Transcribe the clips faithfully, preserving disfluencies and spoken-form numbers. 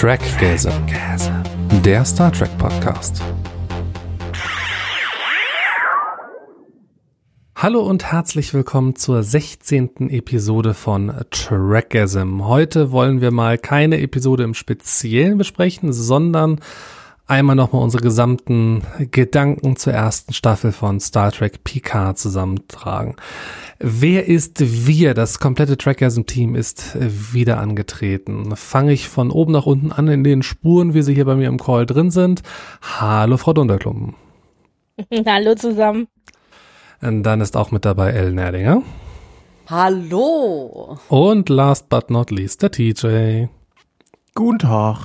Trackgasm, der Star Trek Podcast. Hallo und herzlich willkommen zur sechzehnten Episode von Trackgasm. Heute wollen wir mal keine Episode im Speziellen besprechen, sondern einmal nochmal unsere gesamten Gedanken zur ersten Staffel von Star Trek Picard zusammentragen. Wer ist wir? Das komplette Trackgasm-Team ist wieder angetreten. Fange ich von oben nach unten an in den Spuren, wie sie hier bei mir im Call drin sind. Hallo Frau Dunderklumpen. Hallo zusammen. Und dann ist auch mit dabei Ellen Erdinger. Hallo. Und last but not least der T J. Guten Tag.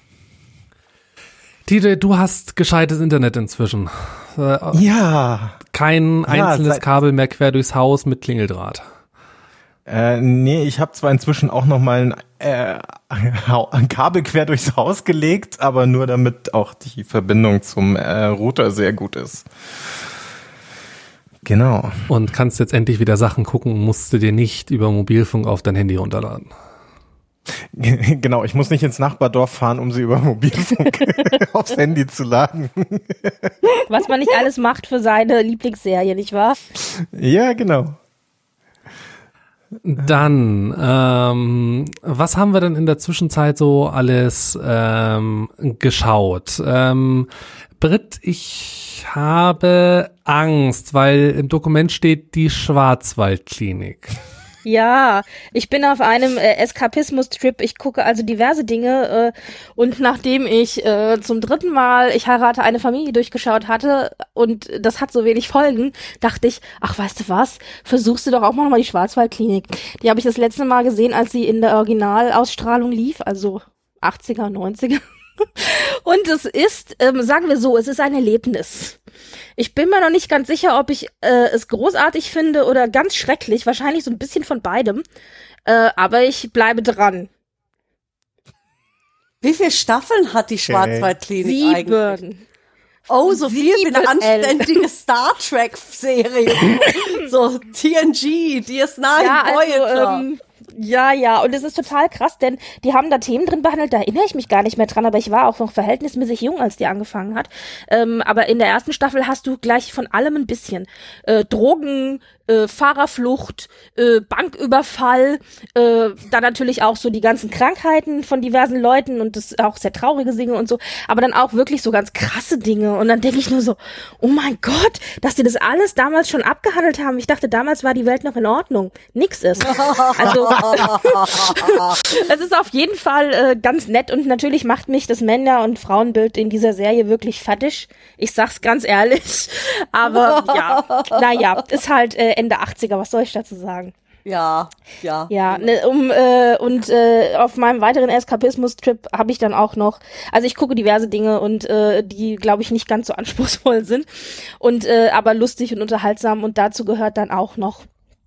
T J, du hast gescheites Internet inzwischen. Äh, ja. Kein ja, einzelnes seit, Kabel mehr quer durchs Haus mit Klingeldraht. Äh, nee, ich habe zwar inzwischen auch noch mal ein, äh, ein Kabel quer durchs Haus gelegt, aber nur damit auch die Verbindung zum äh, Router sehr gut ist. Genau. Und kannst jetzt endlich wieder Sachen gucken, musst du dir nicht über Mobilfunk auf dein Handy runterladen. Genau, ich muss nicht ins Nachbardorf fahren, um sie über Mobilfunk aufs Handy zu laden. Was man nicht alles macht für seine Lieblingsserie, nicht wahr? Ja, genau. Dann, ähm, was haben wir denn in der Zwischenzeit so alles ähm, geschaut? Ähm, Britt, ich habe Angst, weil im Dokument steht die Schwarzwaldklinik. Ja, ich bin auf einem äh, Eskapismus-Trip. Ich gucke also diverse Dinge äh, und nachdem ich äh, zum dritten Mal Ich heirate eine Familie durchgeschaut hatte und das hat so wenig Folgen, dachte ich, ach weißt du was, versuchst du doch auch mal nochmal die Schwarzwaldklinik. Die habe ich das letzte Mal gesehen, als sie in der Originalausstrahlung lief, also achtziger, neunziger. Und es ist, ähm, sagen wir so, es ist ein Erlebnis. Ich bin mir noch nicht ganz sicher, ob ich äh, es großartig finde oder ganz schrecklich. Wahrscheinlich so ein bisschen von beidem. Äh, aber ich bleibe dran. Wie viele Staffeln hat die Schwarzwaldklinik Sieben. eigentlich? Oh, so viel wie eine anständige Star Trek-Serie. So T N G, D S neun, ja, Voyager. Also, ähm, ja, ja, und es ist total krass, denn die haben da Themen drin behandelt, da erinnere ich mich gar nicht mehr dran, aber ich war auch noch verhältnismäßig jung, als die angefangen hat. Ähm, aber in der ersten Staffel hast du gleich von allem ein bisschen. Äh, Drogen, äh, Fahrerflucht, äh, Banküberfall, äh, dann natürlich auch so die ganzen Krankheiten von diversen Leuten und das auch sehr traurige Dinge und so, aber dann auch wirklich so ganz krasse Dinge und dann denke ich nur so, oh mein Gott, dass die das alles damals schon abgehandelt haben. Ich dachte, damals war die Welt noch in Ordnung. Nix ist. Also es ist auf jeden Fall äh, ganz nett und natürlich macht mich das Männer- und Frauenbild in dieser Serie wirklich fertig. Ich sag's ganz ehrlich. Aber ja, naja, ist halt äh, Ende achtziger, was soll ich dazu sagen? Ja, ja. Ja, ne, um äh, und äh, auf meinem weiteren Eskapismus-Trip habe ich dann auch noch, also ich gucke diverse Dinge und äh, die, glaube ich, nicht ganz so anspruchsvoll sind und äh, aber lustig und unterhaltsam und dazu gehört dann auch noch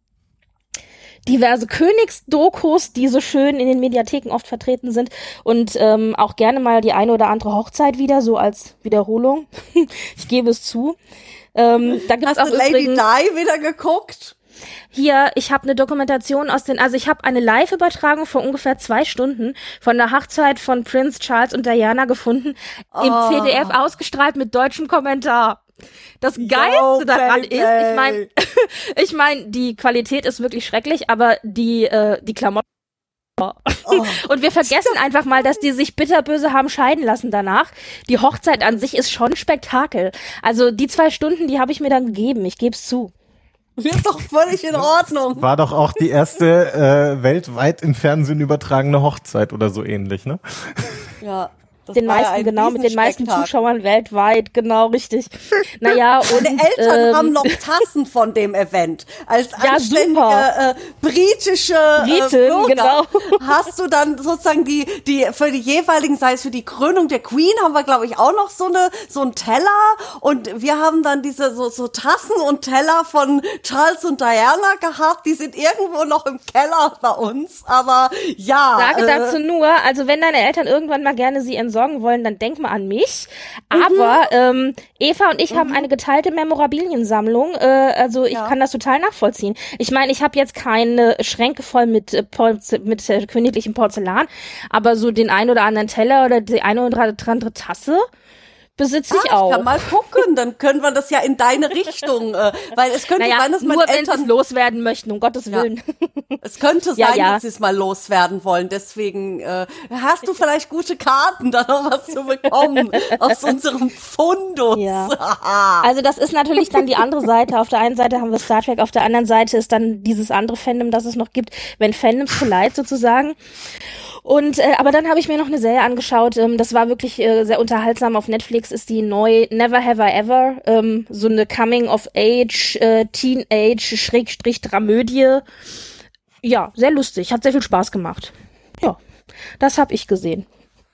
diverse Königsdokus, die so schön in den Mediatheken oft vertreten sind und ähm, auch gerne mal die eine oder andere Hochzeit wieder, so als Wiederholung. Ich gebe es zu. Ähm, da gibt's Hast auch du Lady übrigens Di wieder geguckt? Hier, ich habe eine Dokumentation aus den, also ich habe eine Live-Übertragung vor ungefähr zwei Stunden von der Hochzeit von Prince Charles und Diana gefunden, oh. im C D F ausgestrahlt mit deutschem Kommentar. Das Geilste Yo, daran baby. ist, ich meine, ich meine, die Qualität ist wirklich schrecklich, aber die äh, die Klamotten. Oh. Und wir vergessen einfach mal, dass die sich bitterböse haben scheiden lassen danach. Die Hochzeit an sich ist schon ein Spektakel. Also die zwei Stunden, die habe ich mir dann gegeben. Ich gebe es zu. Ist doch völlig in Ordnung. War doch auch die erste äh, weltweit im Fernsehen übertragene Hochzeit oder so ähnlich, ne? Ja. Das den meisten, genau, mit den meisten Zuschauern weltweit, genau, richtig. Naja, und meine Eltern ähm, haben noch Tassen von dem Event. Als ja, anständige äh, britische Britin, äh, Bürger genau. hast du dann sozusagen die die für die jeweiligen, sei es für die Krönung der Queen, haben wir glaube ich auch noch so eine so einen Teller und wir haben dann diese so so Tassen und Teller von Charles und Diana gehabt. Die sind irgendwo noch im Keller bei uns, aber ja. Sage äh, dazu nur, also wenn deine Eltern irgendwann mal gerne sie entsorgen besorgen wollen, dann denk mal an mich. Aber ähm, Eva und ich Mhm. haben eine geteilte Memorabiliensammlung. Äh, also ich Ja. kann das total nachvollziehen. Ich meine, ich habe jetzt keine Schränke voll mit, äh, Porze- mit äh, königlichem Porzellan, aber so den ein oder anderen Teller oder die eine oder andere Tasse besitze ich Ah, auch. ich kann mal gucken, dann können wir das ja in deine Richtung, äh, weil es könnte Naja, sein, dass nur meine wenn sie es Eltern, loswerden möchten, um Gottes Ja. Willen. es könnte Ja, sein, ja. dass sie es mal loswerden wollen. Deswegen äh, hast du vielleicht gute Karten, da noch was zu bekommen aus unserem Fundus. Ja. Also das ist natürlich dann die andere Seite. Auf der einen Seite haben wir Star Trek, auf der anderen Seite ist dann dieses andere Fandom, das es noch gibt, wenn Fandoms collide sozusagen. Und äh, aber dann habe ich mir noch eine Serie angeschaut, ähm, das war wirklich äh, sehr unterhaltsam. Auf Netflix ist die neu Never Have I Ever, ähm, so eine Coming-of-Age, äh, Teenage-Dramödie. Ja, sehr lustig, hat sehr viel Spaß gemacht. Ja, das habe ich gesehen.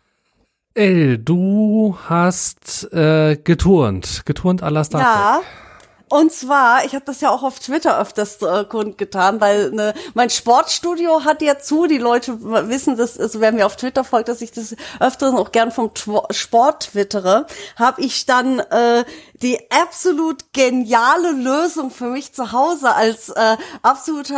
El, du hast äh, geturnt, geturnt à la Star Trek. Ja. Und zwar, ich habe das ja auch auf Twitter öfters äh, kundgetan, weil ne, mein Sportstudio hat ja zu, die Leute wissen das, also wer mir auf Twitter folgt, dass ich das öfters auch gern vom Tw- Sport twittere, habe ich dann äh, die absolut geniale Lösung für mich zu Hause als äh, absoluter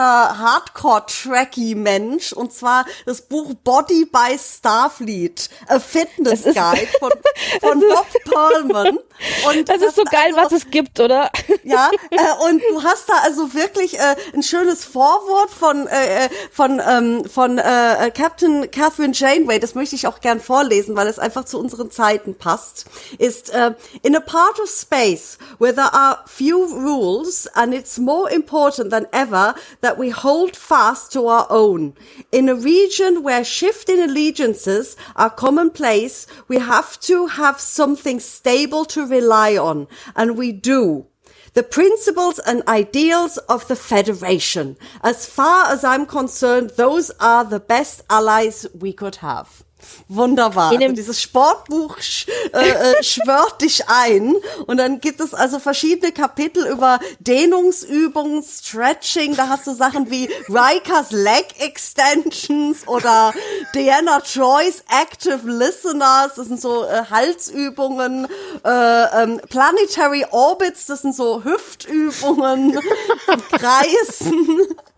Hardcore-Tracky-Mensch, und zwar das Buch Body by Starfleet, A Fitness Guide von, von Bob Perlman. Und Das ist so geil, also, was es gibt, oder? ja, äh, und du hast da also wirklich äh, ein schönes Vorwort von äh, von ähm, von äh, Captain Catherine Janeway, das möchte ich auch gern vorlesen, weil es einfach zu unseren Zeiten passt, ist äh, in a part of space where there are few rules and it's more important than ever that we hold fast to our own. In a region where shift in allegiances are commonplace, we have to have something stable to rely on, and we do. The principles and ideals of the Federation. As far as I'm concerned, those are the best allies we could have. Wunderbar. In dem- Also dieses Sportbuch sch äh, äh, schwört dich ein. Und dann gibt es also verschiedene Kapitel über Dehnungsübungen, Stretching. Da hast du Sachen wie Rikers Leg Extensions oder Deanna Troy's Active Listeners. Das sind so äh, Halsübungen. Äh, ähm, Planetary Orbits, das sind so Hüftübungen. Kreisen.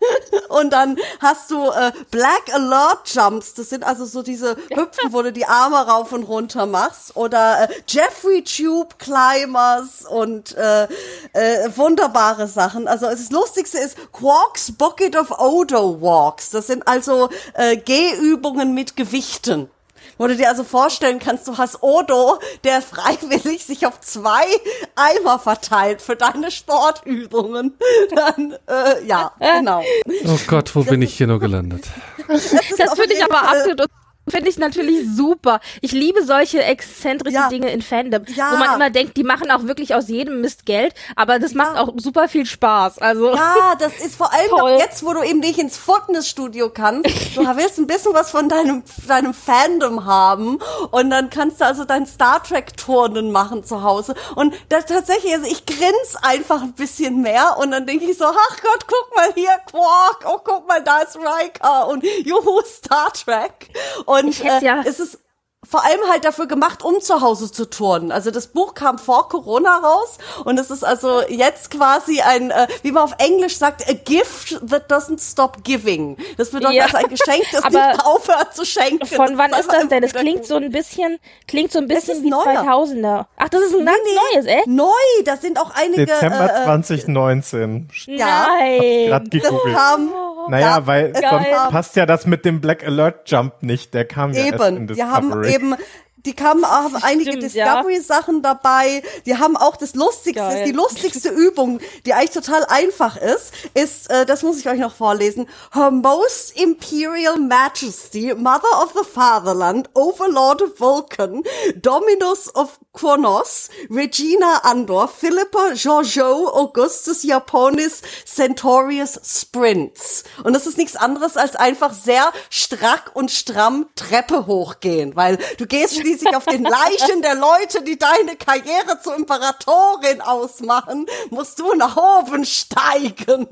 Und dann hast du äh, Black Alert Jumps. Das sind also so diese Hüpfen, wo du die Arme rauf und runter machst. Oder äh, Jeffrey Tube Climbers und äh, äh, wunderbare Sachen. Also das Lustigste ist Quark's Bucket of Odo Walks. Das sind also äh, Gehübungen mit Gewichten. Wo du dir also vorstellen kannst, du hast Odo, der freiwillig sich auf zwei Eimer verteilt für deine Sportübungen. Dann, äh, ja, genau. Oh Gott, wo bin ich hier nur gelandet? Das, ist Das auf finde ich jeden aber Fall- absolut, finde ich natürlich super. Ich liebe solche exzentrischen Ja. Dinge in Fandom, Ja. wo man immer denkt, die machen auch wirklich aus jedem Mist Geld, aber das macht auch super viel Spaß. Also Ja, das ist vor allem Toll. doch jetzt, wo du eben nicht ins Fitnessstudio kannst. Du willst ein bisschen was von deinem, deinem Fandom haben und dann kannst du also dein Star Trek Turnen machen zu Hause. Und das tatsächlich, also ich grins einfach ein bisschen mehr und dann denke ich so, ach Gott, guck mal hier, Quark, oh guck mal, da ist Riker und juhu, Star Trek. Und Ich hätte äh, ja- es ist vor allem halt dafür gemacht, um zu Hause zu turnen. Also das Buch kam vor Corona raus und es ist also jetzt quasi ein, äh, wie man auf Englisch sagt, a gift that doesn't stop giving. Das bedeutet Ja. also ein Geschenk, das Aber nicht aufhört zu schenken. von wann ist einfach das denn? Das immer klingt wieder so ein bisschen, klingt so ein bisschen ist wie neuer. zweitausender. Ach, das ist ein ganz neues, echt? neu. Da sind auch einige. Dezember äh, zwanzig neunzehn. Ja. Nein. Grad gegoogelt. haben Naja, Ja, weil geil. sonst passt ja das mit dem Black Alert Jump nicht. Der kam ja erst in Eben, Discovery. wir haben eben, die kamen auch einige Stimmt, ja. Discovery-Sachen dabei. Die haben auch das Lustigste, Geil. die lustigste Übung, die eigentlich total einfach ist, ist, äh, das muss ich euch noch vorlesen. Her Most Imperial Majesty, Mother of the Fatherland, Overlord of Vulcan, Dominus of Kronos, Regina Andor, Philippa Georgiou, Augustus Japonis, Centaurius Sprints. Und das ist nichts anderes als einfach sehr strack und stramm Treppe hochgehen, weil du gehst schließlich auf den Leichen der Leute, die deine Karriere zur Imperatorin ausmachen, musst du nach oben steigen.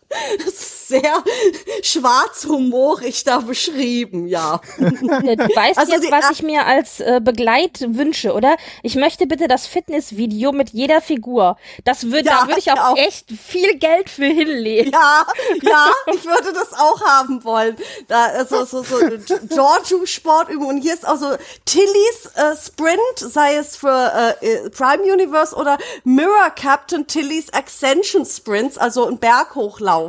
Das ist sehr schwarzhumorig da beschrieben, ja. Du weißt Also jetzt, die- was ich mir als äh, Begleit wünsche, oder? Ich möchte bitte das Fitnessvideo mit jeder Figur. Das würde, Ja, da würde ich auch, ich auch. echt viel Geld für hinlegen. Ja, ja, ich würde das auch haben wollen. Da also so so Giorgio Sportübung und hier ist auch so Tillys äh, Sprint, sei es für äh, Prime Universe oder Mirror Captain Tillys Ascension Sprints, also einen Berg hochlaufen.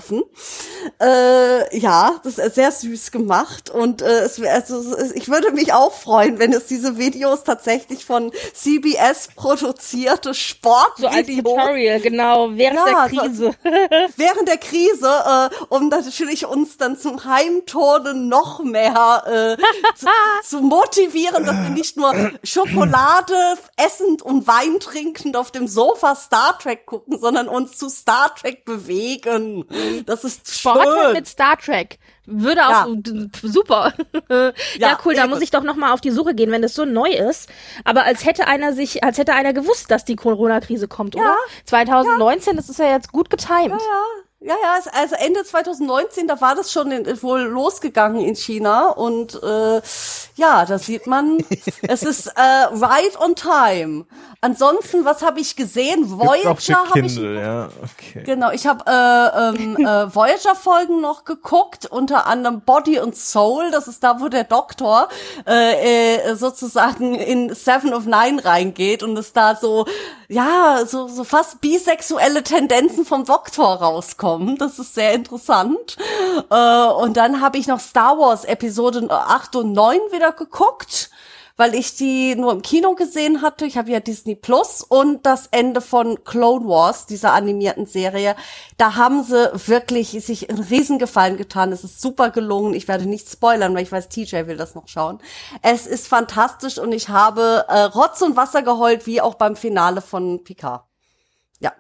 Äh, ja, das ist sehr süß gemacht und äh, es, also, ich würde mich auch freuen, wenn es diese Videos tatsächlich von C B S produzierte So als Sportvideos Tutorial, genau, während Ja, der Krise. während der Krise, äh, um natürlich uns dann zum Heimturnen noch mehr äh, zu, zu motivieren, dass wir nicht nur Schokolade essend und Wein trinkend auf dem Sofa Star Trek gucken, sondern uns zu Star Trek bewegen. Das ist Sport schön. mit Star Trek. Würde auch Ja. d- super. ja, Ja, cool, da eben. muss ich doch noch mal auf die Suche gehen, wenn das so neu ist. Aber als hätte einer sich, als hätte einer gewusst, dass die Corona-Krise kommt, oder? zwanzig neunzehn, das ist ja jetzt gut getimed. Ja, ja, es- also Ende zwanzig neunzehn, da war das schon in, wohl losgegangen in China und äh, ja, da sieht man, es ist äh, right on time. Ansonsten, was habe ich gesehen? Gibt's auch für Voyager habe ich Kindle, ja, okay. Genau, ich habe äh, ähm, äh, Voyager-Folgen noch geguckt, unter anderem Body and Soul, das ist da, wo der Doktor äh, äh, sozusagen in Seven of Nine reingeht und es da so, ja, so, so fast bisexuelle Tendenzen vom Doktor rauskommen. Das ist sehr interessant. Äh, und dann habe ich noch Star Wars Episode acht und neun wieder geguckt, weil ich die nur im Kino gesehen hatte. Ich habe ja Disney Plus und das Ende von Clone Wars, dieser animierten Serie. Da haben sie wirklich sich einen Riesengefallen getan. Es ist super gelungen. Ich werde nicht spoilern, weil ich weiß, T J will das noch schauen. Es ist fantastisch und ich habe äh, Rotz und Wasser geheult, wie auch beim Finale von Picard. Ja,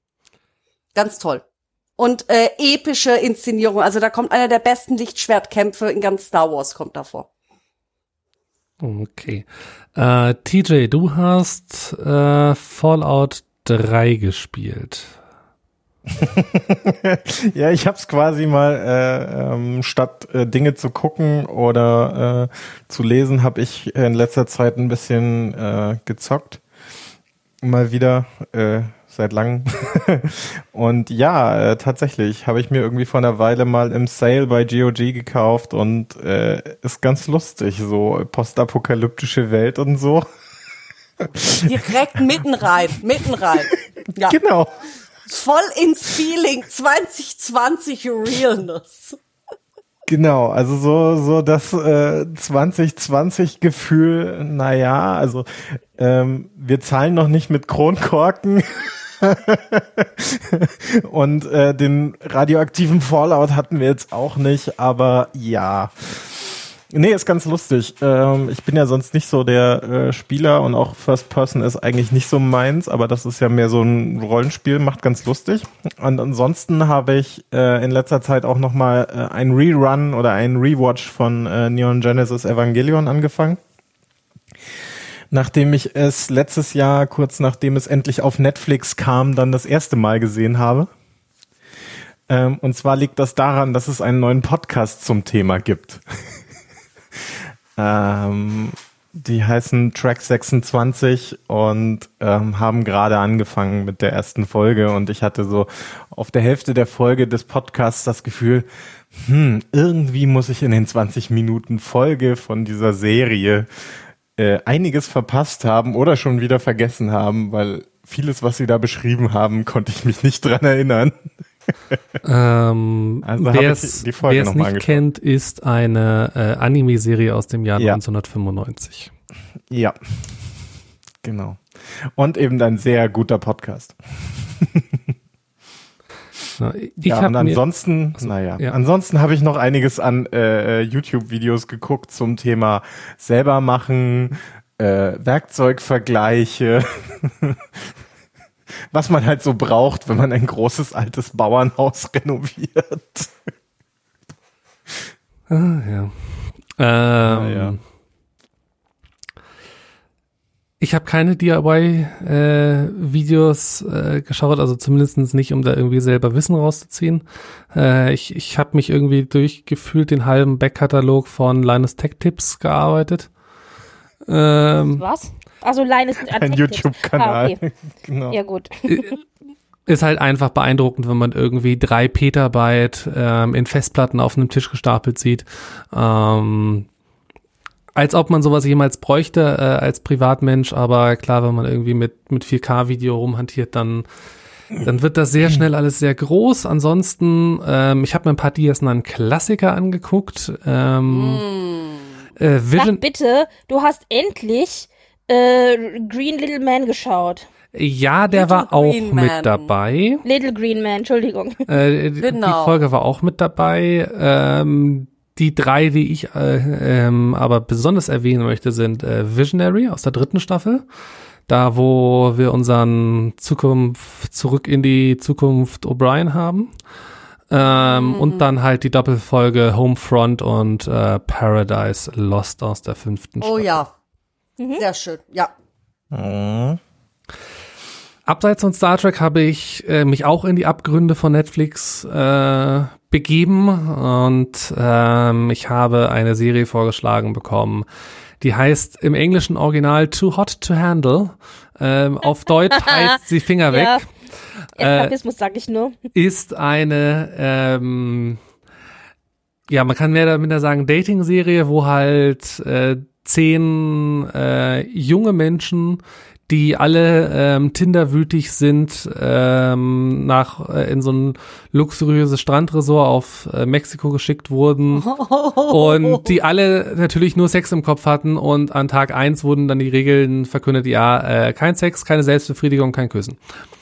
ganz toll. Und äh, epische Inszenierung. Also da kommt einer der besten Lichtschwertkämpfe in ganz Star Wars kommt davor. Okay. Äh, T J, du hast äh, Fallout drei gespielt. Ja, ich hab's quasi mal, äh, ähm, statt äh, Dinge zu gucken oder äh, zu lesen, habe ich in letzter Zeit ein bisschen äh, gezockt. Mal wieder, äh, seit langem. Und ja, äh, tatsächlich habe ich mir irgendwie vor einer Weile mal im Sale bei G O G gekauft und äh, ist ganz lustig, so postapokalyptische Welt und so. Direkt mitten rein, mitten rein. Ja. Genau. Voll ins Feeling zwanzig zwanzig Realness. Genau, also so so das äh, zwanzig zwanzig Gefühl, naja, also ähm, wir zahlen noch nicht mit Kronkorken und äh, den radioaktiven Fallout hatten wir jetzt auch nicht, aber ja. Nee, ist ganz lustig. Ähm, ich bin ja sonst nicht so der äh, Spieler und auch First Person ist eigentlich nicht so meins, aber das ist ja mehr so ein Rollenspiel, macht ganz lustig. Und ansonsten habe ich äh, in letzter Zeit auch nochmal äh, ein Rerun oder ein Rewatch von äh, Neon Genesis Evangelion angefangen. Nachdem ich es letztes Jahr, kurz nachdem es endlich auf Netflix kam, dann das erste Mal gesehen habe. Ähm, und zwar liegt das daran, dass es einen neuen Podcast zum Thema gibt. Ähm, die heißen Track sechsundzwanzig und ähm, haben gerade angefangen mit der ersten Folge und ich hatte so auf der Hälfte der Folge des Podcasts das Gefühl, hm, irgendwie muss ich in den zwanzig Minuten Folge von dieser Serie äh, einiges verpasst haben oder schon wieder vergessen haben, weil vieles, was sie da beschrieben haben, konnte ich mich nicht dran erinnern. Ähm, Also wer hab es ich die Folge wer es noch mal nicht angeschaut. kennt, ist eine äh, Anime-Serie aus dem Jahr Ja. neunzehnhundertfünfundneunzig. Ja, genau. Und eben ein sehr guter Podcast. Ja, ich ja, hab und mir, ansonsten, naja, ja. ansonsten habe ich noch einiges an äh, YouTube-Videos geguckt zum Thema selber machen, äh, Werkzeugvergleiche, was man halt so braucht, wenn man ein großes altes Bauernhaus renoviert. ah, ja. Ähm, ja. Ich habe keine D I Y-Videos äh, äh, geschaut, also zumindest nicht, um da irgendwie selber Wissen rauszuziehen. Äh, ich ich habe mich irgendwie durchgefühlt den halben Backkatalog von Linus Tech Tips gearbeitet. Ähm, Was? Also Linus Ein YouTube-Kanal. Ah, okay. Genau. Ja, gut. Ist halt einfach beeindruckend, wenn man irgendwie drei Petabyte ähm, in Festplatten auf einem Tisch gestapelt sieht. Ähm, als ob man sowas jemals bräuchte äh, als Privatmensch, aber klar, wenn man irgendwie mit mit vier K-Video rumhantiert, dann dann wird das sehr schnell alles sehr groß. Ansonsten, ähm, ich habe mir ein paar D S neun Klassiker angeguckt. Ähm, Mm. äh, Vision, Sag bitte, du hast endlich äh, Green Little Man geschaut. ja, der Little war auch Green Man. mit dabei. Little Green Man, Entschuldigung. Äh, die- Genau. Die Folge war auch mit dabei. Ähm, die drei, die ich äh, ähm, aber besonders erwähnen möchte, sind äh, Visionary aus der dritten Staffel. Da, wo wir unseren Zukunft zurück in die Zukunft O'Brien haben. Ähm, Mhm. Und dann halt die Doppelfolge Homefront und äh, Paradise Lost aus der fünften Oh Staffel. ja. Sehr schön. Ja. Mhm. Abseits von Star Trek habe ich äh, mich auch in die Abgründe von Netflix äh, begeben und ähm, ich habe eine Serie vorgeschlagen bekommen, die heißt im englischen Original Too Hot to Handle. Ähm, auf Deutsch heißt sie Finger weg. Ja. Äh, Eskapismus, sag ich nur. Ist eine, ähm, ja, man kann mehr oder minder sagen, Dating-Serie, wo halt äh, zehn äh, junge Menschen, die alle ähm, Tinder-wütig sind, ähm, nach äh, in so ein luxuriöses Strandresort auf äh, Mexiko geschickt wurden und die alle natürlich nur Sex im Kopf hatten und an Tag eins wurden dann die Regeln verkündet, ja, äh, kein Sex, keine Selbstbefriedigung, kein Küssen.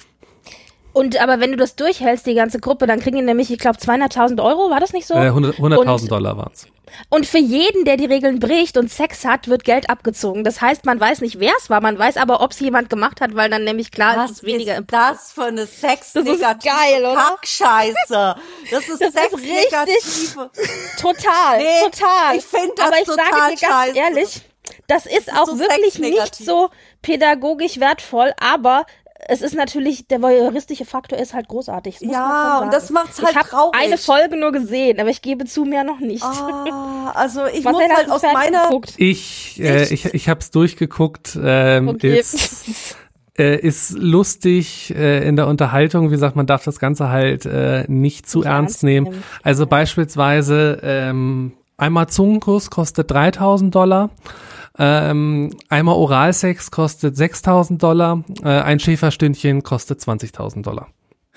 Und aber wenn du das durchhältst, die ganze Gruppe, dann kriegen die nämlich, ich glaube, zweihunderttausend Euro, war das nicht so? Äh, hunderttausend Dollar waren's. Und für jeden, der die Regeln bricht und Sex hat, wird Geld abgezogen. Das heißt, man weiß nicht, wer es war, man weiß aber, ob es jemand gemacht hat, weil dann nämlich klar ist, Was es ist weniger ist im das für eine sexnegative geil, oder? Kackscheiße? Das ist Das ist sexnegative. Total, Nee, total. ich find das aber ich total sage dir ganz scheiße. ehrlich, das ist auch so wirklich nicht sexnegativ. so pädagogisch wertvoll, aber es ist natürlich, der voyeuristische Faktor ist halt großartig. Das muss man Ja, schon sagen. und das macht's halt ich hab traurig. eine Folge nur gesehen, aber ich gebe zu, mehr noch nicht. Ah, also ich Was muss denn, hast halt du aus fertig meiner geguckt? Ich, äh, ich, ich hab's durchgeguckt, ähm, Okay. ist, äh, ist lustig äh, in der Unterhaltung. Wie gesagt, man darf das Ganze halt äh, nicht zu Nicht ernst ernst nehmen. nehmen. Also beispielsweise ähm, einmal Zungenkuss kostet dreitausend Dollar. Ähm, einmal Oralsex kostet sechstausend Dollar. Äh, ein Schäferstündchen kostet zwanzigtausend Dollar.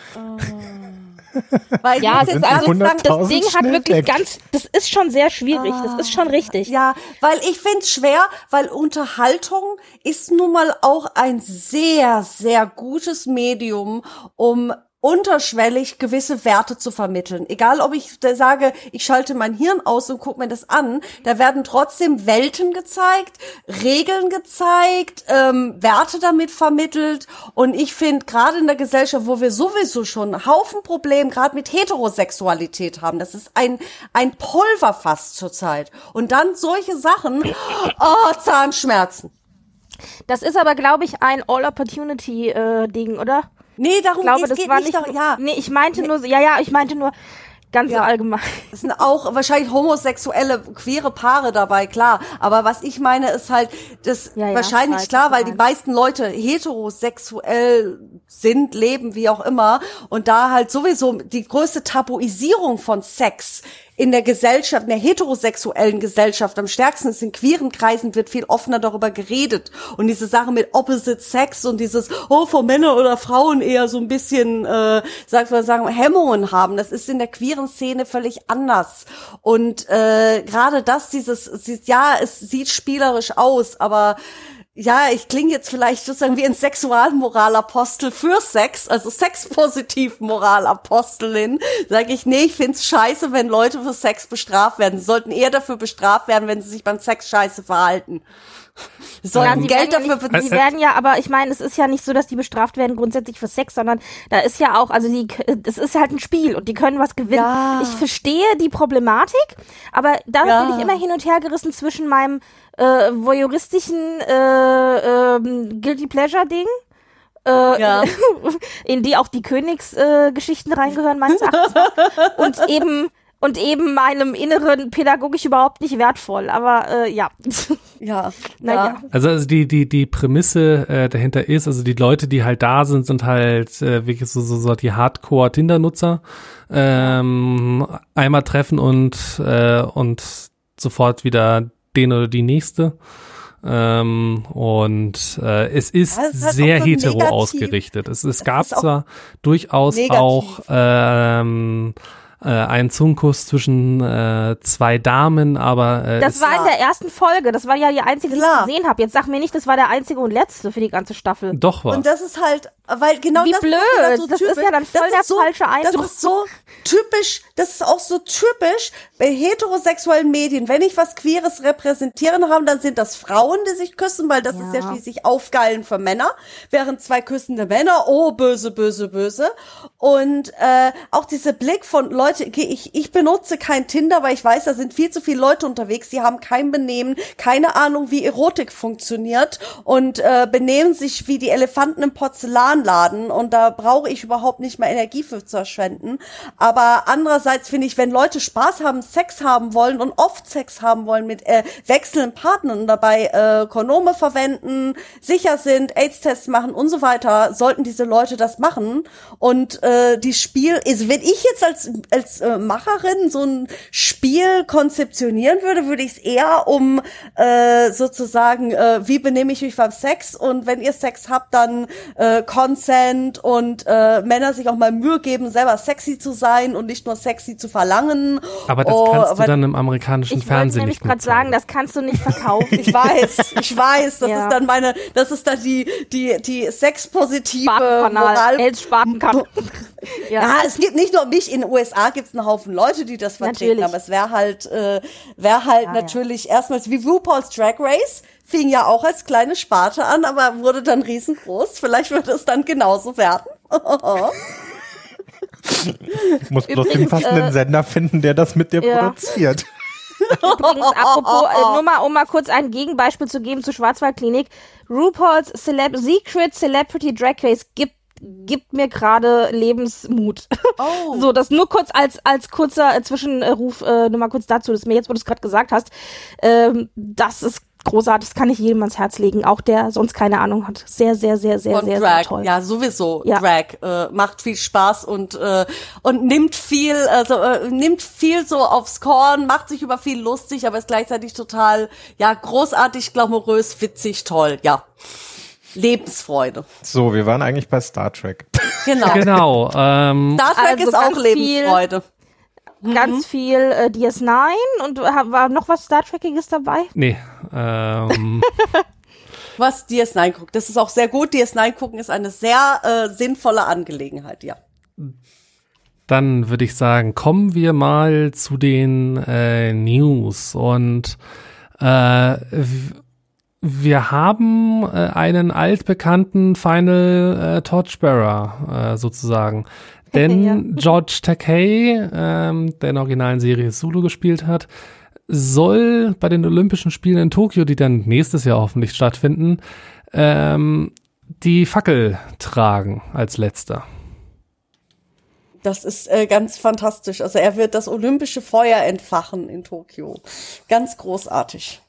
weil ich Ja, muss es jetzt ist also, ehrlich sagen, das Ding hat schnell wirklich weg. ganz, das ist schon sehr schwierig, das ist schon richtig. Ja, weil ich find's schwer, weil Unterhaltung ist nun mal auch ein sehr, sehr gutes Medium, um unterschwellig gewisse Werte zu vermitteln. Egal, ob ich da sage, ich schalte mein Hirn aus und gucke mir das an, da werden trotzdem Welten gezeigt, Regeln gezeigt, ähm, Werte damit vermittelt. Und ich finde, gerade in der Gesellschaft, wo wir sowieso schon einen Haufen Probleme gerade mit Heterosexualität haben, das ist ein ein Pulverfass zurzeit. Und dann solche Sachen, oh, Zahnschmerzen. Das ist aber, glaube ich, ein All-Opportunity-Ding, oder? Nee, darum Ich glaube, geht's, das geht war nicht, nicht, darum, ja. nee, ich meinte nur, so- ja, ja, ich meinte nur ganz Ja. allgemein. Es sind auch wahrscheinlich homosexuelle, queere Paare dabei, klar. Aber was ich meine, ist halt, das Ja, ja, wahrscheinlich ich weiß, klar, was du weil die meinst. meisten Leute heterosexuell sind, leben, wie auch immer. Und da halt sowieso die größte Tabuisierung von Sex in der Gesellschaft, in der heterosexuellen Gesellschaft am stärksten ist. In queeren Kreisen wird viel offener darüber geredet. Und diese Sache mit Opposite Sex und dieses, oh, von Männern oder Frauen eher so ein bisschen, äh, sagt man, sagen, Hemmungen haben, das ist in der queeren Szene völlig anders. Und äh, gerade das, dieses, dieses, ja, es sieht spielerisch aus, aber ja, ich klinge jetzt vielleicht sozusagen wie ein Sexualmoralapostel für Sex, also Sexpositiv-Moralapostelin, sage ich, nee, ich find's scheiße, wenn Leute für Sex bestraft werden. Sie sollten eher dafür bestraft werden, wenn sie sich beim Sex scheiße verhalten. Sie sollten sie Geld werden ja dafür nicht, sie beziehen. werden ja, aber ich meine, es ist ja nicht so, dass die bestraft werden grundsätzlich für Sex, sondern da ist ja auch, also die, es ist halt ein Spiel und die können was gewinnen. Ja. Ich verstehe die Problematik, aber da Ja. bin ich immer hin und her gerissen zwischen meinem äh, voyeuristischen äh, ähm, Guilty Pleasure Ding. Äh, Ja. in die auch die Königsgeschichten äh, reingehören, meines Erachtens. Und eben und eben meinem Inneren pädagogisch überhaupt nicht wertvoll. Aber äh, ja. Ja. Naja. Ja. Also, also die die die Prämisse äh, dahinter ist, also die Leute, die halt da sind, sind halt äh, wirklich so so, so die Hardcore-Tinder-Nutzer. Ähm, einmal treffen und äh, und sofort wieder den oder die nächste. Ähm, und äh, es ist Ja, es ist halt sehr auch so hetero negativ. ausgerichtet. Es, es gab ist auch zwar durchaus negativ. auch ähm, äh, einen Zungenkuss zwischen äh, zwei Damen, aber äh, Das es, war in der ersten Folge. Das war ja die einzige, die Klar. ich gesehen habe. Jetzt sag mir nicht, das war der einzige und letzte für die ganze Staffel. doch war. Und das ist halt, weil genau Wie das blöd. ist wieder so Das ist typisch. ja dann voll Das der ist so, falsche Eindruck. Das ist so typisch, das ist auch so typisch bei heterosexuellen Medien. Wenn ich was Queeres repräsentieren habe, dann sind das Frauen, die sich küssen, weil das Ja. ist ja schließlich Aufgeilen für Männer, während zwei küssende Männer, oh, böse, böse, böse. Und äh, auch dieser Blick von Leute, ich, ich benutze kein Tinder, weil ich weiß, da sind viel zu viele Leute unterwegs, die haben kein Benehmen, keine Ahnung, wie Erotik funktioniert und äh, benehmen sich wie die Elefanten im Porzellanladen und da brauche ich überhaupt nicht mehr Energie für zu verschwenden. Aber andererseits finde ich, wenn Leute Spaß haben, Sex haben wollen und oft Sex haben wollen mit äh, wechselnden Partnern und dabei äh, Kondome verwenden, sicher sind, AIDS-Tests machen und so weiter, sollten diese Leute das machen. Und äh, die Spiel ist, wenn ich jetzt als als äh, Macherin so ein Spiel konzeptionieren würde, würde ich es eher um äh, sozusagen, äh, wie benehme ich mich beim Sex und wenn ihr Sex habt, dann äh, Consent und äh, Männer sich auch mal Mühe geben, selber sexy zu sein und nicht nur sexy zu verlangen. Aber das Oh, kannst du weil- dann im amerikanischen Ich wollte Fernsehen nämlich nicht gerade mitzeigen. sagen, das kannst du nicht verkaufen. Ich weiß, ich weiß, das Ja. ist dann meine, das ist dann die, die, die sexpositive Spartenkanal, Moral. Els Spartenkanal. Ja. Ja. es gibt nicht nur mich, in den U S A gibt es einen Haufen Leute, die das vertreten, Natürlich. aber es wäre halt, äh, wäre halt Ja, ja. natürlich erstmals wie RuPaul's Drag Race, fing ja auch als kleine Sparte an, aber wurde dann riesengroß. Vielleicht wird es dann genauso werden. Muss bloß den Übrigens, passenden äh, Sender finden, der das mit dir ja. produziert. Übrigens, apropos, äh, nur mal, um mal kurz ein Gegenbeispiel zu geben zu Schwarzwaldklinik. RuPaul's Celeb Secret Celebrity Drag Race gibt gibt mir gerade Lebensmut. Oh. So, das nur kurz als als kurzer äh, Zwischenruf, äh, nur mal kurz dazu, das ist mir jetzt, wo du es gerade gesagt hast, ähm, das ist großartig, das kann ich jedem ans Herz legen, auch der sonst keine Ahnung hat. Sehr, sehr, sehr, sehr, Von sehr, Drag, sehr toll. ja sowieso. Ja. Drag äh, macht viel Spaß und äh, und nimmt viel, also äh, nimmt viel so aufs Korn, macht sich über viel lustig, aber ist gleichzeitig total ja großartig, glamourös, witzig, toll, ja. Lebensfreude. So, wir waren eigentlich bei Star Trek. Genau. Genau. Ähm, Star Trek Also ist auch ganz Lebensfreude. Ganz viel äh, D S neun und ha- war noch was Star Trekiges dabei? nee. Ähm, Was D S neun guckt, das ist auch sehr gut. D S neun gucken ist eine sehr äh, sinnvolle Angelegenheit, ja. Dann würde ich sagen, kommen wir mal zu den äh, News. Und äh, w- wir haben äh, einen altbekannten Final äh, Torchbearer äh, sozusagen. Denn Ja. George Takei, ähm, der in der originalen Serie Zulu gespielt hat, soll bei den Olympischen Spielen in Tokio, die dann nächstes Jahr hoffentlich stattfinden, ähm, die Fackel tragen als letzter. Das ist äh, ganz fantastisch. Also er wird das olympische Feuer entfachen in Tokio. Ganz großartig.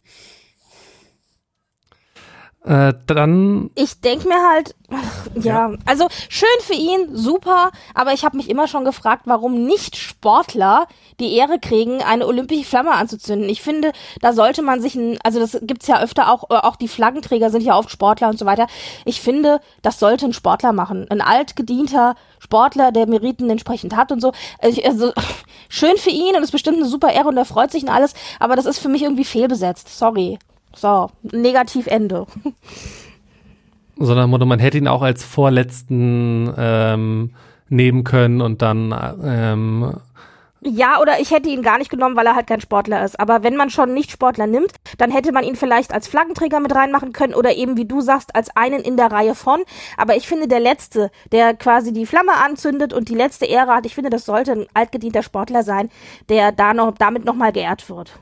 Äh, dann Ich denke mir halt, ach, ja, also schön für ihn, super, aber ich habe mich immer schon gefragt, warum nicht Sportler die Ehre kriegen, eine olympische Flamme anzuzünden. Ich finde, da sollte man sich, ein, also das gibt's ja öfter auch, äh, auch die Flaggenträger sind ja oft Sportler und so weiter. Ich finde, das sollte ein Sportler machen, ein altgedienter Sportler, der Meriten entsprechend hat und so. Also, also schön für ihn und ist bestimmt eine super Ehre und er freut sich und alles, aber das ist für mich irgendwie fehlbesetzt. Sorry. So, Negativende. sondern man hätte ihn auch als vorletzten ähm, nehmen können und dann ähm, Ja, oder ich hätte ihn gar nicht genommen, weil er halt kein Sportler ist. Aber wenn man schon nicht Sportler nimmt, dann hätte man ihn vielleicht als Flaggenträger mit reinmachen können oder eben, wie du sagst, als einen in der Reihe von. Aber ich finde, der Letzte, der quasi die Flamme anzündet und die letzte Ehre hat, ich finde, das sollte ein altgedienter Sportler sein, der da noch damit nochmal geehrt wird.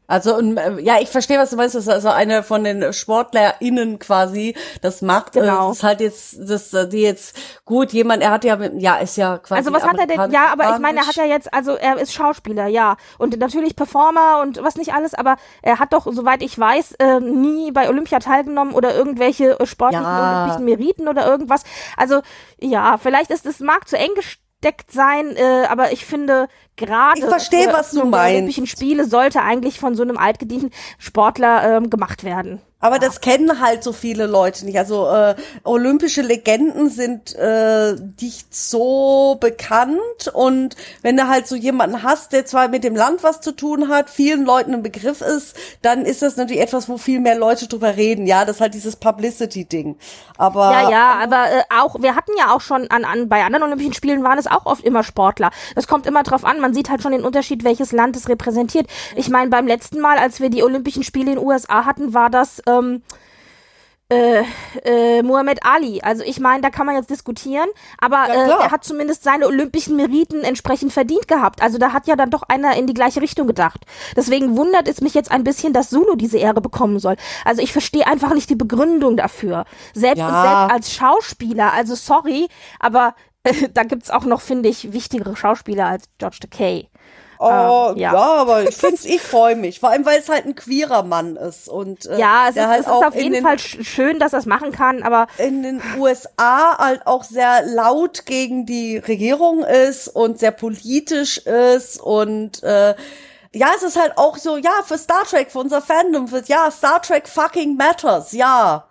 Also, ja, ich verstehe, was du meinst. Das ist also eine von den SportlerInnen quasi das macht. Genau. Das ist halt jetzt, das, die jetzt, gut, jemand, er hat ja, ja, ist ja quasi. Also, was hat er denn? Ja, aber ich meine, er hat ja jetzt, also, er ist Schauspieler, ja. Und natürlich Performer und was nicht alles, aber er hat doch, soweit ich weiß, äh, nie bei Olympia teilgenommen oder irgendwelche sportlichen Ja. olympischen Meriten oder irgendwas. Also, ja, vielleicht ist es, mag zu eng gesteckt sein, äh, aber ich finde, gerade Ich verstehe, für was du die meinst. Olympischen Spiele sollte eigentlich von so einem altgedienten Sportler ähm, gemacht werden. Aber das kennen halt so viele Leute nicht. Also äh, olympische Legenden sind äh, nicht so bekannt. Und wenn du halt so jemanden hast, der zwar mit dem Land was zu tun hat, vielen Leuten ein Begriff ist, dann ist das natürlich etwas, wo viel mehr Leute drüber reden. Ja, das ist halt dieses Publicity-Ding. Aber Ja, ja, aber äh, auch, wir hatten ja auch schon an, an bei anderen Olympischen Spielen waren es auch oft immer Sportler. Das kommt immer drauf an, man sieht halt schon den Unterschied, welches Land es repräsentiert. Ich meine, beim letzten Mal, als wir die Olympischen Spiele in den U S A hatten, war das ähm, äh, äh, Muhammad Ali. Also ich meine, da kann man jetzt diskutieren, aber Ja, äh, klar. er hat zumindest seine olympischen Meriten entsprechend verdient gehabt. Also da hat ja dann doch einer in die gleiche Richtung gedacht. Deswegen wundert es mich jetzt ein bisschen, dass Zulu diese Ehre bekommen soll. Also ich verstehe einfach nicht die Begründung dafür. Selbst, Ja. und selbst als Schauspieler, also sorry, aber äh, da gibt's auch noch, finde ich, wichtigere Schauspieler als George Takei. Oh, Ähm, ja. ja. aber ich find's, ich freue mich. Vor allem, weil es halt ein queerer Mann ist. Und, äh, Ja, es der ist, halt es ist auch auf in jeden den, Fall sch- schön, dass er es machen kann, aber in den U S A halt auch sehr laut gegen die Regierung ist und sehr politisch ist und äh, ja, es ist halt auch so, ja, für Star Trek, für unser Fandom, für, ja, Star Trek fucking matters, ja.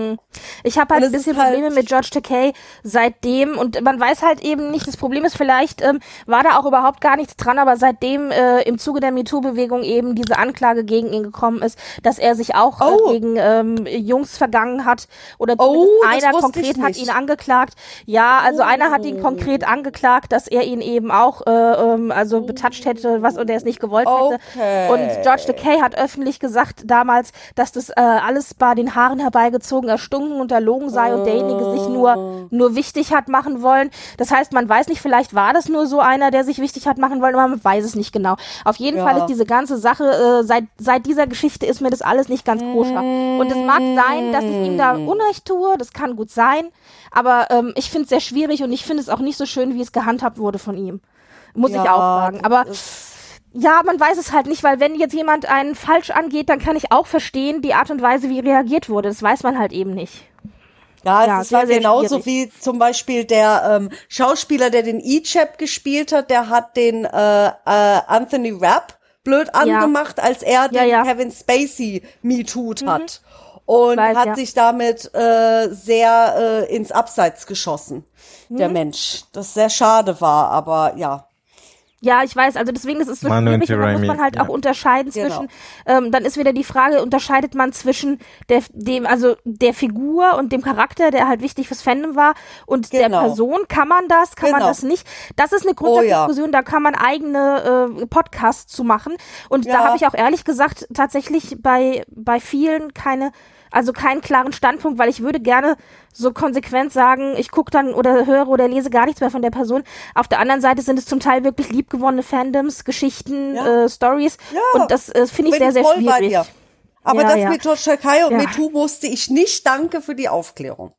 ich habe halt Und ein es bisschen ist halt- Probleme mit George Takei seitdem und man weiß halt eben nicht, das Problem ist vielleicht, ähm, war da auch überhaupt gar nichts dran, aber seitdem äh, im Zuge der MeToo-Bewegung eben diese Anklage gegen ihn gekommen ist, dass er sich auch Oh. äh, gegen ähm, Jungs vergangen hat oder Oh, zumindest das einer wusste ich konkret hat nicht. ihn angeklagt. Ja, also Oh. einer hat ihn konkret angeklagt, dass er ihn eben auch äh, ähm, also betatscht hätte, was und er es nicht gewollt hätte. Okay. Und George Takei hat öffentlich gesagt damals, dass das äh, alles bei den Haaren herbeigezogen, erstunken und erlogen sei und derjenige sich nur nur wichtig hat machen wollen. Das heißt, man weiß nicht, vielleicht war das nur so einer, der sich wichtig hat machen wollen, aber man weiß es nicht genau. Auf jeden Ja. Fall ist diese ganze Sache, äh, seit seit dieser Geschichte ist mir das alles nicht ganz koscher. Und es mag sein, dass ich ihm da Unrecht tue, das kann gut sein, aber ähm, ich finde es sehr schwierig und ich finde es auch nicht so schön, wie es gehandhabt wurde von ihm. Muss Ja, ich auch sagen. Aber das ist- ja, man weiß es halt nicht, weil wenn jetzt jemand einen falsch angeht, dann kann ich auch verstehen, die Art und Weise, wie reagiert wurde. Das weiß man halt eben nicht. Ja, Ja, es ist sehr, ja sehr genauso schwierig. wie zum Beispiel der ähm, Schauspieler, der den E-Chap gespielt hat, der hat den äh, äh, Anthony Rapp blöd angemacht, als er Ja, den ja. Kevin Spacey MeToo'd hat. Und Weiß, hat ja. sich damit äh, sehr äh, ins Abseits geschossen, Mhm. der Mensch. Das sehr schade war, aber ja. Ja, ich weiß, also deswegen ist es so Manu und schwierig und da muss Jeremy, man halt ja. auch unterscheiden Genau. zwischen, ähm, dann ist wieder die Frage, unterscheidet man zwischen der, dem, also der Figur und dem Charakter, der halt wichtig fürs Fandom war und der Genau. Person, kann man das, kann man Genau. das nicht? Das ist eine Oh ja. Grundsatzdiskussion, da kann man eigene äh, Podcasts zu machen und da Ja. habe ich auch ehrlich gesagt tatsächlich bei, bei vielen keine, also keinen klaren Standpunkt, weil ich würde gerne so konsequent sagen, ich gucke dann oder höre oder lese gar nichts mehr von der Person. Auf der anderen Seite sind es zum Teil wirklich liebgewonnene Fandoms, Geschichten, Ja. äh, Stories Ja. und das äh, finde ich Bin sehr, sehr voll bei schwierig. dir. Aber Ja, das ja. mit George Takei und Ja. MeToo wusste ich nicht. Danke für die Aufklärung.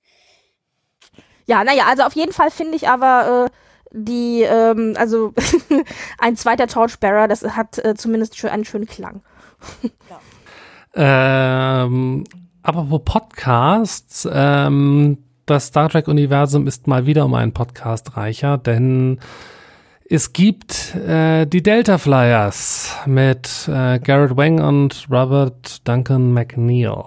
Ja, naja, also auf jeden Fall finde ich aber äh, die, ähm, also ein zweiter George Barra, das hat äh, zumindest schön, einen schönen Klang. Ähm, apropos Podcasts, ähm, das Star Trek-Universum ist mal wieder um einen Podcast reicher, denn es gibt äh, die Delta Flyers mit äh, Garrett Wang und Robert Duncan McNeil.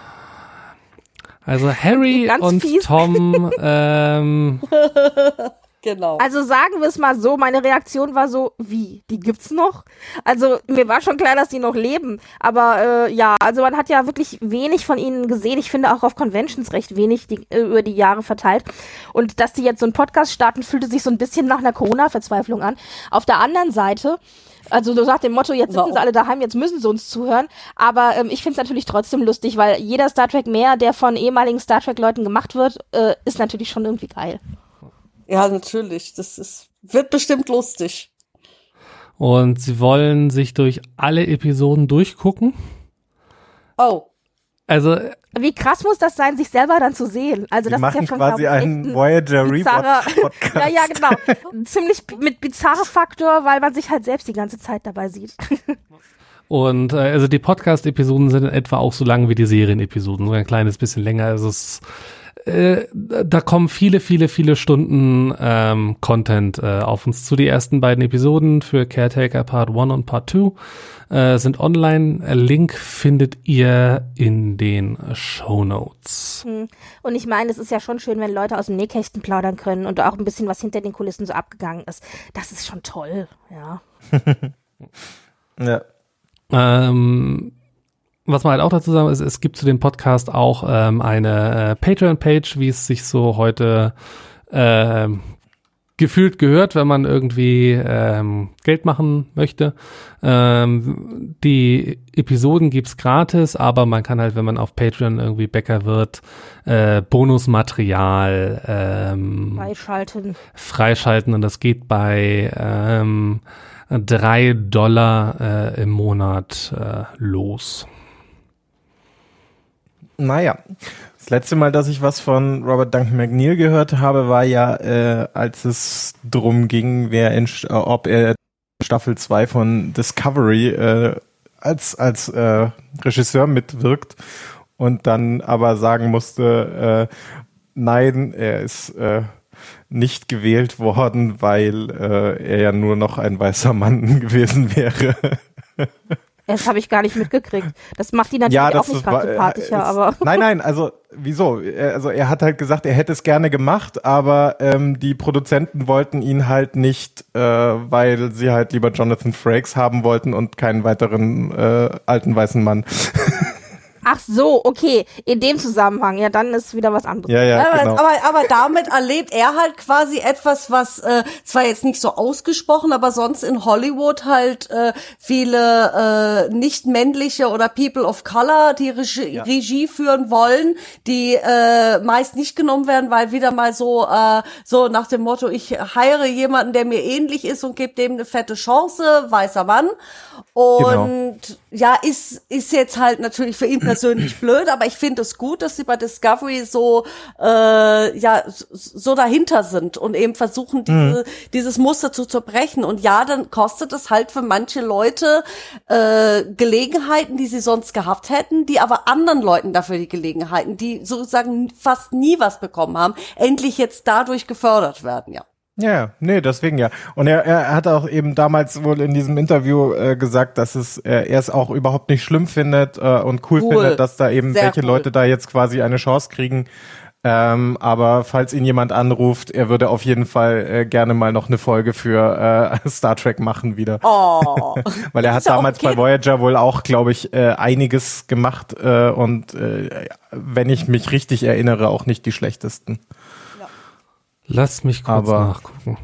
Also Harry Ganz und fies. Tom, ähm, Genau. Also sagen wir es mal so, meine Reaktion war so, wie, die gibt's noch? Also mir war schon klar, dass die noch leben, aber äh, ja, also man hat ja wirklich wenig von ihnen gesehen. Ich finde auch auf Conventions recht wenig die, äh, über die Jahre verteilt. Und dass die jetzt so einen Podcast starten, fühlte sich so ein bisschen nach einer Corona-Verzweiflung an. Auf der anderen Seite, also so nach dem Motto, jetzt sitzen Wow. sie alle daheim, jetzt müssen sie uns zuhören. Aber ähm, ich finde es natürlich trotzdem lustig, weil jeder Star Trek mehr, der von ehemaligen Star Trek-Leuten gemacht wird, äh, ist natürlich schon irgendwie geil. Ja, natürlich. Das ist, wird bestimmt lustig. Und sie wollen sich durch alle Episoden durchgucken. Oh. Also wie krass muss das sein, sich selber dann zu sehen? Also die das machen ist ja schon quasi glaub, einen Voyager Rewatch Podcast. Ja, ja, genau. Ziemlich mit bizarrer Faktor, weil man sich halt selbst die ganze Zeit dabei sieht. Und äh, also die Podcast-Episoden sind in etwa auch so lang wie die Serien-Episoden, so ein kleines bisschen länger. Also es äh, da kommen viele, viele, viele Stunden ähm, Content äh, auf uns zu. Die ersten beiden Episoden für Caretaker Part eins und Part zwei äh, sind online. Link findet ihr in den Shownotes. Hm. Und ich meine, es ist ja schon schön, wenn Leute aus dem Nähkästchen plaudern können und auch ein bisschen was hinter den Kulissen so abgegangen ist. Das ist schon toll, ja. Ja. Ähm, was man halt auch dazu sagen ist, es gibt zu dem Podcast auch ähm, eine äh, Patreon-Page, wie es sich so heute äh, gefühlt gehört, wenn man irgendwie ähm, Geld machen möchte. Ähm, die Episoden gibt's gratis, aber man kann halt, wenn man auf Patreon irgendwie Bäcker wird, äh, Bonusmaterial ähm, Freischalten. freischalten und das geht bei ähm, drei Dollar äh, im Monat äh, los. Naja, das letzte Mal, dass ich was von Robert Duncan McNeil gehört habe, war ja, äh, als es drum ging, wer in, äh, ob er Staffel zwei von Discovery äh, als, als äh, Regisseur mitwirkt und dann aber sagen musste, äh, nein, er ist äh, nicht gewählt worden, weil äh, er ja nur noch ein weißer Mann gewesen wäre. Das habe ich gar nicht mitgekriegt. Das macht ihn natürlich ja, auch nicht gerade sympathischer, ist, aber. Nein, nein, also wieso? Er, also er hat halt gesagt, er hätte es gerne gemacht, aber ähm, die Produzenten wollten ihn halt nicht, äh, weil sie halt lieber Jonathan Frakes haben wollten und keinen weiteren äh, alten weißen Mann. Ach so, okay, in dem Zusammenhang, ja, dann ist wieder was anderes. Ja, ja, Ja, genau. aber, aber damit erlebt er halt quasi etwas, was äh, zwar jetzt nicht so ausgesprochen, aber sonst in Hollywood halt äh, viele äh, nicht männliche oder People of Color, die Regie, Ja. Regie führen wollen, die äh, meist nicht genommen werden, weil wieder mal so äh, so nach dem Motto, ich heiere jemanden, der mir ähnlich ist und gebe dem eine fette Chance, weißer Mann. Und Genau. ja, ist ist jetzt halt natürlich für ihn persönlich blöd, aber ich finde es gut, dass sie bei Discovery so äh, ja so dahinter sind und eben versuchen, diese, mhm. dieses Muster zu zerbrechen. Und ja, dann kostet es halt für manche Leute äh, Gelegenheiten, die sie sonst gehabt hätten, die aber anderen Leuten dafür die Gelegenheiten, die sozusagen fast nie was bekommen haben, endlich jetzt dadurch gefördert werden, ja. Ja, nee, deswegen ja. Und er, er hat auch eben damals wohl in diesem Interview äh, gesagt, dass es äh, er es auch überhaupt nicht schlimm findet äh, und cool, Cool. findet, dass da eben Sehr welche cool. Leute da jetzt quasi eine Chance kriegen. Ähm, aber falls ihn jemand anruft, er würde auf jeden Fall äh, gerne mal noch eine Folge für äh, Star Trek machen wieder. Oh. Weil er hat Ist ja damals okay. bei Voyager wohl auch, glaube ich, äh, einiges gemacht äh, und äh, wenn ich mich richtig erinnere, auch nicht die schlechtesten. Lass mich kurz Aber- nachgucken.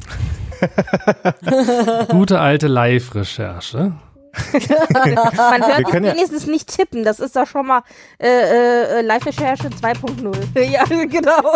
Gute alte Live-Recherche. Man hört Wir können ja- wenigstens nicht tippen, das ist doch schon mal äh, äh, Live-Recherche zwei Punkt null. Ja, genau.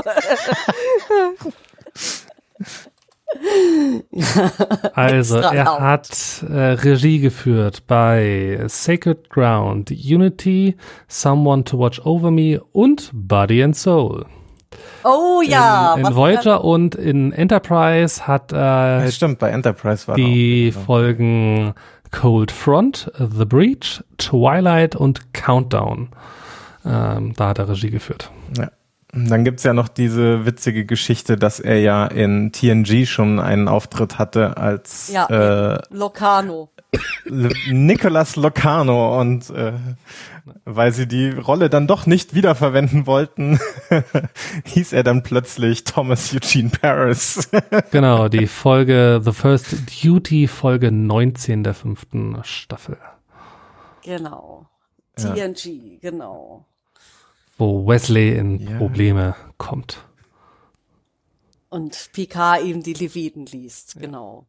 Also, Extra er laut. hat äh, Regie geführt bei Sacred Ground, Unity, Someone to Watch Over Me und Body and Soul. Oh ja. in in was- Voyager und in Enterprise hat er Ja, stimmt, bei Enterprise war die er auch. Folgen Cold Front, The Breach, Twilight und Countdown. Ähm, da hat er Regie geführt. Ja. Und dann gibt's ja noch diese witzige Geschichte, dass er ja in T N G schon einen Auftritt hatte als Ja, äh, Locarno. L- Nicolas Locarno und äh, weil sie die Rolle dann doch nicht wiederverwenden wollten, hieß er dann plötzlich Thomas Eugene Paris. Genau, die Folge The First Duty, Folge neunzehn der fünften Staffel, Genau. Ja. T N G, genau. wo Wesley in Ja. Probleme kommt. Und Picard ihm die Leviten liest, genau.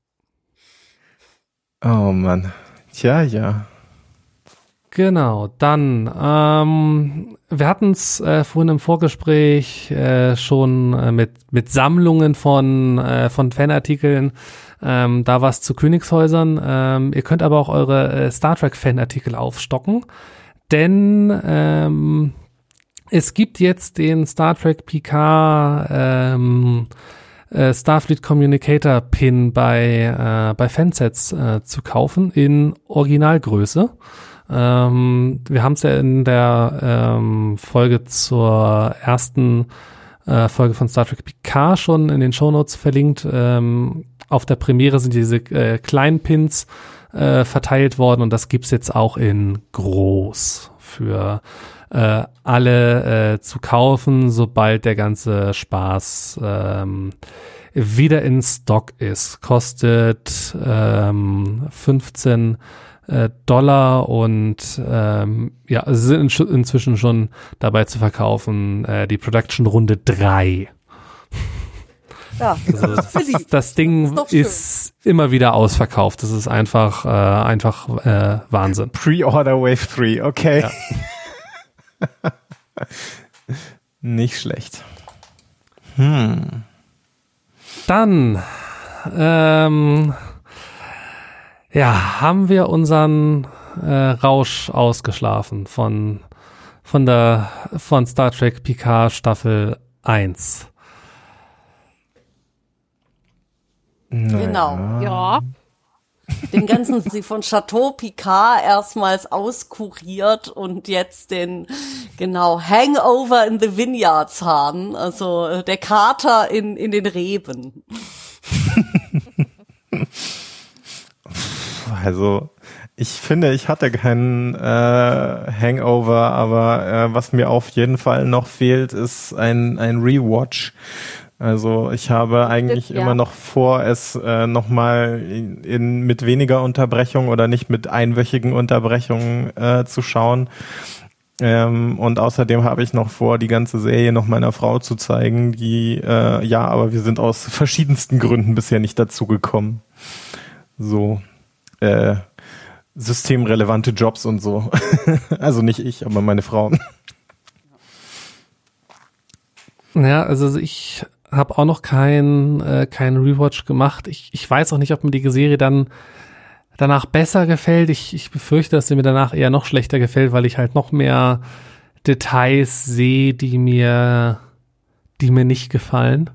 Oh Mann. Tja, ja. Genau, dann, ähm, wir hatten es äh, vorhin im Vorgespräch äh, schon äh, mit mit Sammlungen von äh, von Fanartikeln. Ähm, da was zu Königshäusern. Ähm, ihr könnt aber auch eure äh, Star Trek-Fanartikel aufstocken, denn ähm, es gibt jetzt den Star Trek Picard ähm, äh, Starfleet Communicator Pin bei, äh, bei Fansets äh, zu kaufen in Originalgröße. Ähm, wir haben es ja in der ähm, Folge zur ersten äh, Folge von Star Trek Picard schon in den Shownotes verlinkt. Ähm, auf der Premiere sind diese äh, kleinen Pins äh, verteilt worden und das gibt's jetzt auch in groß für äh, alle äh, zu kaufen, sobald der ganze Spaß ähm, wieder in Stock ist. Kostet ähm, fünfzehn Dollar und ähm, ja, sie sind in, inzwischen schon dabei zu verkaufen, äh, die Production Runde drei. Ja, also das, das Ding ist, ist immer wieder ausverkauft. Das ist einfach, äh, einfach äh, Wahnsinn. Pre-Order Wave drei, okay. Ja. Nicht schlecht. Hm. Dann ähm, ja, haben wir unseren äh, Rausch ausgeschlafen von von der von Star Trek Picard Staffel eins. Genau. Ja. Den ganzen sie von Chateau Picard erstmals auskuriert und jetzt den, genau, Hangover in the Vineyards haben. Also der Kater in, in den Reben. Also ich finde, ich hatte keinen äh, Hangover, aber äh, was mir auf jeden Fall noch fehlt, ist ein, ein Rewatch. Also ich habe eigentlich ja. immer noch vor, es äh, nochmal in, in mit weniger Unterbrechung oder nicht mit einwöchigen Unterbrechungen äh, zu schauen. Ähm, und außerdem habe ich noch vor, die ganze Serie noch meiner Frau zu zeigen, die, äh, ja, aber wir sind aus verschiedensten Gründen bisher nicht dazu gekommen. So, äh, systemrelevante Jobs und so. Also nicht ich, aber meine Frau. Ja, also ich habe auch noch kein äh, kein Rewatch gemacht. Ich, ich weiß auch nicht, ob mir die Serie dann danach besser gefällt. Ich, ich befürchte, dass sie mir danach eher noch schlechter gefällt, weil ich halt noch mehr Details sehe, die mir die mir nicht gefallen.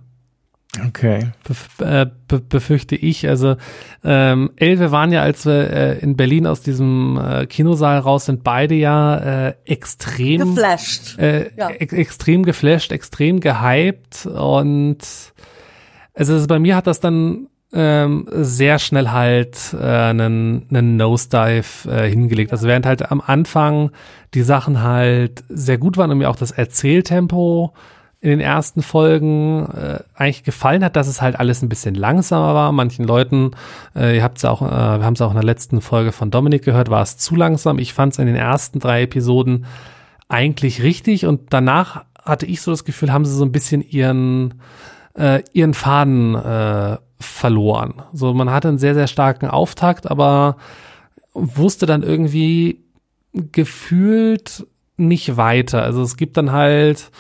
Okay. Bef- äh, be- befürchte ich. Also ähm, El, wir waren ja, als wir äh, in Berlin aus diesem äh, Kinosaal raus sind, beide ja äh, extrem Geflasht. Äh, Ja. e- extrem geflasht, extrem gehypt und also bei mir hat das dann ähm, sehr schnell halt äh, einen, einen Nosedive äh, hingelegt. Also während halt am Anfang die Sachen halt sehr gut waren und mir auch das Erzähltempo in den ersten Folgen äh, eigentlich gefallen hat, dass es halt alles ein bisschen langsamer war. Manchen Leuten, äh, ihr habt es auch, äh, wir haben es auch in der letzten Folge von Dominik gehört, war es zu langsam. Ich fand es in den ersten drei Episoden eigentlich richtig und danach hatte ich so das Gefühl, haben sie so ein bisschen ihren äh, ihren Faden äh, verloren. So, man hatte einen sehr, sehr starken Auftakt, aber wusste dann irgendwie gefühlt nicht weiter. Also es gibt dann halt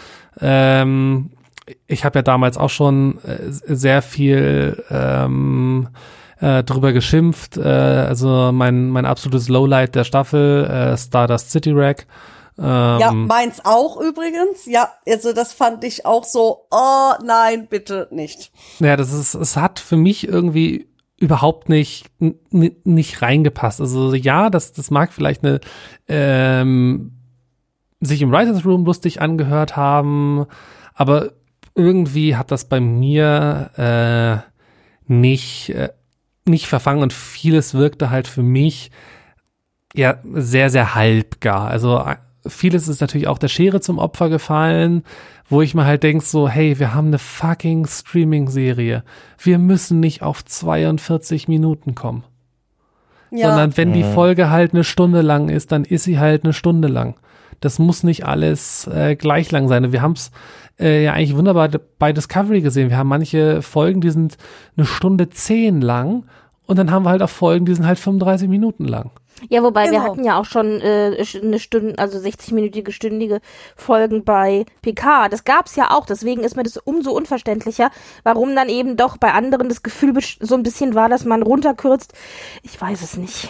Ähm, ich habe ja damals auch schon äh, sehr viel ähm, äh, drüber geschimpft. Äh, also mein mein absolutes Lowlight der Staffel, äh, Stardust City Rack. Ähm, Ja, meins auch übrigens. Ja, also das fand ich auch so, oh nein, bitte nicht. Ja, das ist, es hat für mich irgendwie überhaupt nicht n- nicht reingepasst. Also ja, das das mag vielleicht eine ähm, sich im Writers Room lustig angehört haben, aber irgendwie hat das bei mir äh, nicht äh, nicht verfangen und vieles wirkte halt für mich ja sehr, sehr halbgar. Also vieles ist natürlich auch der Schere zum Opfer gefallen, wo ich mir halt denk so, hey, wir haben eine fucking Streaming-Serie. Wir müssen nicht auf zweiundvierzig Minuten kommen. Ja. Sondern wenn die Folge halt eine Stunde lang ist, dann ist sie halt eine Stunde lang. Das muss nicht alles äh, gleich lang sein. Wir haben es äh, ja eigentlich wunderbar bei Discovery gesehen. Wir haben manche Folgen, die sind eine Stunde zehn lang und dann haben wir halt auch Folgen, die sind halt fünfunddreißig Minuten lang. Ja, wobei Genau. wir hatten ja auch schon äh, eine Stunde, also sechzig-minütige stündige Folgen bei Picard. Das gab's ja auch, deswegen ist mir das umso unverständlicher, warum dann eben doch bei anderen das Gefühl so ein bisschen war, dass man runterkürzt. Ich weiß es nicht.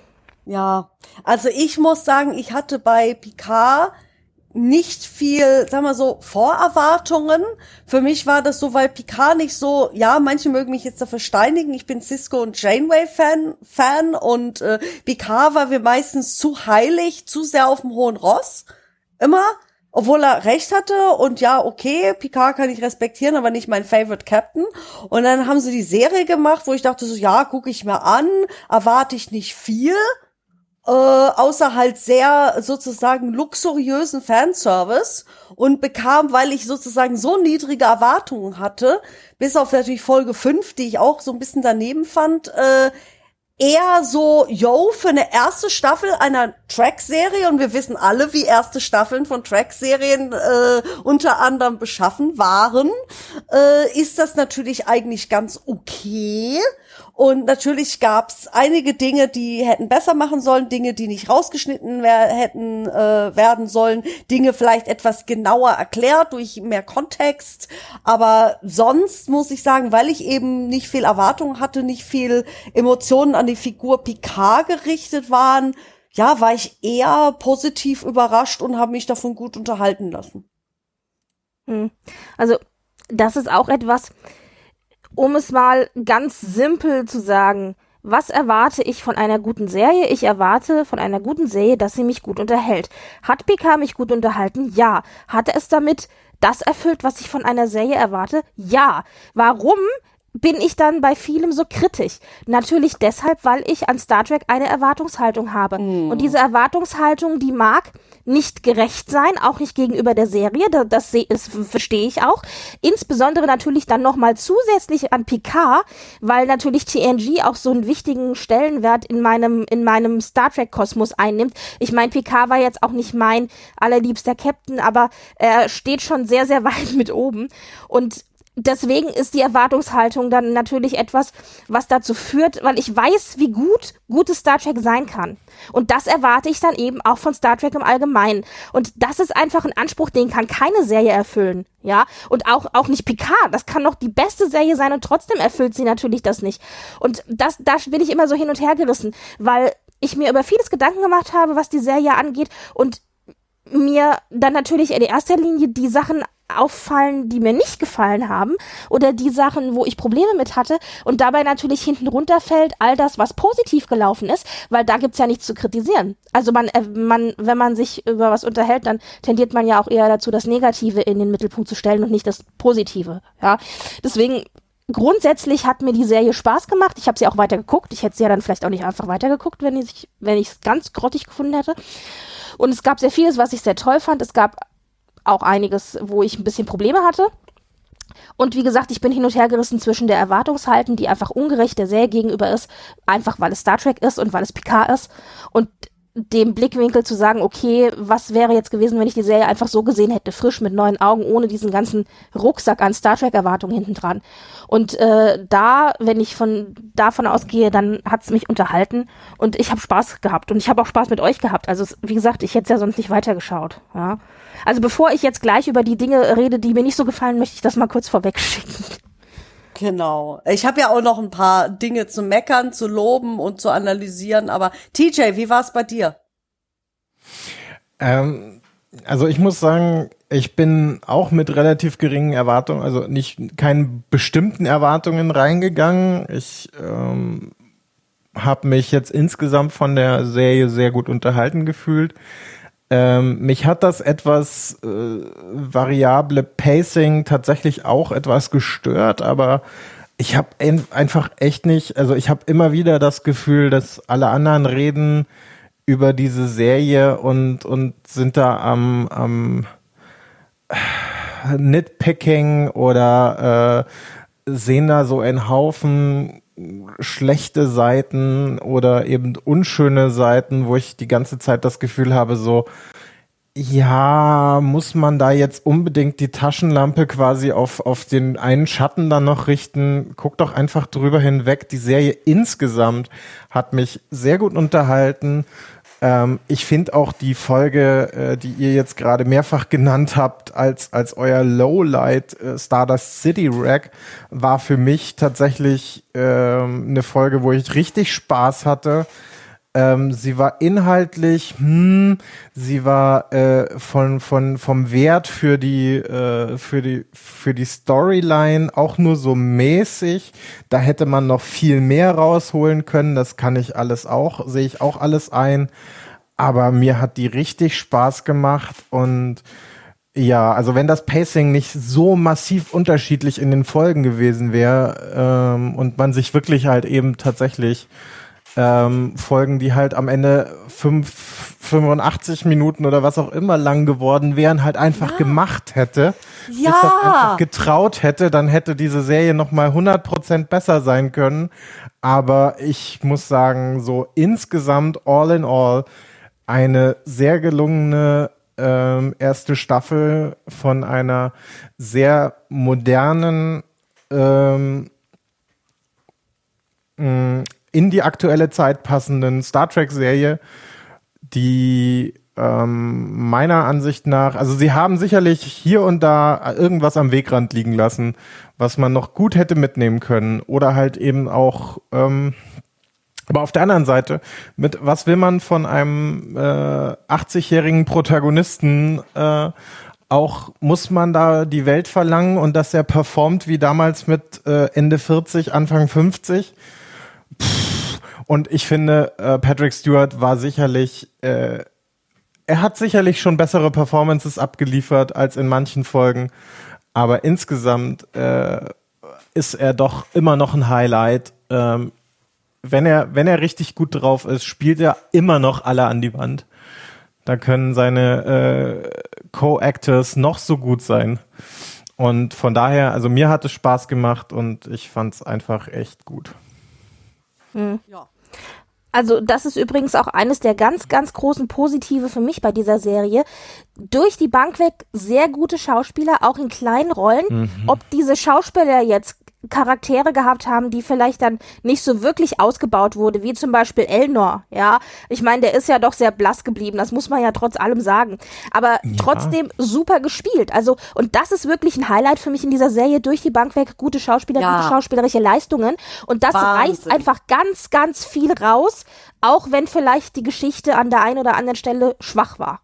Ja, also ich muss sagen, ich hatte bei Picard nicht viel, sagen wir so, Vorerwartungen. Für mich war das so, weil Picard nicht so, ja, manche mögen mich jetzt dafür steinigen, ich bin Sisko und Janeway-Fan Fan und äh, Picard war mir meistens zu heilig, zu sehr auf dem hohen Ross. Immer, obwohl er recht hatte und ja, okay, Picard kann ich respektieren, aber nicht mein Favorite Captain. Und dann haben sie die Serie gemacht, wo ich dachte so, ja, gucke ich mir an, erwarte ich nicht viel. Äh, außer halt sehr sozusagen luxuriösen Fanservice und bekam, weil ich sozusagen so niedrige Erwartungen hatte, bis auf natürlich Folge fünf, die ich auch so ein bisschen daneben fand, äh, eher so, yo, für eine erste Staffel einer Track-Serie, und wir wissen alle, wie erste Staffeln von Track-Serien äh, unter anderem beschaffen waren, äh, ist das natürlich eigentlich ganz okay. Und natürlich gab's einige Dinge, die hätten besser machen sollen, Dinge, die nicht rausgeschnitten wer- hätten äh, werden sollen, Dinge vielleicht etwas genauer erklärt durch mehr Kontext. Aber sonst muss ich sagen, weil ich eben nicht viel Erwartung hatte, nicht viel Emotionen an die Figur Picard gerichtet waren, ja, war ich eher positiv überrascht und habe mich davon gut unterhalten lassen. Hm. Also das ist auch etwas, um es mal ganz simpel zu sagen, was erwarte ich von einer guten Serie? Ich erwarte von einer guten Serie, dass sie mich gut unterhält. Hat Picard mich gut unterhalten? Ja. Hat es damit das erfüllt, was ich von einer Serie erwarte? Ja. Warum bin ich dann bei vielem so kritisch? Natürlich deshalb, weil ich an Star Trek eine Erwartungshaltung habe. Mm. Und diese Erwartungshaltung, die mag nicht gerecht sein, auch nicht gegenüber der Serie, das, das, das verstehe ich auch. Insbesondere natürlich dann nochmal zusätzlich an Picard, weil natürlich T N G auch so einen wichtigen Stellenwert in meinem in meinem Star Trek-Kosmos einnimmt. Ich meine, Picard war jetzt auch nicht mein allerliebster Captain, aber er steht schon sehr, sehr weit mit oben. Und deswegen ist die Erwartungshaltung dann natürlich etwas, was dazu führt, weil ich weiß, wie gut gutes Star Trek sein kann. Und das erwarte ich dann eben auch von Star Trek im Allgemeinen. Und das ist einfach ein Anspruch, den kann keine Serie erfüllen. Ja, und auch, auch nicht Picard. Das kann noch die beste Serie sein und trotzdem erfüllt sie natürlich das nicht. Und das, da bin ich immer so hin und her gerissen, weil ich mir über vieles Gedanken gemacht habe, was die Serie angeht, und mir dann natürlich in erster Linie die Sachen auffallen, die mir nicht gefallen haben, oder die Sachen, wo ich Probleme mit hatte, und dabei natürlich hinten runterfällt all das, was positiv gelaufen ist, weil da gibt's ja nichts zu kritisieren. Also man, man, wenn man sich über was unterhält, dann tendiert man ja auch eher dazu, das Negative in den Mittelpunkt zu stellen und nicht das Positive. Ja, deswegen grundsätzlich hat mir die Serie Spaß gemacht. Ich habe sie auch weiter geguckt. Ich hätte sie ja dann vielleicht auch nicht einfach weitergeguckt, wenn ich wenn ich es ganz grottig gefunden hätte. Und es gab sehr vieles, was ich sehr toll fand. Es gab auch einiges, wo ich ein bisschen Probleme hatte. Und wie gesagt, ich bin hin und her gerissen zwischen der Erwartungshaltung, die einfach ungerecht der Serie gegenüber ist, einfach weil es Star Trek ist und weil es Picard ist, und dem Blickwinkel zu sagen, okay, was wäre jetzt gewesen, wenn ich die Serie einfach so gesehen hätte, frisch, mit neuen Augen, ohne diesen ganzen Rucksack an Star Trek-Erwartungen hinten dran. Und äh, da, wenn ich von davon ausgehe, dann hat's mich unterhalten und ich habe Spaß gehabt und ich habe auch Spaß mit euch gehabt. Also wie gesagt, ich hätte es ja sonst nicht weitergeschaut. Ja? Also bevor ich jetzt gleich über die Dinge rede, die mir nicht so gefallen, möchte ich das mal kurz vorweg schicken. Genau. Ich habe ja auch noch ein paar Dinge zu meckern, zu loben und zu analysieren, aber T J, wie war es bei dir? Ähm, also ich muss sagen, ich bin auch mit relativ geringen Erwartungen, also nicht keinen bestimmten Erwartungen reingegangen. Ich ähm, habe mich jetzt insgesamt von der Serie sehr gut unterhalten gefühlt. Ähm, mich hat das etwas äh, variable Pacing tatsächlich auch etwas gestört, aber ich habe ein, einfach echt nicht, also ich habe immer wieder das Gefühl, dass alle anderen reden über diese Serie und und sind da am, am Nitpicking oder äh, sehen da so einen Haufen schlechte Seiten oder eben unschöne Seiten, wo ich die ganze Zeit das Gefühl habe, so, Ja, muss man da jetzt unbedingt die Taschenlampe quasi auf, auf den einen Schatten dann noch richten? Guck doch einfach drüber hinweg. Die Serie insgesamt hat mich sehr gut unterhalten. Ähm, ich finde auch die Folge, äh, die ihr jetzt gerade mehrfach genannt habt, als, als euer Lowlight, äh, Stardust City Wreck, war für mich tatsächlich ähm, eine Folge, wo ich richtig Spaß hatte. Ähm, sie war inhaltlich, hm, sie war äh, von von vom Wert für die äh, für die für die Storyline auch nur so mäßig. Da hätte man noch viel mehr rausholen können. Das kann ich alles auch, sehe ich auch alles ein. Aber mir hat die richtig Spaß gemacht und ja, also wenn das Pacing nicht so massiv unterschiedlich in den Folgen gewesen wäre ähm, und man sich wirklich halt eben tatsächlich Ähm, Folgen, die halt am Ende fünf, fünfundachtzig Minuten oder was auch immer lang geworden wären, halt einfach ja. gemacht hätte, ja. sich das einfach getraut hätte, dann hätte diese Serie nochmal hundert Prozent besser sein können. Aber ich muss sagen, so insgesamt all in all eine sehr gelungene ähm, erste Staffel von einer sehr modernen ähm, mh, in die aktuelle Zeit passenden Star Trek-Serie, die ähm, meiner Ansicht nach, also sie haben sicherlich hier und da irgendwas am Wegrand liegen lassen, was man noch gut hätte mitnehmen können oder halt eben auch, ähm, aber auf der anderen Seite, mit was will man von einem äh, achtzig-jährigen Protagonisten äh, auch, muss man da die Welt verlangen und dass er performt wie damals mit äh, Ende vierzig, Anfang fünfzig? Und ich finde, äh, Patrick Stewart war sicherlich, äh, er hat sicherlich schon bessere Performances abgeliefert als in manchen Folgen, aber insgesamt äh, ist er doch immer noch ein Highlight. Ähm, wenn er, wenn er richtig gut drauf ist, spielt er immer noch alle an die Wand. Da können seine äh, Co-Actors noch so gut sein. Und von daher, also mir hat es Spaß gemacht und ich fand es einfach echt gut. Hm. Ja. Also das ist übrigens auch eines der ganz, ganz großen Positive für mich bei dieser Serie. Durch die Bank weg sehr gute Schauspieler, auch in kleinen Rollen. Mhm. Ob diese Schauspieler jetzt Charaktere gehabt haben, die vielleicht dann nicht so wirklich ausgebaut wurde, wie zum Beispiel Elnor, ja. Ich meine, der ist ja doch sehr blass geblieben, das muss man ja trotz allem sagen. Aber ja. trotzdem super gespielt. Also, und das ist wirklich ein Highlight für mich in dieser Serie, durch die Bank weg, gute Schauspieler, ja. gute schauspielerische Leistungen. Und das Wahnsinn. reißt einfach ganz, ganz viel raus, auch wenn vielleicht die Geschichte an der einen oder anderen Stelle schwach war.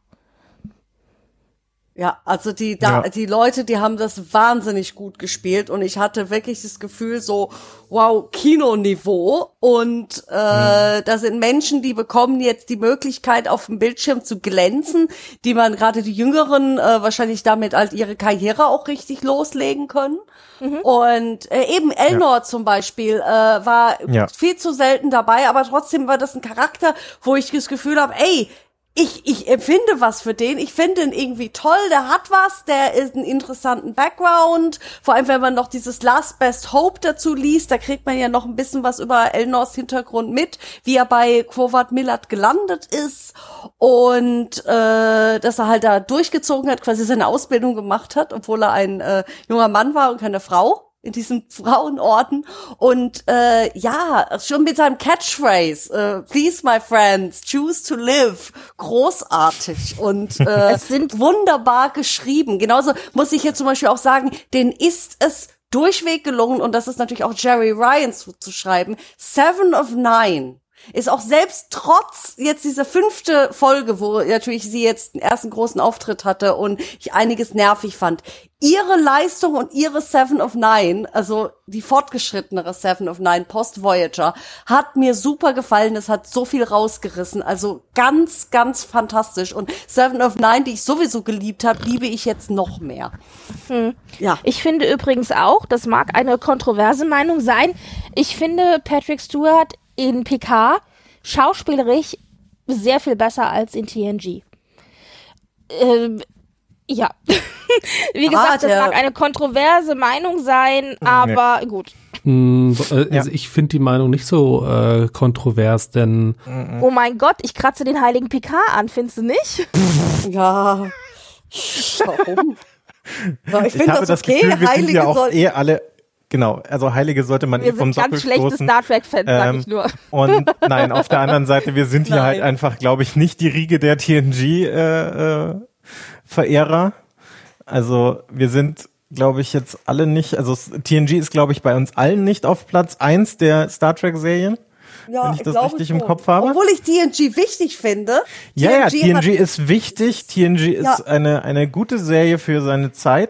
Ja, also die da, ja. die Leute, die haben das wahnsinnig gut gespielt und ich hatte wirklich das Gefühl so, wow, Kinoniveau und äh, mhm. da sind Menschen, die bekommen jetzt die Möglichkeit, auf dem Bildschirm zu glänzen, die man gerade die Jüngeren äh, wahrscheinlich damit halt ihre Karriere auch richtig loslegen können. Mhm. Und äh, eben Elnor ja. zum Beispiel äh, war ja. viel zu selten dabei, aber trotzdem war das ein Charakter, wo ich das Gefühl habe, ey, Ich, ich empfinde was für den. Ich finde ihn irgendwie toll. Der hat was. Der ist einen interessanten Background. Vor allem, wenn man noch dieses Last Best Hope dazu liest, da kriegt man ja noch ein bisschen was über Elnors Hintergrund mit, wie er bei Quo Vad Millard gelandet ist und äh, dass er halt da durchgezogen hat, quasi seine Ausbildung gemacht hat, obwohl er ein äh, junger Mann war und keine Frau in diesen Frauenorten und äh, ja, schon mit seinem Catchphrase, äh, please my friends, choose to live, großartig und äh, es sind wunderbar geschrieben. Genauso muss ich jetzt zum Beispiel auch sagen, denen ist es durchweg gelungen, und das ist natürlich auch Jerry Ryan zuzuschreiben, Seven of Nine ist auch selbst trotz jetzt dieser fünfte Folge, wo natürlich sie jetzt den ersten großen Auftritt hatte und ich einiges nervig fand, ihre Leistung und ihre Seven of Nine, also die fortgeschrittenere Seven of Nine Post-Voyager, hat mir super gefallen. Es hat so viel rausgerissen. Also ganz, ganz fantastisch. Und Seven of Nine, die ich sowieso geliebt habe, liebe ich jetzt noch mehr. Hm. Ja. Ich finde übrigens auch, das mag eine kontroverse Meinung sein, ich finde Patrick Stewart in P K schauspielerisch sehr viel besser als in T N G. Ähm, Ja. Wie gesagt, das mag eine kontroverse Meinung sein, aber nee. gut. Mm, äh, Ja. also ich finde die Meinung nicht so äh, kontrovers, denn Oh mein Gott, ich kratze den heiligen Picard an, findest du nicht? Ja. Warum? Ja, ich Ich finde habe das das okay. Gefühl, wir sind Heilige ja auch soll- eh alle, genau, also Heilige sollte man Wir eh vom sind ganz Sockel schlechte stoßen. Star Trek-Fans, sag Ähm, ich nur. Und nein, auf der anderen Seite, wir sind hier Nein. halt einfach, glaube ich, nicht die Riege der T N G-Verehrer. Also wir sind, glaube ich, jetzt alle nicht, also T N G ist, glaube ich, bei uns allen nicht auf Platz eins der Star Trek-Serien. Ja, wenn ich das glaube richtig schon. im Kopf habe. Obwohl ich T N G wichtig finde. Ja, ja, T N G hat- ist wichtig, T N G ist Ja. eine, eine gute Serie für seine Zeit.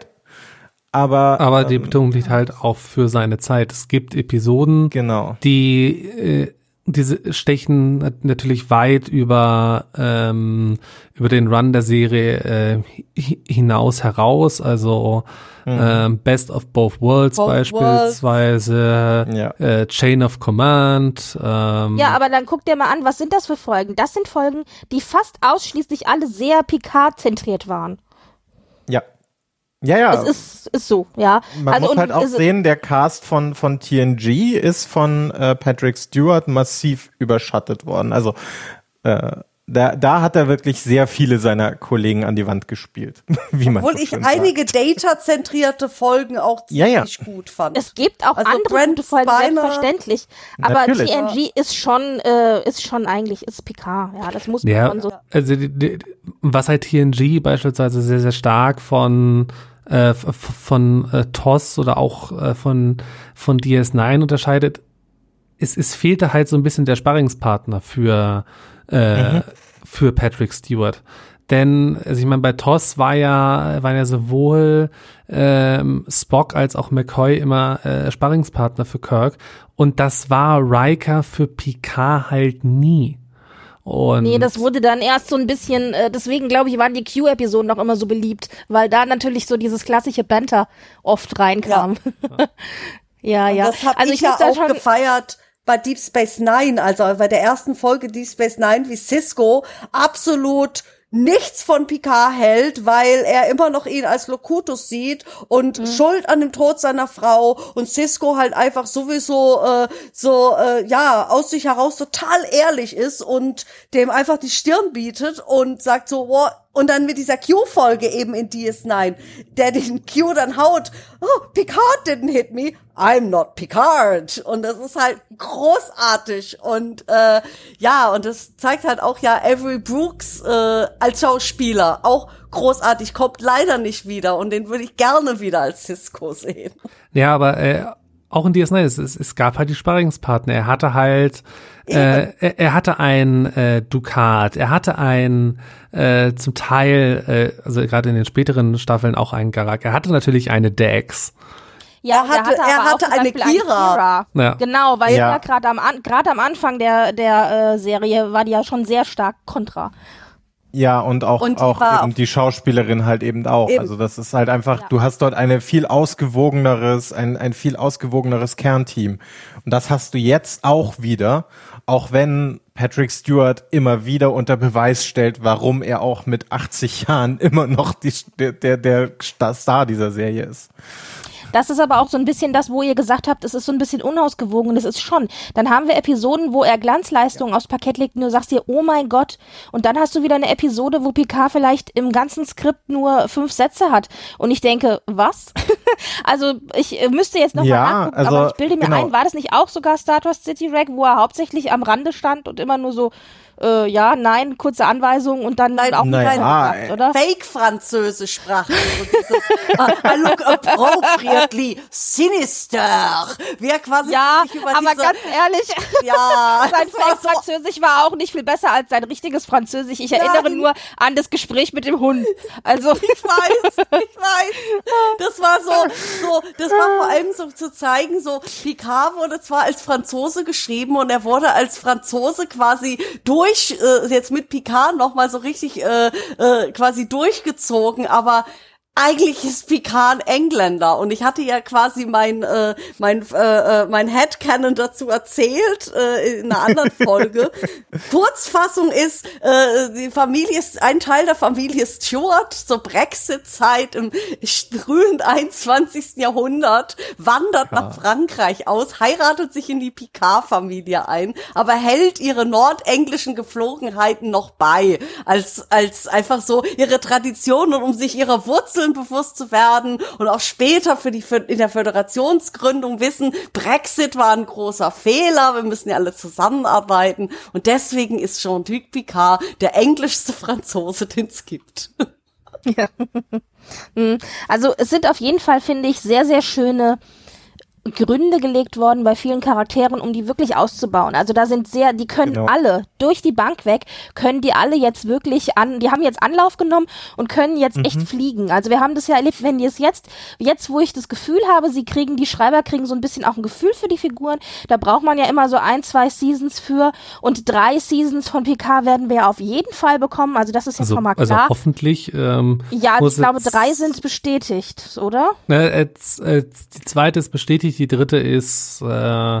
Aber, aber die ähm, Betonung liegt halt auch für seine Zeit. Es gibt Episoden, genau. die äh, diese stechen nat- natürlich weit über ähm, über den Run der Serie äh, hi- hinaus heraus. Also ähm, Best of Both Worlds Both beispielsweise, Ja. äh, Chain of Command. Ähm, Ja, aber dann guck dir mal an, was sind das für Folgen? Das sind Folgen, die fast ausschließlich alle sehr Picard-zentriert waren. Ja. Ja, ja. Es ist, ist so, ja. Man also muss und halt auch es- sehen, der Cast von, von T N G ist von äh, Patrick Stewart massiv überschattet worden. Also äh, da, da hat er wirklich sehr viele seiner Kollegen an die Wand gespielt. Wie man Obwohl so ich schön einige Data-zentrierte Folgen auch Ja, ja. ziemlich gut fand. Es gibt auch Also andere Brent gute Folgen, Spiner- selbstverständlich. Aber Natürlich. T N G ist schon, äh, ist schon eigentlich, ist Picard. Ja, das muss man Ja, schon so. also die, die, was halt T N G beispielsweise sehr, sehr stark von äh, f- von äh, T O S oder auch äh, von von D S neun unterscheidet, es, es fehlte halt so ein bisschen der Sparringspartner für äh, Mhm. für Patrick Stewart. Denn, also ich meine, bei T O S war ja, waren ja sowohl ähm, Spock als auch McCoy immer äh, Sparringspartner für Kirk. Und das war Riker für Picard halt nie. Und Nee, das wurde dann erst so ein bisschen, äh, deswegen glaube ich, waren die Q-Episoden auch immer so beliebt, weil da natürlich so dieses klassische Banter oft reinkam. Ja, ja. ja. Das habe Also ich, ich ja muss da auch schon, gefeiert bei Deep Space Nine, also bei der ersten Folge Deep Space Nine, wie Sisko absolut nichts von Picard hält, weil er immer noch ihn als Locutus sieht und Schuld an dem Tod seiner Frau und Sisko halt einfach sowieso äh, so äh, ja aus sich heraus total ehrlich ist und dem einfach die Stirn bietet und sagt so, wow, und dann mit dieser Q-Folge eben in D S neun, der den Q dann haut, oh, Picard didn't hit me, I'm not Picard. Und das ist halt großartig. Und äh, ja, und das zeigt halt auch ja Avery Brooks äh, als Schauspieler auch großartig, kommt leider nicht wieder. Und den würde ich gerne wieder als Sisko sehen. ja, aber äh, auch in D S neun, es, es, es gab halt die Sparringspartner. Er hatte halt, äh, er, er hatte ein äh, Dukat, er hatte ein äh, zum Teil, äh, also gerade in den späteren Staffeln auch einen Garak. Er hatte natürlich eine Dex. ja, Er hatte- der hatte er aber hatte auch zum eine Beispiel Kira. Ja. Genau, weil Ja. ja, gerade am, an, gerade am Anfang der, der äh, Serie war die ja schon sehr stark kontra. Ja, und auch, Und die auch war eben auch- die Schauspielerin halt eben auch. Eben. Also das ist halt einfach, Ja. du hast dort eine viel ausgewogeneres, ein, ein viel ausgewogeneres Kernteam. Und das hast du jetzt auch wieder, auch wenn Patrick Stewart immer wieder unter Beweis stellt, warum er auch mit achtzig Jahren immer noch die, der, der, der Star dieser Serie ist. Das ist aber auch so ein bisschen das, wo ihr gesagt habt, es ist so ein bisschen unausgewogen und es ist schon. Dann haben wir Episoden, wo er Glanzleistungen aufs Parkett legt und du sagst dir, oh mein Gott. Und dann hast du wieder eine Episode, wo Picard vielleicht im ganzen Skript nur fünf Sätze hat. Und ich denke, was? Also ich äh, müsste jetzt nochmal Ja, nachgucken, also, aber ich bilde mir genau. ein, war das nicht auch sogar Star Trek City Rec, wo er hauptsächlich am Rande stand und immer nur so, äh, ja, nein, kurze Anweisungen und dann Nein, auch nicht nein, weiter ah, gesagt, oder? Fake-Französisch sprach. Also dieses, uh, I look appropriately sinister. Wie er quasi Ja, sich über aber diese, ganz ehrlich, ja, sein das war so, Französisch war auch nicht viel besser als sein richtiges Französisch. Ich erinnere Nein. nur an das Gespräch mit dem Hund. Also ich weiß, ich weiß. Das war so, so, das war vor allem so zu zeigen, so, Picard wurde zwar als Franzose geschrieben und er wurde als Franzose quasi durch, äh, jetzt mit Picard nochmal so richtig, äh, äh, quasi durchgezogen, aber eigentlich ist Picard ein Engländer und ich hatte ja quasi mein äh, mein äh, mein Headcanon dazu erzählt äh, in einer anderen Folge. Kurzfassung ist, äh, die Familie ist ein Teil der Familie Stewart zur Brexit-Zeit im frühen einundzwanzigsten Jahrhundert, wandert ja. nach Frankreich aus, heiratet sich in die Picard-Familie ein, aber hält ihre nordenglischen Geflogenheiten noch bei, als als einfach so ihre Traditionen und um sich ihrer Wurzeln bewusst zu werden und auch später für die in der Föderationsgründung wissen, Brexit war ein großer Fehler, wir müssen ja alle zusammenarbeiten und deswegen ist Jean-Luc Picard der englischste Franzose, den es gibt. Ja. Also es sind auf jeden Fall, finde ich, sehr, sehr schöne Gründe gelegt worden bei vielen Charakteren, um die wirklich auszubauen. Also da sind sehr, die können genau. alle, durch die Bank weg, können die alle jetzt wirklich an, die haben jetzt Anlauf genommen und können jetzt mhm. echt fliegen. Also wir haben das ja erlebt, wenn die es jetzt, jetzt wo ich das Gefühl habe, sie kriegen, die Schreiber kriegen so ein bisschen auch ein Gefühl für die Figuren, da braucht man ja immer so ein, zwei Seasons für und drei Seasons von Picard werden wir auf jeden Fall bekommen, also das ist jetzt also, schon mal klar. Also hoffentlich. Ähm, ja, ich glaube drei sind bestätigt, oder? Äh, äh, die zweite ist bestätigt, die dritte ist äh, äh,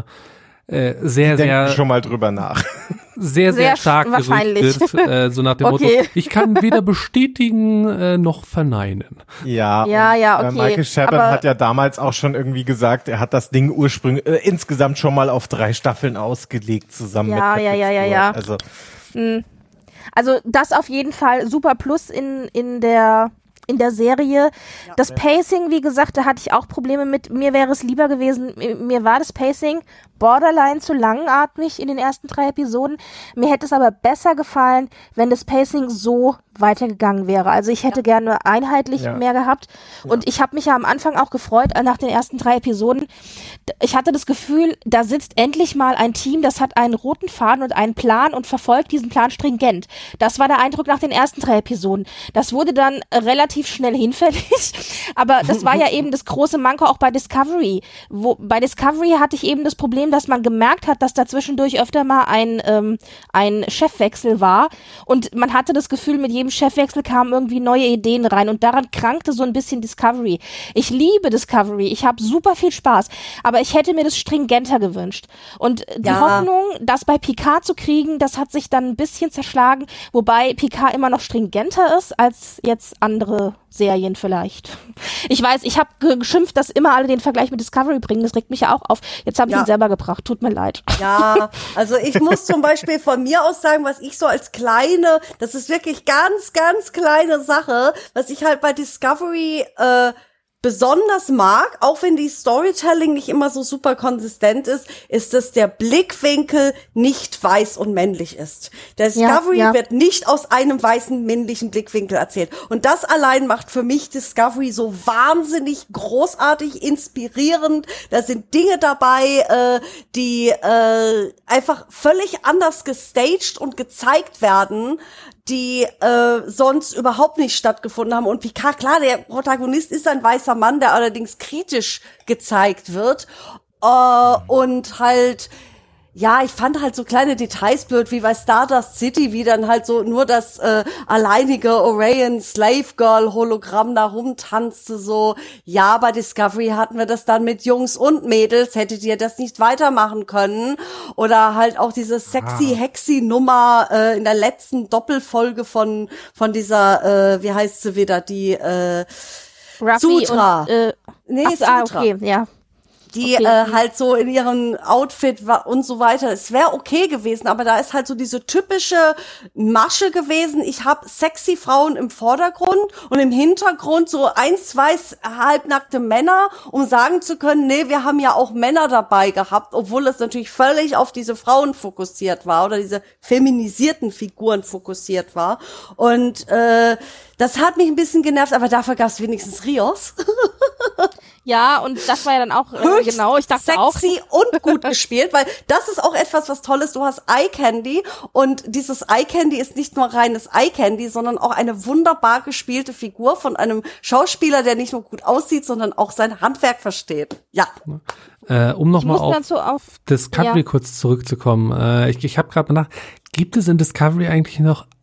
sehr, ich sehr schon mal drüber nach. Sehr, sehr, sehr stark wahrscheinlich. gerüchtet, äh, so nach dem okay. Motto, ich kann weder bestätigen äh, noch verneinen. Ja, ja, ja, okay. Äh, Michael Chabon hat ja damals auch schon irgendwie gesagt, er hat das Ding ursprünglich äh, insgesamt schon mal auf drei Staffeln ausgelegt, zusammen ja, mit ja, ja, ja, ja. Also, hm. also das auf jeden Fall super Plus in in der in der Serie. Ja, das Pacing, wie gesagt, da hatte ich auch Probleme mit. Mir wäre es lieber gewesen, mir war das Pacing borderline zu langatmig in den ersten drei Episoden. Mir hätte es aber besser gefallen, wenn das Pacing so weitergegangen wäre. Also ich hätte ja. gerne einheitlich ja. mehr gehabt. Ja. Und ich habe mich ja am Anfang auch gefreut, nach den ersten drei Episoden. Ich hatte das Gefühl, da sitzt endlich mal ein Team, das hat einen roten Faden und einen Plan und verfolgt diesen Plan stringent. Das war der Eindruck nach den ersten drei Episoden. Das wurde dann relativ schnell hinfällig. Aber das war ja eben das große Manko auch bei Discovery. Wo, bei Discovery hatte ich eben das Problem, dass man gemerkt hat, dass da zwischendurch öfter mal ein, ähm, ein Chefwechsel war. Und man hatte das Gefühl, mit jedem Chefwechsel kamen irgendwie neue Ideen rein und daran krankte so ein bisschen Discovery. Ich liebe Discovery, ich habe super viel Spaß, aber ich hätte mir das stringenter gewünscht. Und die ja. Hoffnung, das bei Picard zu kriegen, das hat sich dann ein bisschen zerschlagen, wobei Picard immer noch stringenter ist als jetzt andere Serien vielleicht. Ich weiß, ich habe geschimpft, dass immer alle den Vergleich mit Discovery bringen, das regt mich ja auch auf. Jetzt habe ich ja. ihn selber gebracht, tut mir leid. Ja, also ich muss zum Beispiel von mir aus sagen, was ich so als kleine, das ist wirklich ganz, ganz kleine Sache, was ich halt bei Discovery äh, besonders mag, auch wenn die Storytelling nicht immer so super konsistent ist, ist, dass der Blickwinkel nicht weiß und männlich ist. Der Discovery ja, ja. wird nicht aus einem weißen männlichen Blickwinkel erzählt. Und das allein macht für mich Discovery so wahnsinnig großartig, inspirierend. Da sind Dinge dabei, äh, die äh, einfach völlig anders gestaged und gezeigt werden, die äh, sonst überhaupt nicht stattgefunden haben. Und Picard, klar, der Protagonist ist ein weißer Mann, der allerdings kritisch gezeigt wird. Äh, und halt, ja, ich fand halt so kleine Details blöd, wie bei Stardust City, wie dann halt so nur das äh, alleinige Orion Slave Girl Hologramm da rumtanzte, so. Ja, bei Discovery hatten wir das dann mit Jungs und Mädels, hättet ihr das nicht weitermachen können. Oder halt auch diese sexy Hexy Nummer äh, in der letzten Doppelfolge von von dieser, äh, wie heißt sie wieder, die äh, Ruffy Sutra. Und, äh, nee, ach, Sutra. Ah, okay, ja. Die okay. äh, halt so in ihrem Outfit war und so weiter. Es wäre okay gewesen, aber da ist halt so diese typische Masche gewesen. Ich habe sexy Frauen im Vordergrund und im Hintergrund so ein, zwei halbnackte Männer, um sagen zu können, nee, wir haben ja auch Männer dabei gehabt, obwohl es natürlich völlig auf diese Frauen fokussiert war oder diese feminisierten Figuren fokussiert war. Und äh, das hat mich ein bisschen genervt, aber dafür gab es wenigstens Rios. Ja, und das war ja dann auch, äh, genau, ich dachte sexy auch. Sexy und gut gespielt, weil das ist auch etwas, was Tolles. Du hast Eye Candy und dieses Eye Candy ist nicht nur reines Eye Candy, sondern auch eine wunderbar gespielte Figur von einem Schauspieler, der nicht nur gut aussieht, sondern auch sein Handwerk versteht. Ja. Äh, um nochmal auf, so auf Discovery ja. kurz zurückzukommen. Äh, ich ich habe gerade nach, gibt es in Discovery eigentlich noch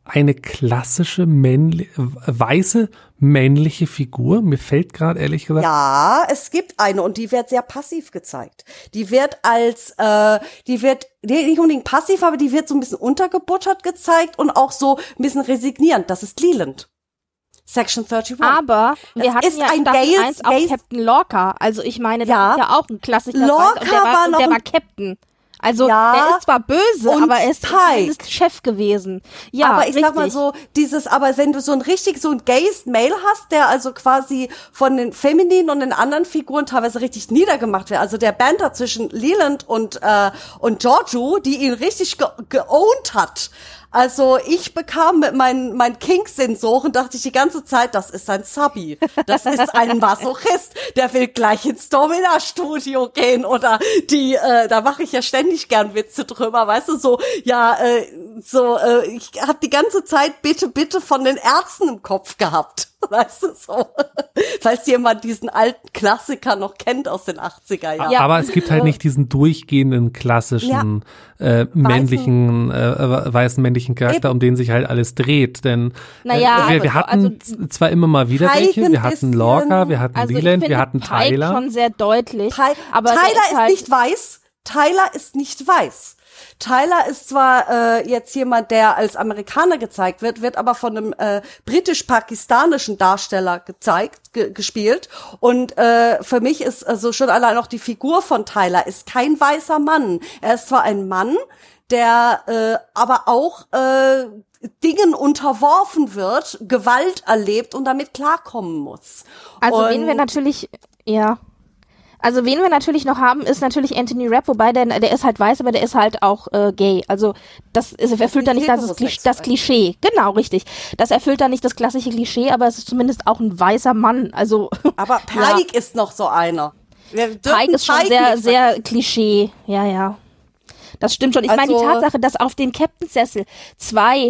eine klassische männli- weiße männliche Figur? Mir fällt gerade ehrlich gesagt. Ja, es gibt eine und die wird sehr passiv gezeigt. Die wird als, äh, die wird nee, nicht unbedingt passiv, aber die wird so ein bisschen untergebuttert gezeigt und auch so ein bisschen resignierend. Das ist Leland. Section einunddreißig. Aber wir das hatten ist ja in ein Staffel Gaze, eins auch Gaze. Captain Lorca. Also ich meine, Ja. das ist ja auch ein klassischer Lorca Weißer und der war, war und noch der ein- war Captain. Also Ja, der ist zwar böse, und aber er ist Pike. zumindest Chef gewesen. Ja, aber ich richtig. sag mal so, dieses, aber wenn du so ein richtig, so ein Gazed Male hast, der also quasi von den femininen und den anderen Figuren teilweise richtig niedergemacht wird, also der Banter zwischen Leland und, äh, und Giorgio, die ihn richtig ge geowned hat. Also ich bekam mit meinen, meinen Kink-Sensoren, dachte ich die ganze Zeit, das ist ein Subby. Das ist ein Masochist. Der will gleich ins Domina-Studio gehen oder die, äh, da mache ich ja ständig gern Witze drüber, weißt du, so, ja, äh, so, äh, ich habe die ganze Zeit bitte, bitte von den Ärzten im Kopf gehabt. Weißt du, so. Falls jemand diesen alten Klassiker noch kennt aus den achtziger Jahren. Ja. Aber es gibt halt nicht diesen durchgehenden klassischen äh, männlichen, äh, weißen männlichen Charakter, um den sich halt alles dreht. Denn Naja, äh, wir, wir also- hatten also- zwar immer mal wieder Pike welche, ein wir hatten bisschen- Lorca, wir hatten Also ich Leland, finde wir hatten Pike Tyler. schon sehr deutlich. Ty- aber der Tyler ist, halt, nicht weiß. Tyler ist nicht weiß. Tyler ist zwar äh, jetzt jemand, der als Amerikaner gezeigt wird, wird aber von einem äh, britisch-pakistanischen Darsteller gezeigt, ge gespielt. Und äh, für mich ist also schon allein auch die Figur von Tyler ist kein weißer Mann. Er ist zwar ein Mann, der äh, aber auch äh, Dingen unterworfen wird, Gewalt erlebt und damit klarkommen muss. Also und wen wir natürlich, ja. Also wen wir natürlich noch haben, ist natürlich Anthony Rapp, wobei der, der ist halt weiß, aber der ist halt auch äh, gay. Also das ist, erfüllt da nicht das, das, Klisch- das Klischee. Genau, richtig. Das erfüllt da nicht das klassische Klischee, aber es ist zumindest auch ein weißer Mann. Also aber Pike ja. ist noch so einer. Wir dürfen Pike ist schon Pike sehr, nicht sehr Klischee. Ja, ja. Das stimmt schon. Ich Also, meine, die Tatsache, dass auf den Captain-Sessel zwei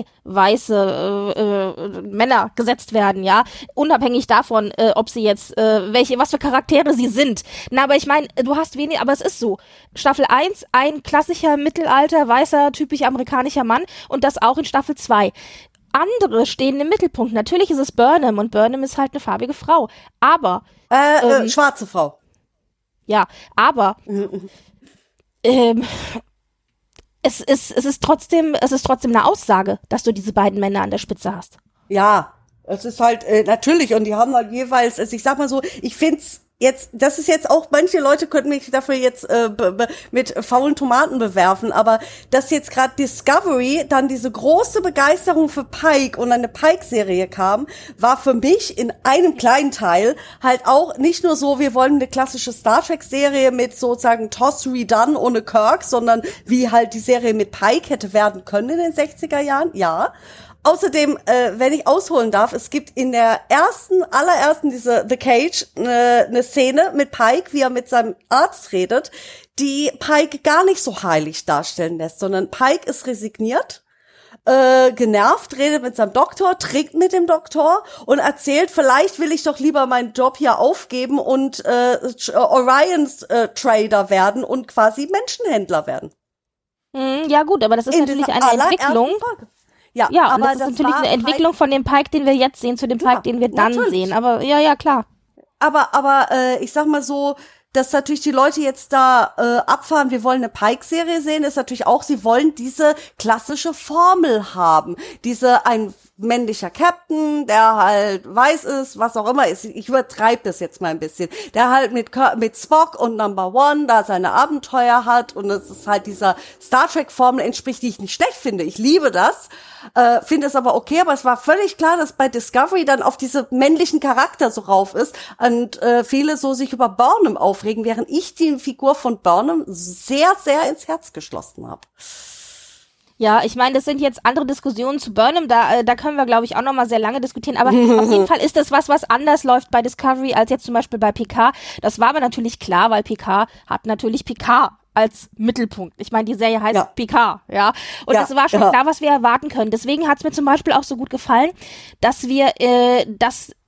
weiße äh, äh, Männer gesetzt werden, ja, unabhängig davon, äh, ob sie jetzt, äh, welche, was für Charaktere sie sind. Na, aber ich meine, du hast wenig, aber es ist so. Staffel eins, ein klassischer Mittelalter, weißer, typisch amerikanischer Mann und das auch in Staffel zwei. Andere stehen im Mittelpunkt. Natürlich ist es Burnham und Burnham ist halt eine farbige Frau. Aber Äh, äh, ähm, schwarze Frau. ja, aber ähm, es ist, es ist trotzdem, es ist trotzdem eine Aussage, dass du diese beiden Männer an der Spitze hast. Ja, es ist halt äh, natürlich und die haben halt jeweils, also ich sag mal so, ich find's jetzt, das ist jetzt auch, manche Leute könnten mich dafür jetzt äh, be, be, mit faulen Tomaten bewerfen, aber dass jetzt gerade Discovery dann diese große Begeisterung für Pike und eine Pike-Serie kam, war für mich in einem kleinen Teil halt auch nicht nur so, wir wollen eine klassische Star Trek-Serie mit sozusagen Toss Redone ohne Kirk, sondern wie halt die Serie mit Pike hätte werden können in den sechziger Jahren, ja. Außerdem, äh, wenn ich ausholen darf, es gibt in der ersten, allerersten, diese The Cage, eine ne Szene mit Pike, wie er mit seinem Arzt redet, die Pike gar nicht so heilig darstellen lässt, sondern Pike ist resigniert, äh, genervt, redet mit seinem Doktor, trinkt mit dem Doktor und erzählt, vielleicht will ich doch lieber meinen Job hier aufgeben und äh, Orions äh, Trader werden und quasi Menschenhändler werden. Hm, ja gut, aber das ist In natürlich dieser eine allerersten Entwicklung. Folge. Ja, Ja, aber und das ist das natürlich war eine Entwicklung Pike- von dem Pike, den wir jetzt sehen, zu dem Pike, Ja, den wir dann natürlich. sehen. Aber ja, ja, klar. Aber, aber äh, ich sag mal so, dass natürlich die Leute jetzt da äh, abfahren, wir wollen eine Pike-Serie sehen, ist natürlich auch, sie wollen diese klassische Formel haben. Diese, ein männlicher Captain, der halt weiß ist, was auch immer ist. Ich übertreibe das jetzt mal ein bisschen. Der halt mit, mit Spock und Number One da seine Abenteuer hat und es ist halt dieser Star Trek-Formel entspricht, die ich nicht schlecht finde. Ich liebe das, äh, finde es aber okay, aber es war völlig klar, dass bei Discovery dann auf diese männlichen Charakter so rauf ist und äh, viele so sich über Burnham aufregen, während ich die Figur von Burnham sehr, sehr ins Herz geschlossen habe. Ja, ich meine, das sind jetzt andere Diskussionen zu Burnham, da, äh, da können wir, glaube ich, auch noch mal sehr lange diskutieren, aber auf jeden Fall ist das was, was anders läuft bei Discovery als jetzt zum Beispiel bei Picard. Das war aber natürlich klar, weil Picard hat natürlich Picard als Mittelpunkt. Ich meine, die Serie heißt Ja. Picard, ja. Und Ja, es war schon ja. klar, was wir erwarten können. Deswegen hat es mir zum Beispiel auch so gut gefallen, dass wir, äh, dass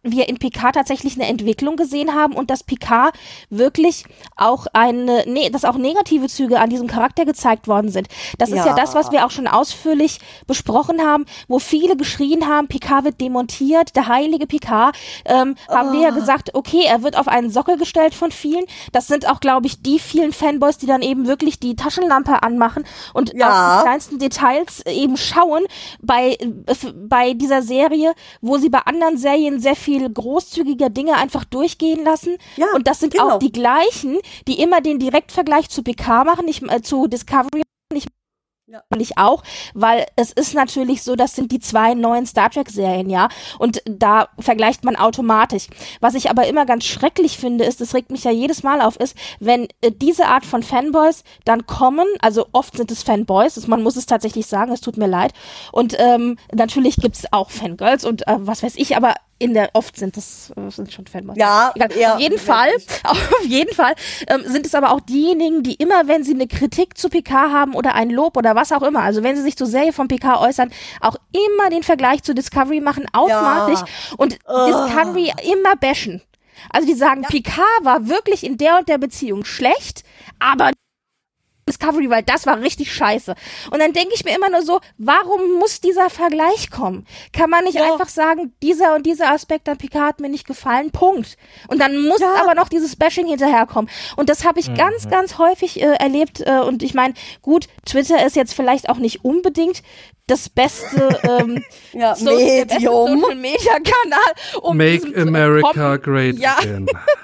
wir in Picard tatsächlich eine Entwicklung gesehen haben und dass Picard wirklich auch eine, nee, dass auch negative Züge an diesem Charakter gezeigt worden sind. Das ist ja. ja das, was wir auch schon ausführlich besprochen haben, wo viele geschrien haben, Picard wird demontiert, der heilige Picard, ähm, oh. haben wir ja gesagt, okay, er wird auf einen Sockel gestellt von vielen. Das sind auch, glaube ich, die vielen Fanboys, die dann eben wirklich die Taschenlampe anmachen und ja. auf die kleinsten Details eben schauen bei, äh, bei dieser Serie, wo sie bei anderen Serien sehr viel großzügiger Dinge einfach durchgehen lassen. Ja, und das sind genau. auch die gleichen, die immer den Direktvergleich zu Picard machen, nicht äh, zu Discovery, nicht Ja. Ich auch, weil es ist natürlich so, das sind die zwei neuen Star Trek Serien, ja, und da vergleicht man automatisch. Was ich aber immer ganz schrecklich finde, ist, das regt mich ja jedes Mal auf, ist, wenn äh, diese Art von Fanboys dann kommen, also oft sind es Fanboys, das, man muss es tatsächlich sagen, es tut mir leid, und ähm, natürlich gibt's auch Fangirls und äh, was weiß ich, aber in der oft sind das äh, sind schon Fanboys. Ja, Egal. ja, auf jeden Fall, auf jeden Fall ähm, sind es aber auch diejenigen, die immer, wenn sie eine Kritik zu Picard haben oder ein Lob oder was auch immer, also wenn sie sich zur Serie von Picard äußern, auch immer den Vergleich zu Discovery machen, automatisch ja. und uh. Discovery immer bashen. Also die sagen, ja. Picard war wirklich in der und der Beziehung schlecht, aber Discovery, weil das war richtig scheiße. Und dann denke ich mir immer nur so, warum muss dieser Vergleich kommen? Kann man nicht ja. einfach sagen, dieser und dieser Aspekt an Picard hat mir nicht gefallen, Punkt. Und dann muss ja. aber noch dieses Bashing hinterherkommen. Und das habe ich mhm. ganz, ganz häufig äh, erlebt. Äh, und ich meine, gut, Twitter ist jetzt vielleicht auch nicht unbedingt das beste, ähm, ja, so, Medium. Social Media Kanal, um Make America Great ja. Again.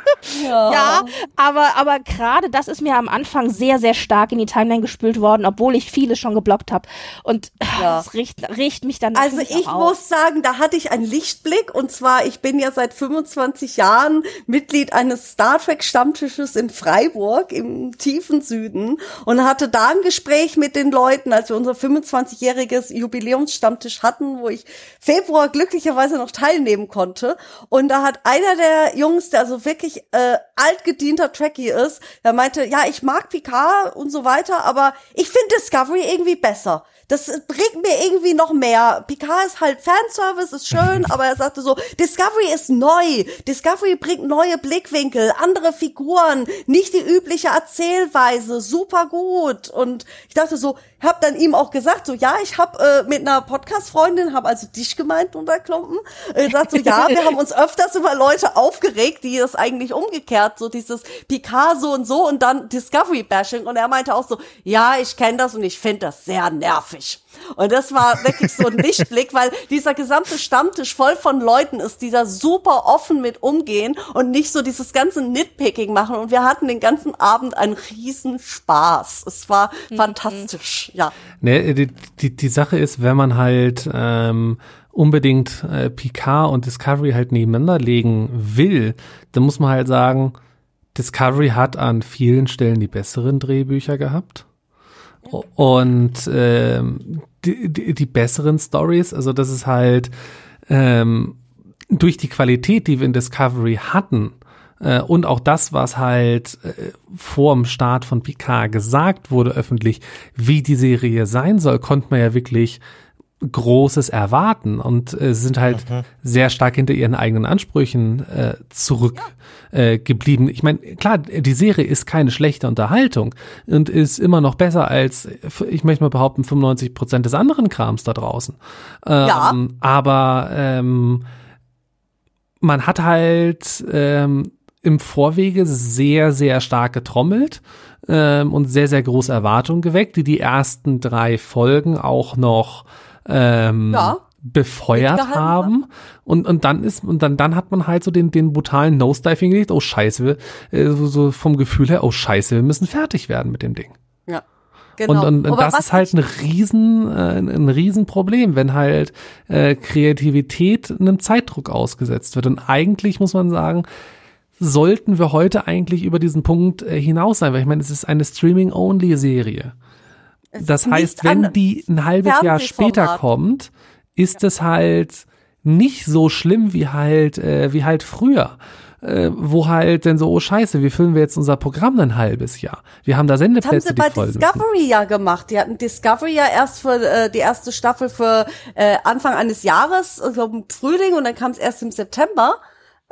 ja. ja, aber aber gerade das ist mir am Anfang sehr sehr stark in die Timeline gespült worden, obwohl ich vieles schon geblockt habe und ja. das riecht, riecht mich dann also ich auch muss sagen, da hatte ich einen Lichtblick und zwar ich bin ja seit fünfundzwanzig Jahren Mitglied eines Star Trek Stammtisches in Freiburg im tiefen Süden und hatte da ein Gespräch mit den Leuten, als wir unser fünfundzwanzigjähriges Jubiläumsstammtisch hatten, wo ich Februar glücklicherweise noch teilnehmen konnte. Und da hat einer der Jungs, der also wirklich äh, altgedienter Trekkie ist, der meinte, ja, ich mag Picard und so weiter, aber ich finde Discovery irgendwie besser. Das bringt mir irgendwie noch mehr. Picard ist halt Fanservice, ist schön, aber er sagte so, Discovery ist neu. Discovery bringt neue Blickwinkel, andere Figuren, nicht die übliche Erzählweise, super gut. Und ich dachte so, hab dann ihm auch gesagt, so, ja, ich hab äh, mit einer Podcast-Freundin, hab also dich gemeint, Unterklumpen, äh, sagt so, ja, wir haben uns öfters über Leute aufgeregt, die das eigentlich umgekehrt, so dieses Picard so und so und dann Discovery-Bashing. Und er meinte auch so, ja, ich kenne das und ich finde das sehr nervig. Und das war wirklich so ein Lichtblick, weil dieser gesamte Stammtisch voll von Leuten ist, die da super offen mit umgehen und nicht so dieses ganze Nitpicking machen. Und wir hatten den ganzen Abend einen riesen Spaß. Es war mhm. fantastisch, ja. Ne, die, die, die Sache ist, wenn man halt ähm, unbedingt äh, Picard und Discovery halt nebeneinander legen will, dann muss man halt sagen, Discovery hat an vielen Stellen die besseren Drehbücher gehabt. Und ähm, die, die, die besseren Stories, also das ist halt ähm, durch die Qualität, die wir in Discovery hatten äh, und auch das, was halt äh, vor dem Start von Picard gesagt wurde öffentlich, wie die Serie sein soll, konnte man ja wirklich Großes erwarten und äh, sind halt mhm. sehr stark hinter ihren eigenen Ansprüchen äh, zurück äh, geblieben. Ich meine, klar, die Serie ist keine schlechte Unterhaltung und ist immer noch besser als, ich möchte mal behaupten, fünfundneunzig Prozent des anderen Krams da draußen. Ähm, ja. Aber ähm, man hat halt ähm, im Vorwege sehr, sehr stark getrommelt ähm, und sehr, sehr große Erwartungen geweckt, die die ersten drei Folgen auch noch Ähm, ja, befeuert haben und und dann ist und dann dann hat man halt so den den brutalen Nosedive hingelegt, oh Scheiße, äh, so, so vom Gefühl her, oh Scheiße, wir müssen fertig werden mit dem Ding. Ja, genau. Und, und, und das ist halt ein riesen äh, ein Riesenproblem, wenn halt äh, Kreativität einem Zeitdruck ausgesetzt wird und eigentlich muss man sagen, sollten wir heute eigentlich über diesen Punkt äh, hinaus sein, weil ich meine, es ist eine Streaming-Only-Serie. Das heißt, wenn die ein halbes Jahr später kommt, ist es halt nicht so schlimm wie halt äh, wie halt früher, äh, wo halt denn so, oh Scheiße, wie füllen wir jetzt unser Programm ein halbes Jahr? Wir haben da Sendeplätze, das haben sie bei Discovery müssen. ja gemacht. Die hatten Discovery ja erst für äh, die erste Staffel für äh, Anfang eines Jahres, also im Frühling, und dann kam es erst im September.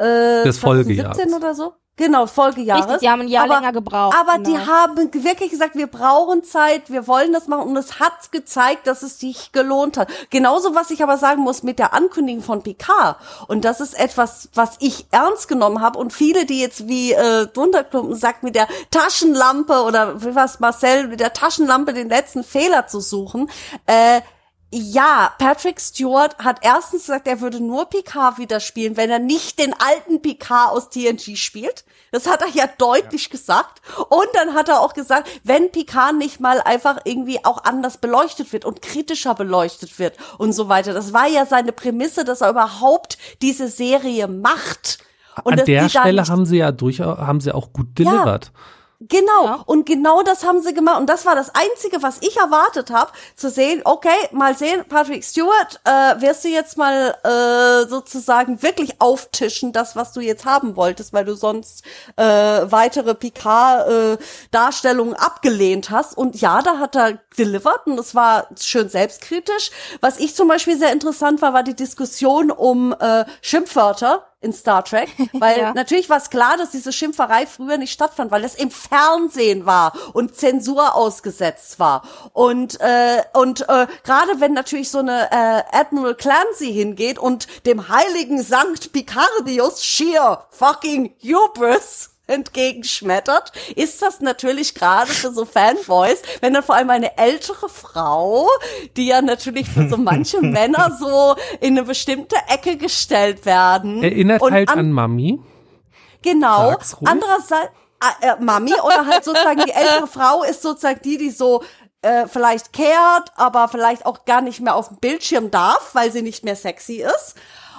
äh, des Folgejahres siebzehn oder so. Genau, Folgejahres. Richtig, die haben ein Jahr aber, länger gebraucht. Aber genau. die haben wirklich gesagt, wir brauchen Zeit, wir wollen das machen und es hat gezeigt, dass es sich gelohnt hat. Genauso, was ich aber sagen muss mit der Ankündigung von Picard. Und das ist etwas, was ich ernst genommen habe und viele, die jetzt wie äh, Wunderklumpen sagt, mit der Taschenlampe oder wie was Marcel, mit der Taschenlampe den letzten Fehler zu suchen, äh, ja, Patrick Stewart hat erstens gesagt, er würde nur Picard wieder spielen, wenn er nicht den alten Picard aus T N G spielt. Das hat er ja deutlich ja. gesagt. Und dann hat er auch gesagt, wenn Picard nicht mal einfach irgendwie auch anders beleuchtet wird und kritischer beleuchtet wird und so weiter. Das war ja seine Prämisse, dass er überhaupt diese Serie macht. Und An der Stelle haben sie ja durchaus, haben sie auch gut delivered. Ja. Genau, ja. Und genau das haben sie gemacht. Und das war das Einzige, was ich erwartet habe, zu sehen, okay, mal sehen, Patrick Stewart, äh, wirst du jetzt mal äh, sozusagen wirklich auftischen, das, was du jetzt haben wolltest, weil du sonst äh, weitere Picard-Darstellungen äh, abgelehnt hast. Und ja, da hat er delivered und das war schön selbstkritisch. Was ich zum Beispiel sehr interessant war, war die Diskussion um äh, Schimpfwörter in Star Trek, weil ja. natürlich war es klar, dass diese Schimpferei früher nicht stattfand, weil es im Fernsehen war und Zensur ausgesetzt war. Und äh, und äh, gerade wenn natürlich so eine äh, Admiral Clancy hingeht und dem heiligen Sankt Picardius sheer fucking hubris entgegenschmettert, ist das natürlich gerade für so Fanboys, wenn dann vor allem eine ältere Frau, die ja natürlich für so manche Männer so in eine bestimmte Ecke gestellt werden. Erinnert und halt an, an Mami. Genau. Andererseits, äh, äh, Mami oder halt sozusagen die ältere Frau ist sozusagen die, die so äh, vielleicht kehrt, aber vielleicht auch gar nicht mehr auf dem Bildschirm darf, weil sie nicht mehr sexy ist.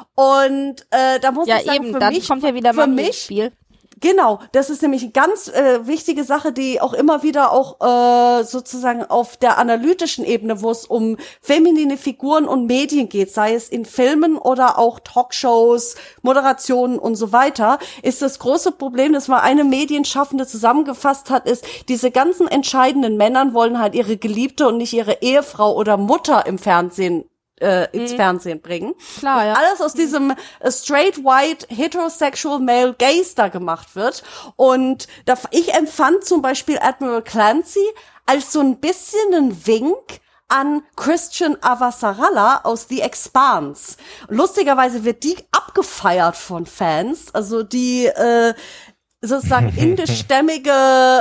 Und äh, da muss ja, ich sagen, eben, für dann mich, kommt ja wieder für Mami mich, ins Spiel. Genau, das ist nämlich eine ganz äh, wichtige Sache, die auch immer wieder auch äh, sozusagen auf der analytischen Ebene, wo es um feminine Figuren und Medien geht, sei es in Filmen oder auch Talkshows, Moderationen und so weiter, ist das große Problem, das mal eine Medienschaffende zusammengefasst hat, ist, diese ganzen entscheidenden Männern wollen halt ihre Geliebte und nicht ihre Ehefrau oder Mutter im Fernsehen Äh, ins mhm. Fernsehen bringen. Klar, ja. Alles aus diesem äh, straight, white, heterosexual male gaze da gemacht wird. Und da, ich empfand zum Beispiel Admiral Clancy als so ein bisschen ein Wink an Christian Avasarala aus The Expanse. Lustigerweise wird die abgefeiert von Fans, also die äh, sozusagen indischstämmige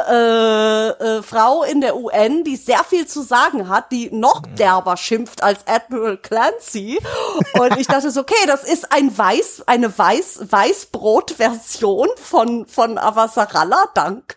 äh, äh, Frau in der U N, die sehr viel zu sagen hat, die noch derber schimpft als Admiral Clancy. Und ich dachte so, okay, das ist ein Weiß, eine Weiß, Weißbrot-Version von von Avasarala, danke.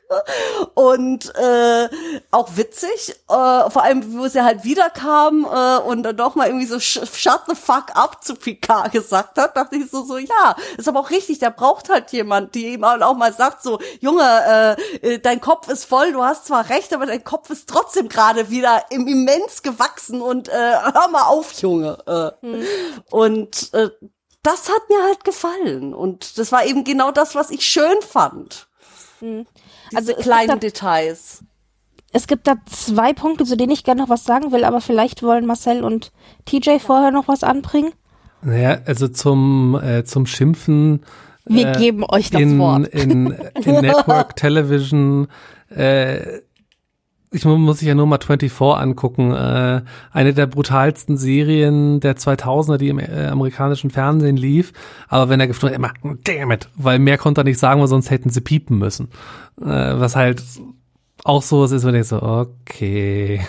Und äh, auch witzig, äh, vor allem, wo sie halt wiederkam äh, und dann doch mal irgendwie so shut the fuck up zu Picard gesagt hat, dachte ich so, so ja, ist aber auch richtig, der braucht halt jemand, die ihm auch mal sagt, so, Junge, äh, dein Kopf ist voll, du hast zwar recht, aber dein Kopf ist trotzdem gerade wieder im immens gewachsen und äh, hör mal auf, Junge. Äh. Hm. Und äh, das hat mir halt gefallen und das war eben genau das, was ich schön fand. Hm. Diese also kleinen da, Details. Es gibt da zwei Punkte, zu denen ich gerne noch was sagen will, aber vielleicht wollen Marcel und T J vorher noch was anbringen. Naja, also zum, äh, zum Schimpfen Wir äh, geben euch das in, Wort. In, in Network Television, äh, ich muss sich ja nur mal vierundzwanzig angucken, äh, eine der brutalsten Serien der zweitausender, die im äh, amerikanischen Fernsehen lief, aber wenn er geflogen hat, immer, damn it, weil mehr konnte er nicht sagen, weil sonst hätten sie piepen müssen. Äh, was halt auch so ist, wenn ich so, okay.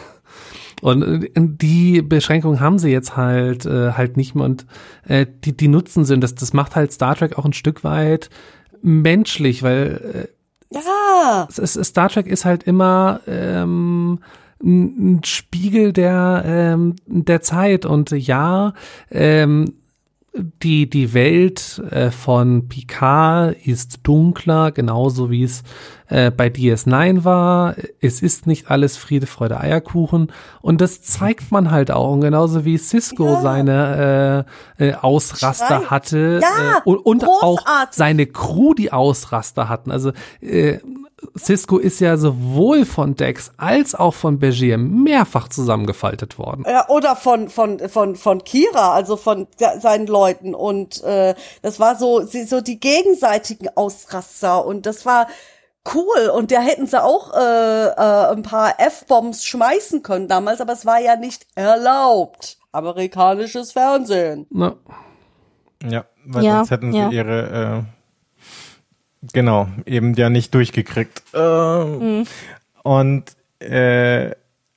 Und die Beschränkungen haben sie jetzt halt äh, halt nicht mehr und äh, die die nutzen sie und das das macht halt Star Trek auch ein Stück weit menschlich, weil äh, ja es, es, Star Trek ist halt immer ähm, ein Spiegel der ähm, der Zeit und ja ähm, die die Welt äh, von Picard ist dunkler, genauso wie es äh, bei D S neun war. Es ist nicht alles Friede, Freude, Eierkuchen und das zeigt man halt auch. Und genauso wie Sisko ja. seine äh, äh, Ausraster Schrei. hatte ja, äh, und, und auch großartig. seine Crew die Ausraster hatten. Also äh, Sisko ist ja sowohl von Dex als auch von Begier mehrfach zusammengefaltet worden. Ja, oder von von von von Kira, also von seinen Leuten, und äh, das war so so die gegenseitigen Ausraster, und das war cool, und da hätten sie auch äh, äh, ein paar F-Bombs schmeißen können damals, aber es war ja nicht erlaubt. Amerikanisches Fernsehen. Na. Ja, weil Ja, sonst hätten sie ja. ihre, äh, genau, eben ja nicht durchgekriegt. Ähm, Mhm. Und äh,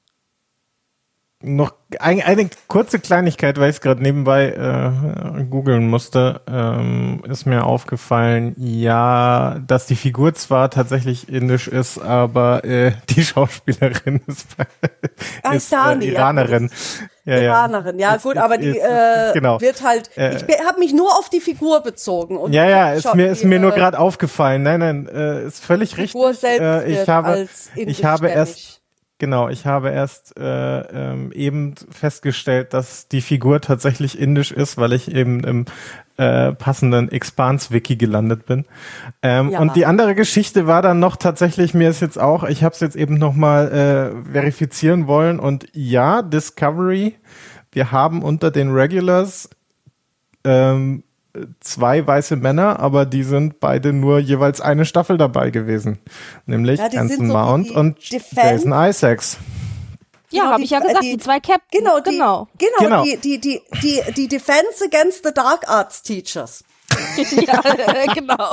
noch ein, eine kurze Kleinigkeit, weil ich es gerade nebenbei äh, googeln musste, ähm, ist mir aufgefallen, ja, dass die Figur zwar tatsächlich indisch ist, aber äh, die Schauspielerin ist, Ah, ist Dani, äh, ja, Iranerin. Ja, ja. Iranerin, ja, Ist- gut, ist- aber die ist- äh, genau. wird halt, Äh, ich habe mich nur auf die Figur bezogen. Und Ja, ja, ist Schau- mir ist die, mir nur äh, gerade aufgefallen. Nein, nein, äh, ist völlig Figur richtig. selbst Äh, ich wird habe als ich habe indischstämmig. erst genau, ich habe erst äh, ähm, eben festgestellt, dass die Figur tatsächlich indisch ist, weil ich eben im äh, passenden Expanse-Wiki gelandet bin. Ähm, Ja. Und die andere Geschichte war dann noch tatsächlich, mir ist jetzt auch, ich habe es jetzt eben nochmal äh, verifizieren wollen, und ja, Discovery, wir haben unter den Regulars ähm, zwei weiße Männer, aber die sind beide nur jeweils eine Staffel dabei gewesen. Nämlich Ja, die sind Anson so Mount die und Defense- Jason Isaacs. Ja, Genau, habe die- ich ja gesagt, die- die, zwei Captains. Genau, die, genau. genau, Genau. Die, die, die, die, die Defense Against the Dark Arts Teachers. ja, genau.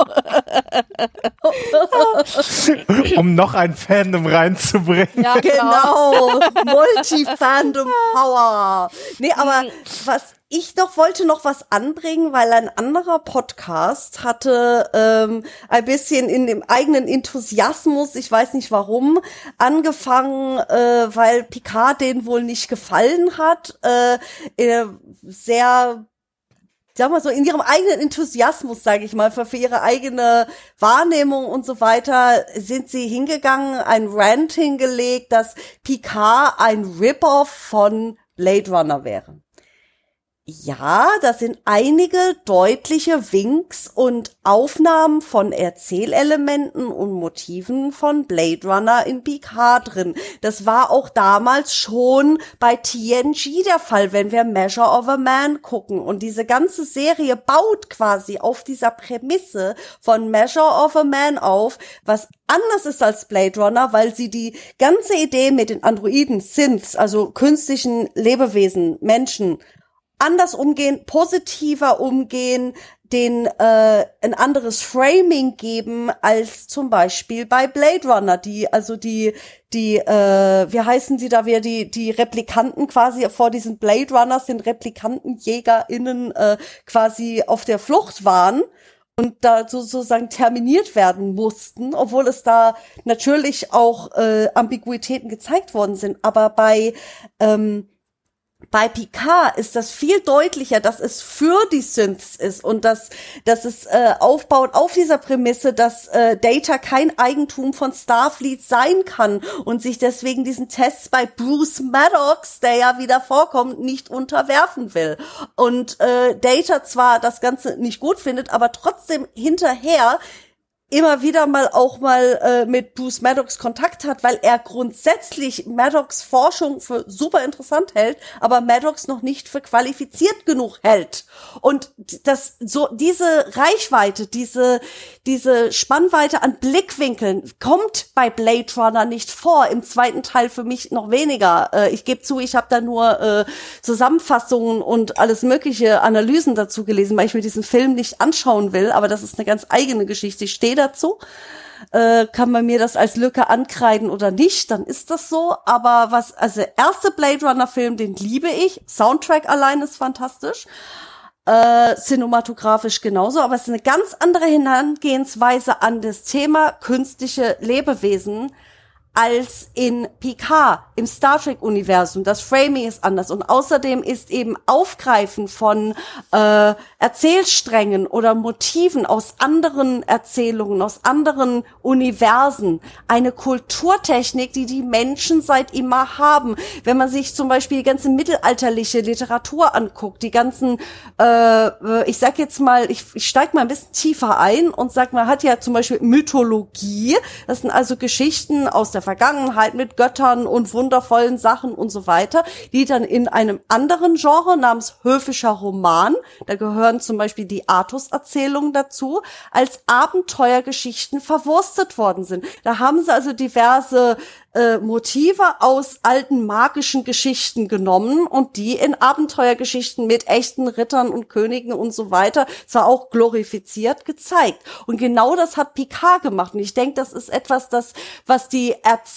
Um noch ein Fandom reinzubringen. Ja, Genau, Multi-Fandom Power. Nee, aber was ich noch wollte noch was anbringen, weil ein anderer Podcast hatte ähm, ein bisschen in dem eigenen Enthusiasmus, ich weiß nicht warum, angefangen, äh, weil Picard denen wohl nicht gefallen hat, äh, äh, sehr sag mal so, in ihrem eigenen Enthusiasmus, sage ich mal, für, für ihre eigene Wahrnehmung und so weiter, sind sie hingegangen, ein Rant hingelegt, dass Picard ein Rip-Off von Blade Runner wäre. Ja, da sind einige deutliche Winks und Aufnahmen von Erzählelementen und Motiven von Blade Runner in Picard drin. Das war auch damals schon bei T N G der Fall, wenn wir Measure of a Man gucken. Und diese ganze Serie baut quasi auf dieser Prämisse von Measure of a Man auf, was anders ist als Blade Runner, weil sie die ganze Idee mit den Androiden, Synths, also künstlichen Lebewesen, Menschen, anders umgehen, positiver umgehen, den äh, ein anderes Framing geben als zum Beispiel bei Blade Runner, die also die die äh, wie heißen sie da wieder, die die Replikanten quasi vor diesen Blade Runners sind Replikantenjägerinnen äh, quasi auf der Flucht waren und da sozusagen terminiert werden mussten, obwohl es da natürlich auch äh, Ambiguitäten gezeigt worden sind, aber bei ähm, Bei Picard ist das viel deutlicher, dass es für die Synths ist und dass, dass es äh, aufbaut auf dieser Prämisse, dass äh, Data kein Eigentum von Starfleet sein kann und sich deswegen diesen Tests bei Bruce Maddox, der ja wieder vorkommt, nicht unterwerfen will. Und äh, Data zwar das Ganze nicht gut findet, aber trotzdem hinterher immer wieder mal auch mal äh, mit Bruce Maddox Kontakt hat, weil er grundsätzlich Maddox Forschung für super interessant hält, aber Maddox noch nicht für qualifiziert genug hält. Und das so diese Reichweite, diese diese Spannweite an Blickwinkeln kommt bei Blade Runner nicht vor. Im zweiten Teil für mich noch weniger. Äh, ich gebe zu, ich habe da nur äh, Zusammenfassungen und alles mögliche Analysen dazu gelesen, weil ich mir diesen Film nicht anschauen will, aber das ist eine ganz eigene Geschichte. Ich stehe dazu. Äh, kann man mir das als Lücke ankreiden oder nicht, dann ist das so. Aber was, also erste Blade Runner Film, den liebe ich. Soundtrack allein ist fantastisch. Äh, cinematografisch genauso, aber es ist eine ganz andere Herangehensweise an das Thema künstliche Lebewesen als in Picard im Star Trek-Universum. Das Framing ist anders und außerdem ist eben Aufgreifen von äh, Erzählsträngen oder Motiven aus anderen Erzählungen, aus anderen Universen eine Kulturtechnik, die die Menschen seit immer haben. Wenn man sich zum Beispiel die ganze mittelalterliche Literatur anguckt, die ganzen, äh, ich sag jetzt mal, ich, ich steige mal ein bisschen tiefer ein und sag, man hat ja zum Beispiel Mythologie, das sind also Geschichten aus der Vergangenheit mit Göttern und wundervollen Sachen und so weiter, die dann in einem anderen Genre namens höfischer Roman, da gehören zum Beispiel die Artus-Erzählungen dazu, als Abenteuergeschichten verwurstet worden sind. Da haben sie also diverse äh, Motive aus alten magischen Geschichten genommen und die in Abenteuergeschichten mit echten Rittern und Königen und so weiter, zwar auch glorifiziert, gezeigt. Und genau das hat Picard gemacht. Und ich denke, das ist etwas, das, was die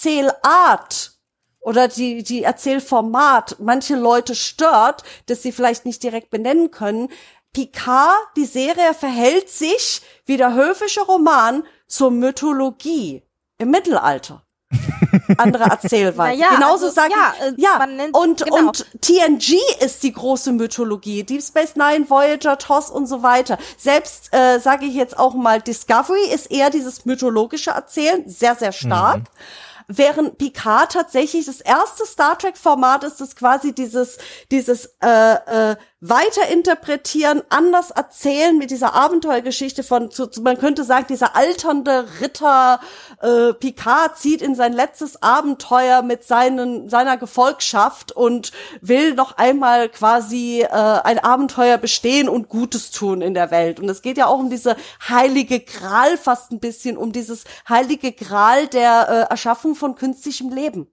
Erzählart oder die, die Erzählformat manche Leute stört, dass sie vielleicht nicht direkt benennen können. Picard, die Serie, verhält sich wie der höfische Roman zur Mythologie im Mittelalter. Andere Erzählweise. Ja, Genauso also, sage ja, ich, ja, man nennt, und, genau. und T N G ist die große Mythologie. Deep Space Nine, Voyager, T O S und so weiter. Selbst, äh, sage ich jetzt auch mal, Discovery ist eher dieses mythologische Erzählen, sehr, sehr stark. Mhm. Während Picard tatsächlich das erste Star Trek-Format ist, das quasi dieses, dieses, äh, äh, weiterinterpretieren, anders erzählen mit dieser Abenteuergeschichte von, zu, zu, man könnte sagen, dieser alternde Ritter äh, Picard zieht in sein letztes Abenteuer mit seinen seiner Gefolgschaft und will noch einmal quasi äh, ein Abenteuer bestehen und Gutes tun in der Welt. Und es geht ja auch um diese heilige Gral, fast ein bisschen um dieses heilige Gral der äh, Erschaffung von künstlichem Leben.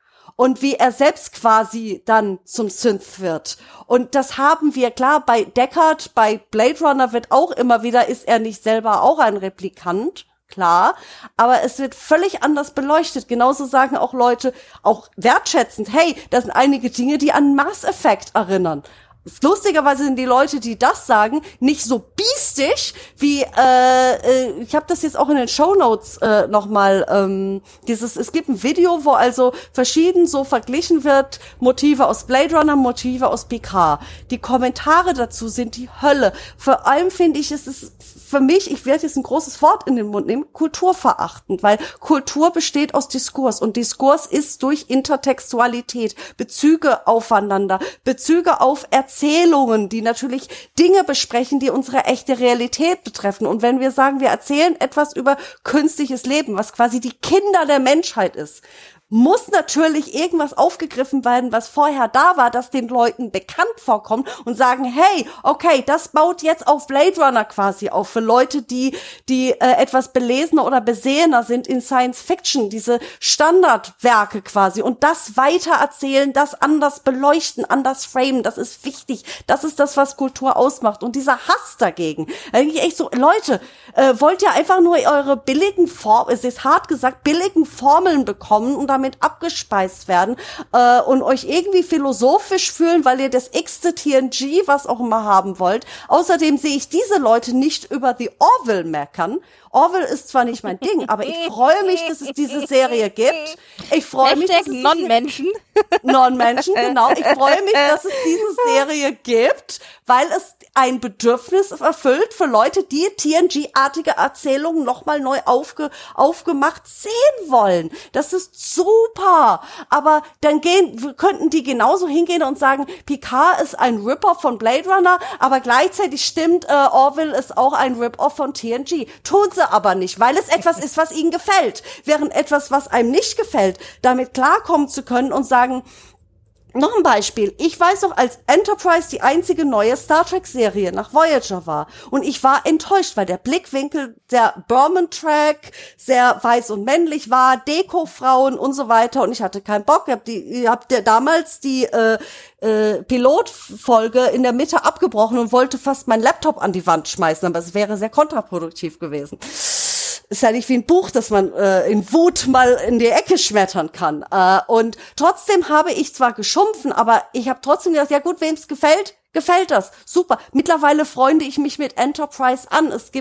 Und wie er selbst quasi dann zum Synth wird. Und das haben wir, klar, bei Deckard, bei Blade Runner wird auch immer wieder, ist er nicht selber auch ein Replikant, klar, aber es wird völlig anders beleuchtet. Genauso sagen auch Leute, auch wertschätzend, hey, das sind einige Dinge, die an Mass Effect erinnern. Lustigerweise sind die Leute, die das sagen, nicht so biestig wie, äh, äh ich habe das jetzt auch in den Shownotes äh, nochmal, ähm, dieses, es gibt ein Video, wo also verschieden so verglichen wird, Motive aus Blade Runner, Motive aus Picard. Die Kommentare dazu sind die Hölle. Vor allem finde ich, es ist für mich, ich werde jetzt ein großes Wort in den Mund nehmen, kulturverachtend, weil Kultur besteht aus Diskurs und Diskurs ist durch Intertextualität, Bezüge aufeinander, Bezüge auf Erzählungen, die natürlich Dinge besprechen, die unsere echte Realität betreffen. Und wenn wir sagen, wir erzählen etwas über künstliches Leben, was quasi die Kinder der Menschheit ist, muss natürlich irgendwas aufgegriffen werden, was vorher da war, das den Leuten bekannt vorkommt und sagen, hey, okay, das baut jetzt auf Blade Runner quasi auf, für Leute, die die äh, etwas belesener oder besehener sind in Science Fiction, diese Standardwerke quasi, und das weiter erzählen, das anders beleuchten, anders framen, das ist wichtig, das ist das, was Kultur ausmacht. Und dieser Hass dagegen, eigentlich echt so, Leute, äh, wollt ihr einfach nur eure billigen Formeln, es ist hart gesagt, billigen Formeln bekommen und damit abgespeist werden äh, und euch irgendwie philosophisch fühlen, weil ihr das x-te T N G, was auch immer, haben wollt. Außerdem sehe ich diese Leute nicht über The Orville meckern. Orville ist zwar nicht mein Ding, aber ich freue mich, dass es diese Serie gibt. Ich freue mich, dass es Non-Menschen. Non-Menschen, genau. Ich freue mich, dass es diese Serie gibt, weil es ein Bedürfnis erfüllt für Leute, die T N G-artige Erzählungen nochmal neu aufge, aufgemacht sehen wollen. Das ist super. Aber dann gehen, könnten die genauso hingehen und sagen, Picard ist ein Rip-Off von Blade Runner, aber gleichzeitig stimmt, äh, Orville ist auch ein Rip-Off von T N G. Tun sie aber nicht, weil es etwas ist, was ihnen gefällt. Während etwas, was einem nicht gefällt, damit klarkommen zu können und sagen, noch ein Beispiel. Ich weiß noch, als Enterprise die einzige neue Star Trek-Serie nach Voyager war. Und ich war enttäuscht, weil der Blickwinkel der Berman-Track sehr weiß und männlich war, Deko-Frauen und so weiter. Und ich hatte keinen Bock. Ich hab, die, ich hab der, damals die äh, äh, Pilotfolge in der Mitte abgebrochen und wollte fast meinen Laptop an die Wand schmeißen. Aber es wäre sehr kontraproduktiv gewesen. Ist ja nicht wie ein Buch, das man äh, in Wut mal in die Ecke schmettern kann. Äh, und trotzdem habe ich zwar geschumpfen, aber ich habe trotzdem gedacht, ja gut, wem's gefällt, gefällt das. Super. Mittlerweile freunde ich mich mit Enterprise an. Es gibt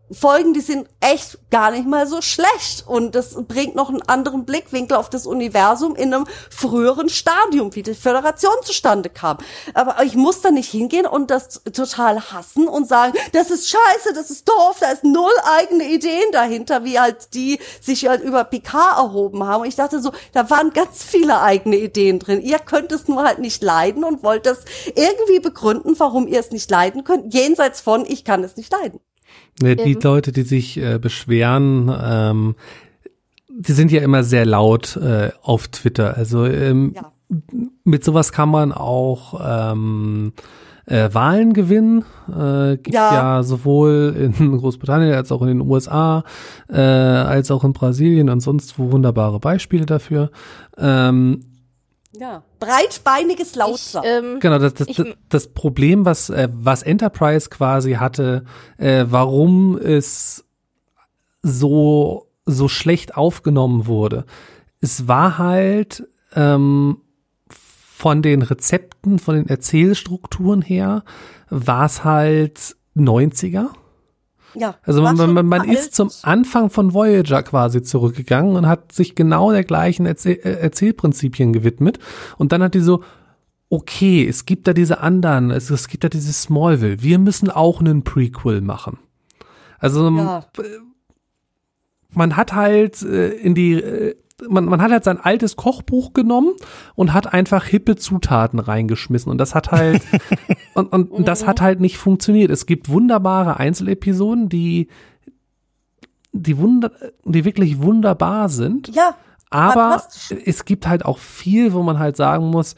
Folgen, die sind echt gar nicht mal so schlecht und das bringt noch einen anderen Blickwinkel auf das Universum in einem früheren Stadium, wie die Föderation zustande kam. Aber ich muss da nicht hingehen und das total hassen und sagen, das ist scheiße, das ist doof, da ist null eigene Ideen dahinter, wie halt die sich halt über Picard erhoben haben. Und ich dachte so, da waren ganz viele eigene Ideen drin. Ihr könnt es nur halt nicht leiden und wollt das irgendwie begründen, warum ihr es nicht leiden könnt, jenseits von, ich kann es nicht leiden. Die ähm. Leute, die sich äh, beschweren, ähm, die sind ja immer sehr laut äh, auf Twitter. Also ähm, ja. mit sowas kann man auch ähm, äh, Wahlen gewinnen. Äh, gibt ja. ja sowohl in Großbritannien als auch in den U S A, äh, als auch in Brasilien und sonst wo wunderbare Beispiele dafür. Ähm, Ja, breitbeiniges Lautser. Ich, ähm, genau, das, das, das, das Problem, was, äh, was Enterprise quasi hatte, äh, warum es so, so schlecht aufgenommen wurde. Es war halt ähm, von den Rezepten, von den Erzählstrukturen her, war es halt neunziger. Ja, also man, man, man ist zum Anfang von Voyager quasi zurückgegangen und hat sich genau der gleichen Erzähl- Erzählprinzipien gewidmet. Und dann hat die so, okay, es gibt da diese anderen, es, es gibt da dieses Smallville, wir müssen auch einen Prequel machen. Also ja. man hat halt äh, in die, äh, man, man hat halt sein altes Kochbuch genommen und hat einfach hippe Zutaten reingeschmissen und das hat halt und, und, und das hat halt nicht funktioniert. Es gibt wunderbare Einzelepisoden, die die wunder, die wirklich wunderbar sind. Ja. Aber es gibt halt auch viel, wo man halt sagen muss,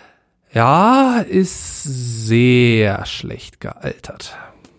ja, ist sehr schlecht gealtert.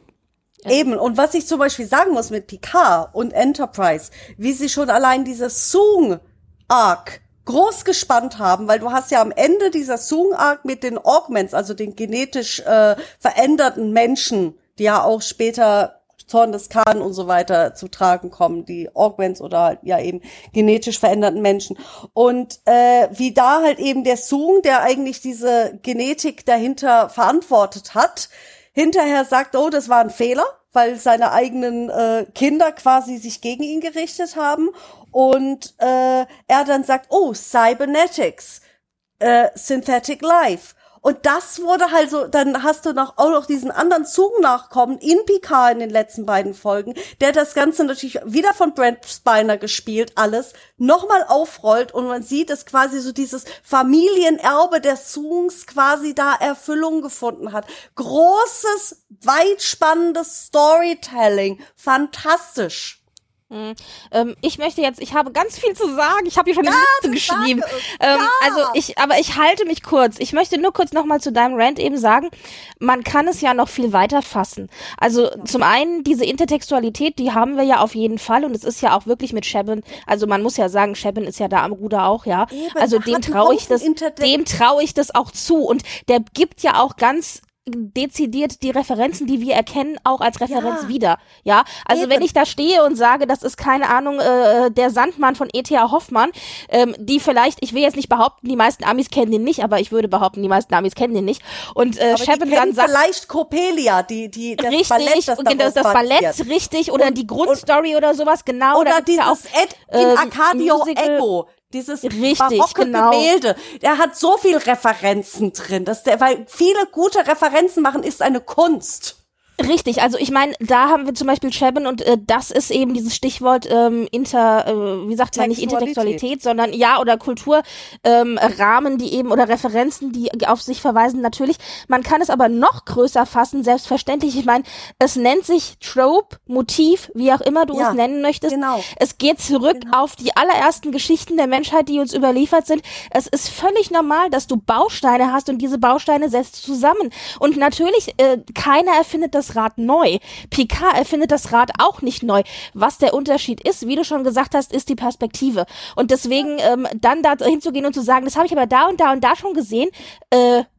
Eben, und was ich zum Beispiel sagen muss mit Picard und Enterprise, wie sie schon allein dieses Soong-Arc groß gespannt haben, weil du hast ja am Ende dieser Soong-Arc mit den Augments, also den genetisch äh, veränderten Menschen, die ja auch später Zorn des Khan und so weiter zu tragen kommen, die Augments oder halt ja eben genetisch veränderten Menschen. Und äh, wie da halt eben der Soong, der eigentlich diese Genetik dahinter verantwortet hat, hinterher sagt, oh, das war ein Fehler, weil seine eigenen äh, Kinder quasi sich gegen ihn gerichtet haben. Und äh, er dann sagt, oh, Cybernetics, äh, Synthetic Life. Und das wurde halt so, dann hast du noch auch noch diesen anderen Zug-Nachkommen in Picard in den letzten beiden Folgen, der das Ganze natürlich wieder von Brent Spiner gespielt, alles nochmal aufrollt und man sieht, dass quasi so dieses Familienerbe der Soongs quasi da Erfüllung gefunden hat. Großes, weitspannendes Storytelling. Fantastisch. Mhm. Ähm, ich möchte jetzt, ich habe ganz viel zu sagen, ich habe hier schon eine ja, Liste geschrieben. Ähm, ja. Also ich, aber ich halte mich kurz. Ich möchte nur kurz nochmal zu deinem Rant eben sagen, man kann es ja noch viel weiter fassen. Also ja. zum einen diese Intertextualität, die haben wir ja auf jeden Fall und es ist ja auch wirklich mit Chabin, also man muss ja sagen, Chabin ist ja da am Ruder auch, ja. Eben, also dem traue ich das, Intertext- dem traue ich das auch zu und der gibt ja auch ganz dezidiert die Referenzen, die wir erkennen, auch als Referenz ja. wieder. Ja, also Eben. wenn ich da stehe und sage, das ist keine Ahnung, äh, der Sandmann von E T A Hoffmann, ähm, die vielleicht, ich will jetzt nicht behaupten, die meisten Amis kennen den nicht, aber ich würde behaupten, die meisten Amis kennen den nicht. Und äh, Chabin dann sagt, vielleicht Coppelia, die die das richtig, Ballett, das, das, das Ballett, richtig, oder und, die Grundstory und, oder sowas, genau. Oder dieses ja auch, Ed in ähm, Arcadio Echo. Dieses Richtig, barocke genau. Gemälde. Der hat so viel Referenzen drin, dass der, weil viele gute Referenzen machen, ist eine Kunst. Richtig, also ich meine, da haben wir zum Beispiel Chabin und äh, das ist eben dieses Stichwort ähm, inter, äh, wie sagt man, nicht Intertextualität, sondern ja, oder Kulturrahmen, ähm, Rahmen, die eben, oder Referenzen, die auf sich verweisen, natürlich. Man kann es aber noch größer fassen, selbstverständlich. Ich meine, es nennt sich Trope, Motiv, wie auch immer du ja, es nennen möchtest. Genau. Es geht zurück genau. auf die allerersten Geschichten der Menschheit, die uns überliefert sind. Es ist völlig normal, dass du Bausteine hast und diese Bausteine setzt zusammen. Und natürlich, äh, keiner erfindet das Rad neu. Picard erfindet das Rad auch nicht neu. Was der Unterschied ist, wie du schon gesagt hast, ist die Perspektive. Und deswegen ähm, dann da hinzugehen und zu sagen, das habe ich aber da und da und da schon gesehen, äh,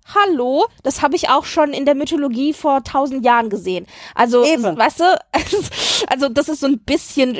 hallo, das habe ich auch schon in der Mythologie vor tausend Jahren gesehen. Also, Eben. weißt du, also das ist so ein bisschen,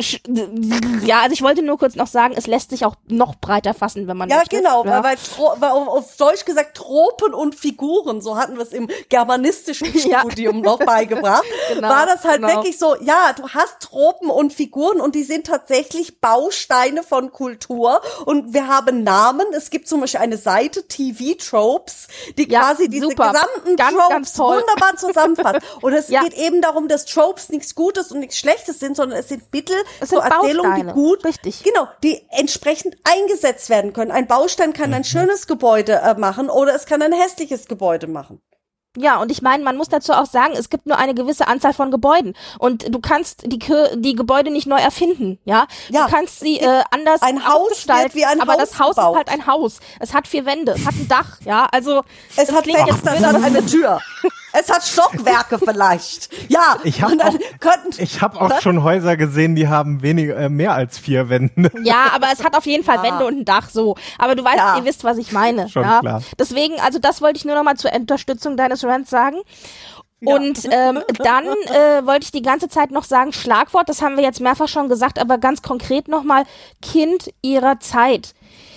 ja, also ich wollte nur kurz noch sagen, es lässt sich auch noch breiter fassen, wenn man Ja, möchte. genau, Ja. weil, weil, weil auf Deutsch gesagt Tropen und Figuren, so hatten wir es im germanistischen Ja. Studium noch beigebracht, Genau, war das halt genau. wirklich so, ja, du hast Tropen und Figuren und die sind tatsächlich Bausteine von Kultur und wir haben Namen. Es gibt zum Beispiel eine Seite, T V-Tropes, die Ja, quasi diese super. gesamten Ganz, Tropes ganz toll. wunderbar zusammenfasst. Und es Ja. geht eben darum, dass Tropes nichts Gutes und nichts Schlechtes sind, sondern es sind Mittel Es zur sind Erzählung, die Bausteine. gut, Richtig. genau, die entsprechend eingesetzt werden können. Ein Baustein kann ein schönes Gebäude äh, machen oder es kann ein hässliches Gebäude machen. Ja, und ich meine, man muss dazu auch sagen, es gibt nur eine gewisse Anzahl von Gebäuden und du kannst die Kir- die Gebäude nicht neu erfinden, ja? Ja. Du kannst sie äh, anders Ein Haus ausgestalten, wird wie ein aber Haus das Haus gebaut. ist halt ein Haus. Es hat vier Wände, es hat ein Dach, ja? Also Es das hat klingt jetzt Fenster, es hat eine Tür. Es hat Stockwerke vielleicht. Ja, Ich habe und dann auch, könnten, ich hab auch schon Häuser gesehen, die haben weniger, äh, mehr als vier Wände. ja, aber es hat auf jeden Fall Ja. Wände und ein Dach, so. Aber du weißt, Ja. ihr wisst, was ich meine. Schon ja? klar. Deswegen, also das wollte ich nur noch mal zur Unterstützung deines Rants sagen. Ja. Und ähm, dann äh, wollte ich die ganze Zeit noch sagen, Schlagwort, das haben wir jetzt mehrfach schon gesagt, aber ganz konkret nochmal, Kind ihrer Zeit.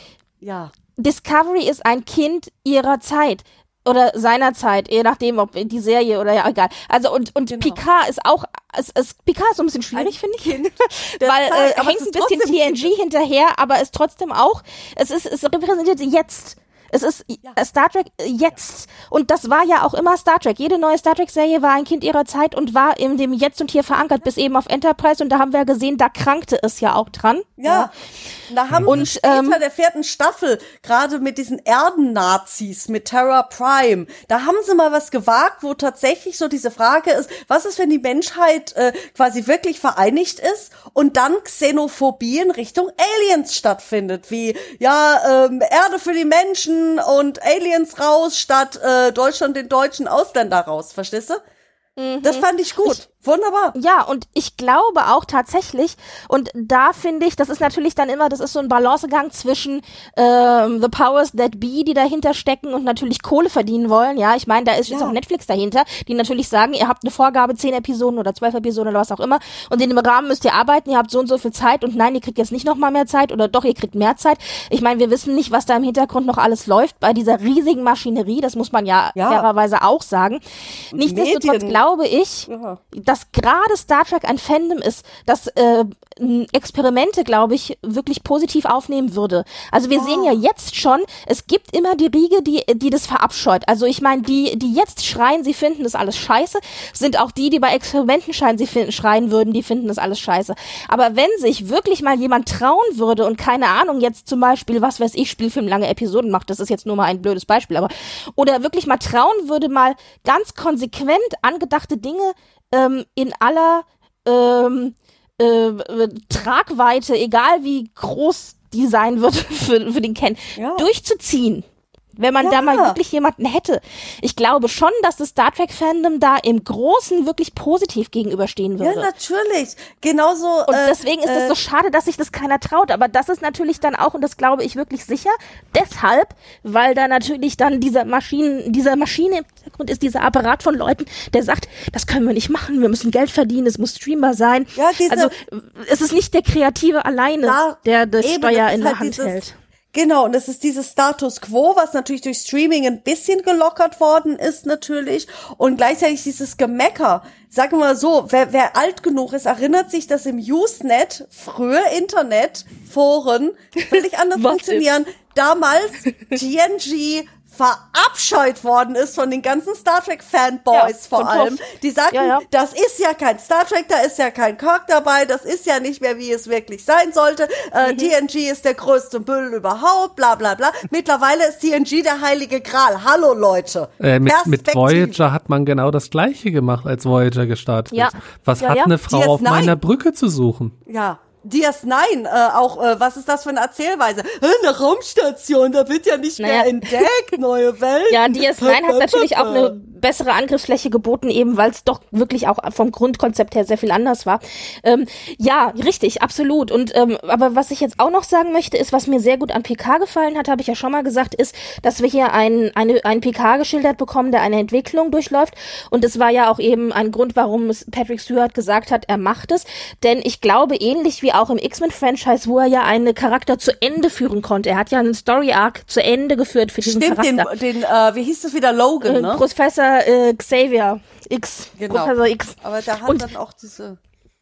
ja. Discovery ist ein Kind ihrer Zeit. Oder seiner Zeit, je nachdem, ob die Serie oder ja, egal. Also und und Genau. Picard ist auch, es, es, Picard ist so ein bisschen schwierig, finde ich. Kind der Weil Zeit, äh, aber hängt es ein ist bisschen trotzdem T N G hinterher, aber ist trotzdem auch, es ist, es repräsentiert jetzt. Es ist äh, Star Trek äh, jetzt. Und das war ja auch immer Star Trek. Jede neue Star Trek-Serie war ein Kind ihrer Zeit und war in dem Jetzt und Hier verankert, bis eben auf Enterprise. Und da haben wir gesehen, da krankte es ja auch dran. Ja, da haben Und, wir später ähm, der vierten Staffel, gerade mit diesen Erden-Nazis, mit Terra Prime, da haben sie mal was gewagt, wo tatsächlich so diese Frage ist, was ist, wenn die Menschheit äh, quasi wirklich vereinigt ist und dann Xenophobie in Richtung Aliens stattfindet, wie, ja, ähm, Erde für die Menschen und Aliens raus, statt äh, Deutschland den deutschen Ausländer raus, verstehst du? Das fand ich gut. Wunderbar. Ja, und ich glaube auch tatsächlich, und da finde ich, das ist natürlich dann immer, das ist so ein Balancegang zwischen ähm, The Powers That Be, die dahinter stecken und natürlich Kohle verdienen wollen. Ja, ich meine, da ist jetzt Ja. auch Netflix dahinter, die natürlich sagen, ihr habt eine Vorgabe, zehn Episoden oder zwölf Episoden oder was auch immer, und in dem Rahmen müsst ihr arbeiten, ihr habt so und so viel Zeit und nein, ihr kriegt jetzt nicht noch mal mehr Zeit oder doch, ihr kriegt mehr Zeit. Ich meine, wir wissen nicht, was da im Hintergrund noch alles läuft bei dieser riesigen Maschinerie, das muss man ja, Ja. fairerweise auch sagen. Nichtsdestotrotz Medien. glaube ich, Ja. dass gerade Star Trek ein Fandom ist, das äh, n- Experimente, glaube ich, wirklich positiv aufnehmen würde. Also wir sehen ja jetzt schon, es gibt immer die Riege, die die das verabscheut. Also ich meine, die die jetzt schreien, sie finden das alles scheiße, sind auch die, die bei Experimenten schreien, sie finden, schreien würden, die finden das alles scheiße. Aber wenn sich wirklich mal jemand trauen würde und keine Ahnung, jetzt zum Beispiel, was weiß ich, Spielfilm lange Episoden macht, das ist jetzt nur mal ein blödes Beispiel, aber oder wirklich mal trauen würde, mal ganz konsequent angedachte Dinge ähm, in aller ähm, äh, Tragweite, egal wie groß die sein wird für, für den Ken, Ja. durchzuziehen. Wenn man Ja. da mal wirklich jemanden hätte. Ich glaube schon, dass das Star Trek-Fandom da im Großen wirklich positiv gegenüberstehen Ja, würde. natürlich. Genauso. Und äh, deswegen ist es äh, so schade, dass sich das keiner traut. Aber das ist natürlich dann auch, und das glaube ich wirklich sicher, deshalb, weil da natürlich dann dieser Maschinen, dieser Maschine im Hintergrund ist, dieser Apparat von Leuten, der sagt, das können wir nicht machen, wir müssen Geld verdienen, es muss streambar sein. Ja, diese- also es ist nicht der Kreative alleine, Da- der das eben, Steuer das ist in der halt Hand dieses- hält. Genau, und es ist dieses Status Quo, was natürlich durch Streaming ein bisschen gelockert worden ist natürlich und gleichzeitig dieses Gemecker. Sagen wir mal so, wer, wer alt genug ist, erinnert sich, dass im Usenet, früher Internet, Foren, völlig anders Was funktionieren. Damals T N G verabscheut worden ist von den ganzen Star Trek Fanboys Ja, vor von allem. Toff. Die sagten, Ja, ja. das ist ja kein Star Trek, da ist ja kein Kirk dabei, das ist ja nicht mehr, wie es wirklich sein sollte. Äh, Mhm. T N G ist der größte Müll überhaupt, bla bla bla. Mittlerweile ist T N G der heilige Gral. Hallo Leute. Äh, mit, mit Perspektive. Voyager hat man genau das Gleiche gemacht, als Voyager gestartet Ja. ist. Was Ja, hat ja. eine Frau D S auf neun. meiner Brücke zu suchen? Ja. D S neun, äh, auch, äh, was ist das für eine Erzählweise? Eine Raumstation, da wird ja nicht naja. mehr entdeckt, neue Welt. Ja, D S neun hat natürlich auch eine bessere Angriffsfläche geboten, eben weil es doch wirklich auch vom Grundkonzept her sehr viel anders war. Ähm, ja, richtig, absolut. Und ähm, aber was ich jetzt auch noch sagen möchte, ist, was mir sehr gut an Picard gefallen hat, habe ich ja schon mal gesagt, ist, dass wir hier einen eine, einen Picard geschildert bekommen, der eine Entwicklung durchläuft. Und das war ja auch eben ein Grund, warum es Patrick Stewart gesagt hat, er macht es. Denn ich glaube, ähnlich wie auch im X-Men-Franchise, wo er ja einen Charakter zu Ende führen konnte. Er hat ja einen Story-Arc zu Ende geführt für diesen Stimmt, Charakter. den, den äh, wie hieß das wieder, Logan, ne? Äh, Professor äh, Xavier X. Genau. Professor X. Aber der hat Und dann auch diese...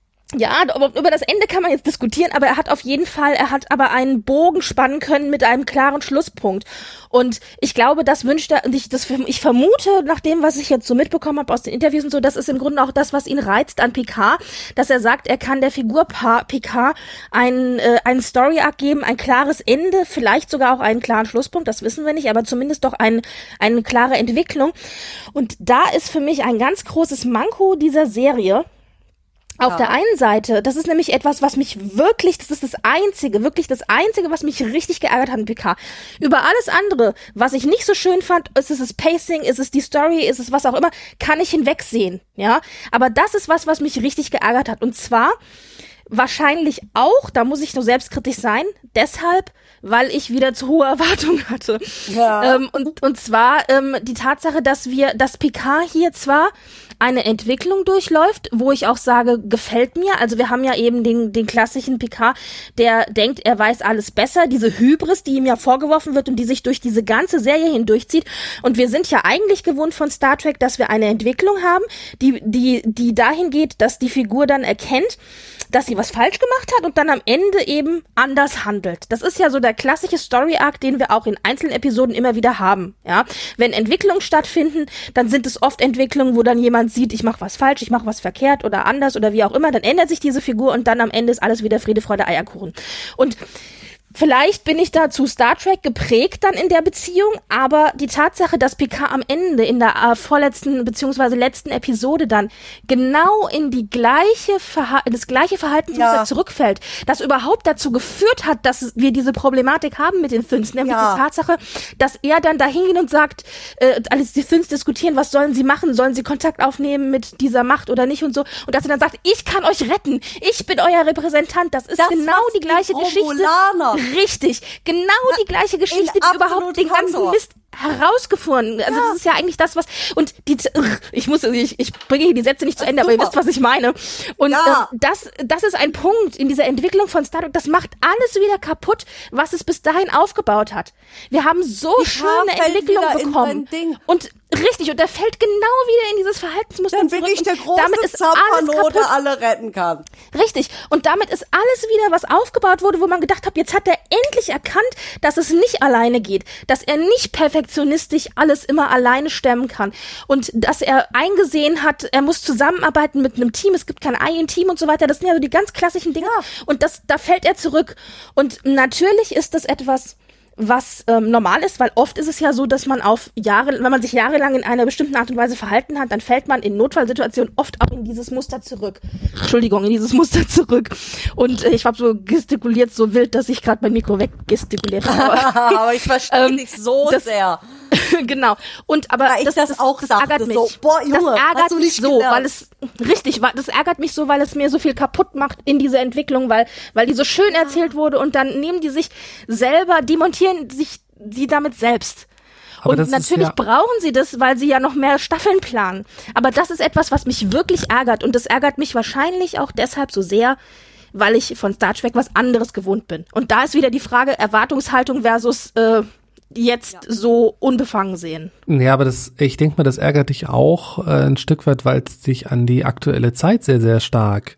Ja, über das Ende kann man jetzt diskutieren, aber er hat auf jeden Fall, er hat aber einen Bogen spannen können mit einem klaren Schlusspunkt. Und ich glaube, das wünscht er, und ich, das, ich vermute, nach dem, was ich jetzt so mitbekommen habe aus den Interviews und so, das ist im Grunde auch das, was ihn reizt an Picard, dass er sagt, er kann der Figur pa- Picard einen, äh, einen Story-Arc geben, ein klares Ende, vielleicht sogar auch einen klaren Schlusspunkt, das wissen wir nicht, aber zumindest doch ein, eine klare Entwicklung. Und da ist für mich ein ganz großes Manko dieser Serie. Auf ja. der einen Seite, das ist nämlich etwas, was mich wirklich, das ist das Einzige, wirklich das Einzige, was mich richtig geärgert hat in P K. Über alles andere, was ich nicht so schön fand, ist es das Pacing, ist es die Story, ist es was auch immer, kann ich hinwegsehen, ja. Aber das ist was, was mich richtig geärgert hat. Und zwar wahrscheinlich auch, da muss ich nur selbstkritisch sein, deshalb, weil ich wieder zu hohe Erwartungen hatte. Ja. Ähm, und, und zwar ähm, die Tatsache, dass wir, dass Picard hier zwar eine Entwicklung durchläuft, wo ich auch sage, gefällt mir. Also wir haben ja eben den, den klassischen Picard, der denkt, er weiß alles besser. Diese Hybris, die ihm ja vorgeworfen wird und die sich durch diese ganze Serie hindurchzieht. Und wir sind ja eigentlich gewohnt von Star Trek, dass wir eine Entwicklung haben, die, die, die dahin geht, dass die Figur dann erkennt, dass sie was falsch gemacht hat und dann am Ende eben anders handelt. Das ist ja so der klassische Story-Arc, den wir auch in einzelnen Episoden immer wieder haben. Ja, wenn Entwicklungen stattfinden, dann sind es oft Entwicklungen, wo dann jemand sieht, ich mache was falsch, ich mache was verkehrt oder anders oder wie auch immer, dann ändert sich diese Figur und dann am Ende ist alles wieder Friede, Freude, Eierkuchen. Und vielleicht bin ich da zu Star Trek geprägt dann in der Beziehung, aber die Tatsache, dass Picard am Ende in der äh, vorletzten beziehungsweise letzten Episode dann genau in die gleiche Verha- das gleiche Verhaltensmuster ja. zurückfällt, das überhaupt dazu geführt hat, dass wir diese Problematik haben mit den Thins, nämlich ja. die Tatsache, dass er dann da hingeht und sagt, äh, als die Thins diskutieren, was sollen sie machen, sollen sie Kontakt aufnehmen mit dieser Macht oder nicht und so, und dass er dann sagt, ich kann euch retten, ich bin euer Repräsentant, das ist das genau die gleiche Geschichte. Richtig, genau die gleiche Geschichte, die überhaupt den ganzen Mist herausgefunden. Also ja. das ist ja eigentlich das, was, und die, ich muss, ich, ich bringe hier die Sätze nicht zu Ende, aber ihr wisst, was ich meine. Und ja. äh, das, das ist ein Punkt in dieser Entwicklung von Star Trek, das macht alles wieder kaputt, was es bis dahin aufgebaut hat. Wir haben so die schöne Entwicklung bekommen. Und richtig, und der fällt genau wieder in dieses Verhaltensmuster Dann bin zurück. ich der große Zampano, der alle retten kann. Richtig, und damit ist alles wieder, was aufgebaut wurde, wo man gedacht hat, jetzt hat er endlich erkannt, dass es nicht alleine geht, dass er nicht perfektionistisch alles immer alleine stemmen kann und dass er eingesehen hat, er muss zusammenarbeiten mit einem Team, es gibt kein Ein-Team und so weiter, das sind ja so die ganz klassischen Dinge ja. und das, da fällt er zurück. Und natürlich ist das etwas, was ähm, normal ist, weil oft ist es ja so, dass man auf Jahre, wenn man sich jahrelang in einer bestimmten Art und Weise verhalten hat, dann fällt man in Notfallsituationen oft auch in dieses Muster zurück. Entschuldigung, in dieses Muster zurück. Und äh, ich habe so gestikuliert, so wild, dass ich gerade mein Mikro weggestikuliert habe. Aber ich verstehe ähm, dich so das, sehr. Genau. Und aber ja, das, das, das auch das sagte, ärgert mich. So, boah, Junge, das ärgert mich so, gelernt. weil es richtig, weil das ärgert mich so, weil es mir so viel kaputt macht in dieser Entwicklung, weil weil die so schön erzählt wurde und dann nehmen die sich selber, demontieren sich die damit selbst. Aber und natürlich ja brauchen sie das, weil sie ja noch mehr Staffeln planen. Aber das ist etwas, was mich wirklich ärgert. Und das ärgert mich wahrscheinlich auch deshalb so sehr, weil ich von Star Trek was anderes gewohnt bin. Und da ist wieder die Frage Erwartungshaltung versus äh, jetzt ja. so unbefangen sehen. Ja, aber das, ich denke mal, das ärgert dich auch äh, ein Stück weit, weil es dich an die aktuelle Zeit sehr, sehr stark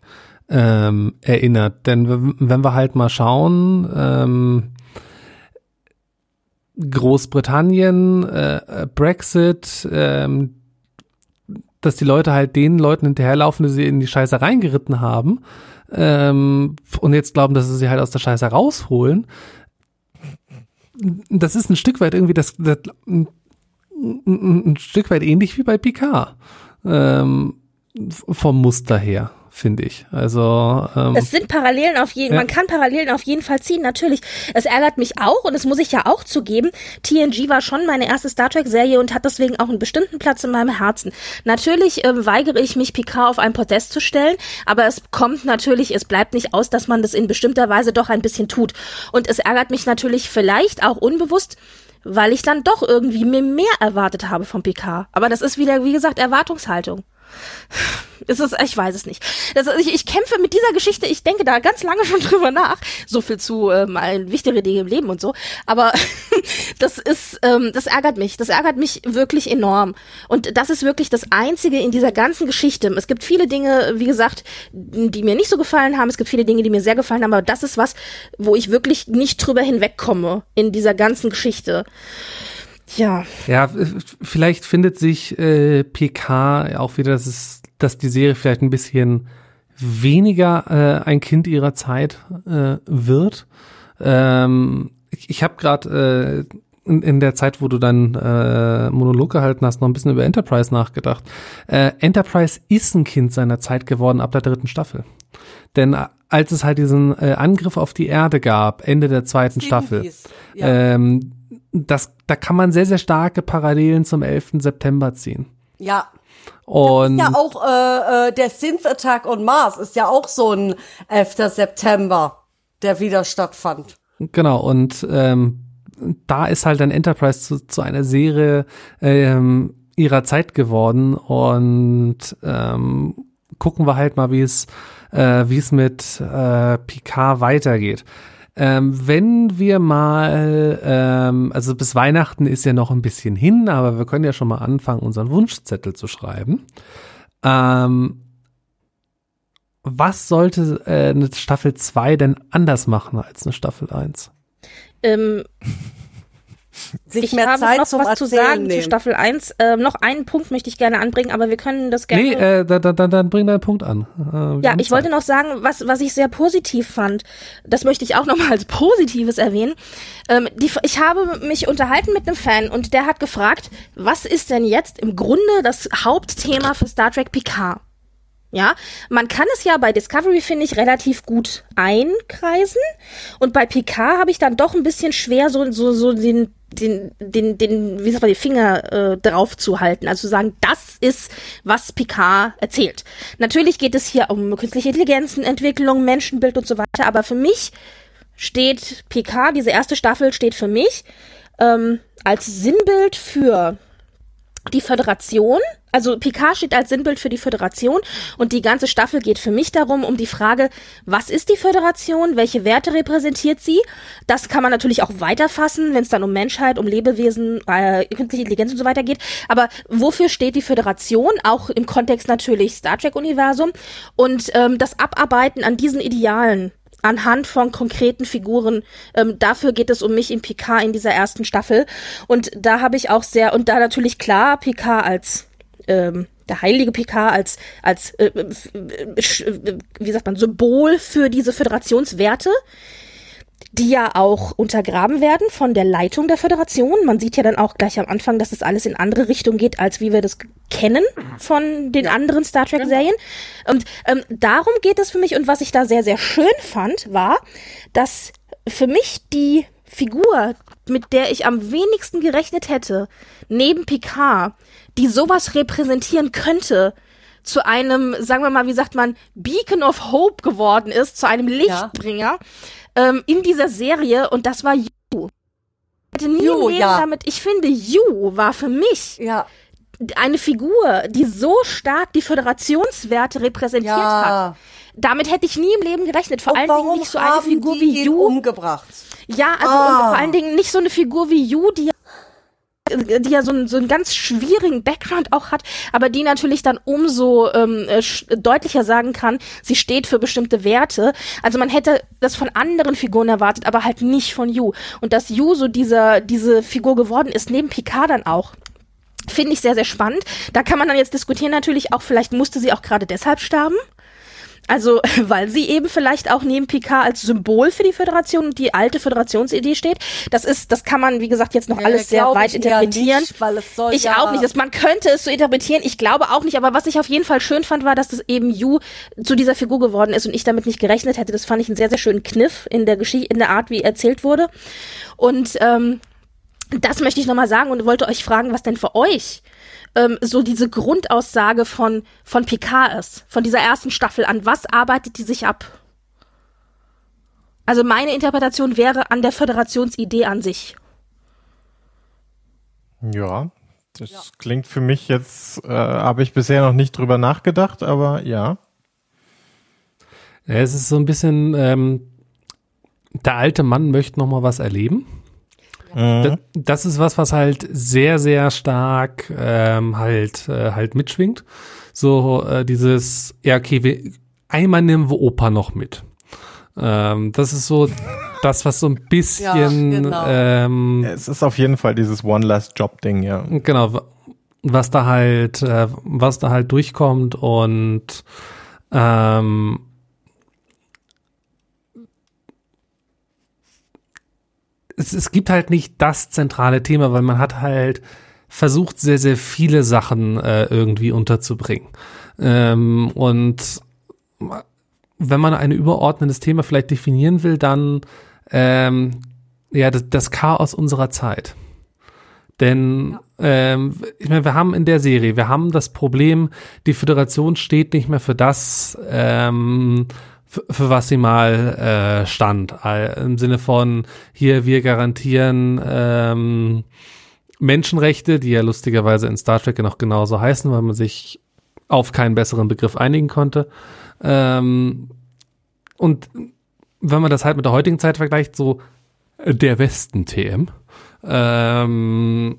ähm, erinnert. Denn wenn wir halt mal schauen, ähm, Großbritannien, äh, Brexit, ähm, dass die Leute halt den Leuten hinterherlaufen, die sie in die Scheiße reingeritten haben, ähm, und jetzt glauben, dass sie sie halt aus der Scheiße rausholen. Das ist ein Stück weit irgendwie das, das ein, ein Stück weit ähnlich wie bei Picard, ähm, vom Muster her, finde ich. Also ähm, es sind Parallelen auf jeden, ja. man kann Parallelen auf jeden Fall ziehen, natürlich. Es ärgert mich auch, und das muss ich ja auch zugeben, T N G war schon meine erste Star Trek-Serie und hat deswegen auch einen bestimmten Platz in meinem Herzen. Natürlich ähm, weigere ich mich, Picard auf einen Podest zu stellen, aber es kommt natürlich, es bleibt nicht aus, dass man das in bestimmter Weise doch ein bisschen tut. Und es ärgert mich natürlich vielleicht auch unbewusst, weil ich dann doch irgendwie mir mehr erwartet habe vom Picard. Aber das ist wieder, wie gesagt, Erwartungshaltung. Es ist, ich weiß es nicht. Das, ich, ich kämpfe mit dieser Geschichte, ich denke da ganz lange schon drüber nach. So viel zu ähm, wichtigere Dinge im Leben und so. Aber das ist, ähm, das ärgert mich. Das ärgert mich wirklich enorm. Und das ist wirklich das Einzige in dieser ganzen Geschichte. Es gibt viele Dinge, wie gesagt, die mir nicht so gefallen haben. Es gibt viele Dinge, die mir sehr gefallen haben. Aber das ist was, wo ich wirklich nicht drüber hinwegkomme in dieser ganzen Geschichte. Ja. Ja, vielleicht findet sich äh, Picard auch wieder, dass es, dass die Serie vielleicht ein bisschen weniger äh, ein Kind ihrer Zeit äh, wird. Ähm, ich ich habe gerade äh, in, in der Zeit, wo du deinen äh, Monolog gehalten hast, noch ein bisschen über Enterprise nachgedacht. Äh, Enterprise ist ein Kind seiner Zeit geworden ab der dritten Staffel. Denn äh, als es halt diesen äh, Angriff auf die Erde gab, Ende der zweiten Staffel, ja. ähm, das, da kann man sehr, sehr starke Parallelen zum elften September ziehen. Ja. Und das ist ja auch äh, äh, der Synth Attack on Mars ist ja auch so ein elfter September, der wieder stattfand. Genau, und ähm, da ist halt ein Enterprise zu, zu einer Serie ähm, ihrer Zeit geworden, und ähm, gucken wir halt mal, wie es äh, wie es mit äh, Picard weitergeht. Ähm, wenn wir mal, ähm, also bis Weihnachten ist ja noch ein bisschen hin, aber wir können ja schon mal anfangen, unseren Wunschzettel zu schreiben. Ähm, was sollte äh, eine Staffel zwei denn anders machen als eine Staffel eins? Ähm, Sich ich mehr habe Zeit noch zum was zu Erzählen sagen nehmen. zu Staffel eins. Ähm, noch einen Punkt möchte ich gerne anbringen, aber wir können das gerne... Nee, äh, dann, dann, dann bring deinen Punkt an. Äh, ja, ich wollte noch sagen, was, was ich sehr positiv fand, das möchte ich auch nochmal als Positives erwähnen. Ähm, die, ich habe mich unterhalten mit einem Fan, und der hat gefragt, was ist denn jetzt im Grunde das Hauptthema für Star Trek Picard? Ja, man kann es ja bei Discovery, finde ich, relativ gut einkreisen, und bei Picard habe ich dann doch ein bisschen schwer, so so so den den den den wie sagt man, die Finger äh, drauf zu halten, also zu sagen, das ist, was Picard erzählt. Natürlich geht es hier um künstliche Intelligenzenentwicklung, Menschenbild und so weiter, aber für mich steht Picard, diese erste Staffel steht für mich ähm, als Sinnbild für die Föderation. Also Picard steht als Sinnbild für die Föderation, und die ganze Staffel geht für mich darum, um die Frage, was ist die Föderation, welche Werte repräsentiert sie? Das kann man natürlich auch weiterfassen, wenn es dann um Menschheit, um Lebewesen, äh, künstliche Intelligenz und so weiter geht. Aber wofür steht die Föderation? Auch im Kontext natürlich Star Trek-Universum. Und ähm, das Abarbeiten an diesen Idealen anhand von konkreten Figuren, ähm, dafür geht es um mich in Picard in dieser ersten Staffel. Und da habe ich auch sehr, und da natürlich klar Picard als ähm, der heilige Picard als als äh, äh, wie sagt man, Symbol für diese Föderationswerte, die ja auch untergraben werden von der Leitung der Föderation. Man sieht ja dann auch gleich am Anfang, dass das alles in andere Richtungen geht, als wie wir das kennen von den anderen Star Trek-Serien. Und ähm, darum geht es für mich. Und was ich da sehr, sehr schön fand, war, dass für mich die Figur, mit der ich am wenigsten gerechnet hätte, neben Picard, die sowas repräsentieren könnte, zu einem, sagen wir mal, wie sagt man, Beacon of Hope geworden ist, zu einem Lichtbringer, ja. ähm, in dieser Serie, und das war Yu. Ich hätte nie Yu, im Leben ja. damit, ich finde, Yu war für mich ja. eine Figur, die so stark die Föderationswerte repräsentiert ja. hat. Damit hätte ich nie im Leben gerechnet. Vor und allen Dingen nicht so eine Figur wie ihn Yu. umgebracht? Ja, also ah. und vor allen Dingen nicht so eine Figur wie Yu, die die ja so einen, so einen ganz schwierigen Background auch hat, aber die natürlich dann umso ähm, deutlicher sagen kann, sie steht für bestimmte Werte. Also man hätte das von anderen Figuren erwartet, aber halt nicht von Yu. Und dass Yu so dieser diese Figur geworden ist, neben Picard dann auch, finde ich sehr, sehr spannend. Da kann man dann jetzt diskutieren natürlich auch, vielleicht musste sie auch gerade deshalb sterben. Also, weil sie eben vielleicht auch neben Picard als Symbol für die Föderation und die alte Föderationsidee steht. Das ist, das kann man, wie gesagt, jetzt noch Nee, alles sehr glaub weit ich interpretieren. Nicht, weil es soll Ich ja auch nicht. Das, man könnte es so interpretieren. Ich glaube auch nicht. Aber was ich auf jeden Fall schön fand, war, dass das eben Yu zu dieser Figur geworden ist und ich damit nicht gerechnet hätte. Das fand ich einen sehr, sehr schönen Kniff in der Geschichte, in der Art, wie erzählt wurde. Und ähm, das möchte ich nochmal sagen und wollte euch fragen, was denn für euch ähm, so diese Grundaussage von von Picard ist, von dieser ersten Staffel. An was arbeitet die sich ab? Also meine Interpretation wäre an der Föderationsidee an sich. Ja, das ja. klingt für mich jetzt, äh, habe ich bisher noch nicht drüber nachgedacht, aber ja. Ja, es ist so ein bisschen, ähm, der alte Mann möchte noch mal was erleben. Das, das ist was, was halt sehr, sehr stark ähm, halt äh, halt mitschwingt. So äh, dieses, ja okay, wir, einmal nehmen wir Opa noch mit. Ähm, das ist so das, was so ein bisschen ja, genau. ähm, es ist auf jeden Fall dieses One-Last-Job-Ding, ja. Genau, was da halt, äh, was da halt durchkommt und ähm, Es, es gibt halt nicht das zentrale Thema, weil man hat halt versucht, sehr, sehr viele Sachen äh, irgendwie unterzubringen. Ähm, und wenn man ein überordnetes Thema vielleicht definieren will, dann ähm, ja das, das Chaos unserer Zeit. Denn ähm, ich meine, wir haben in der Serie, wir haben das Problem, die Föderation steht nicht mehr für das, ähm, für was sie mal äh, stand. Im Sinne von, hier, wir garantieren ähm, Menschenrechte, die ja lustigerweise in Star Trek ja noch genauso heißen, weil man sich auf keinen besseren Begriff einigen konnte. Ähm, und wenn man das halt mit der heutigen Zeit vergleicht, so der Westen-T M, ähm,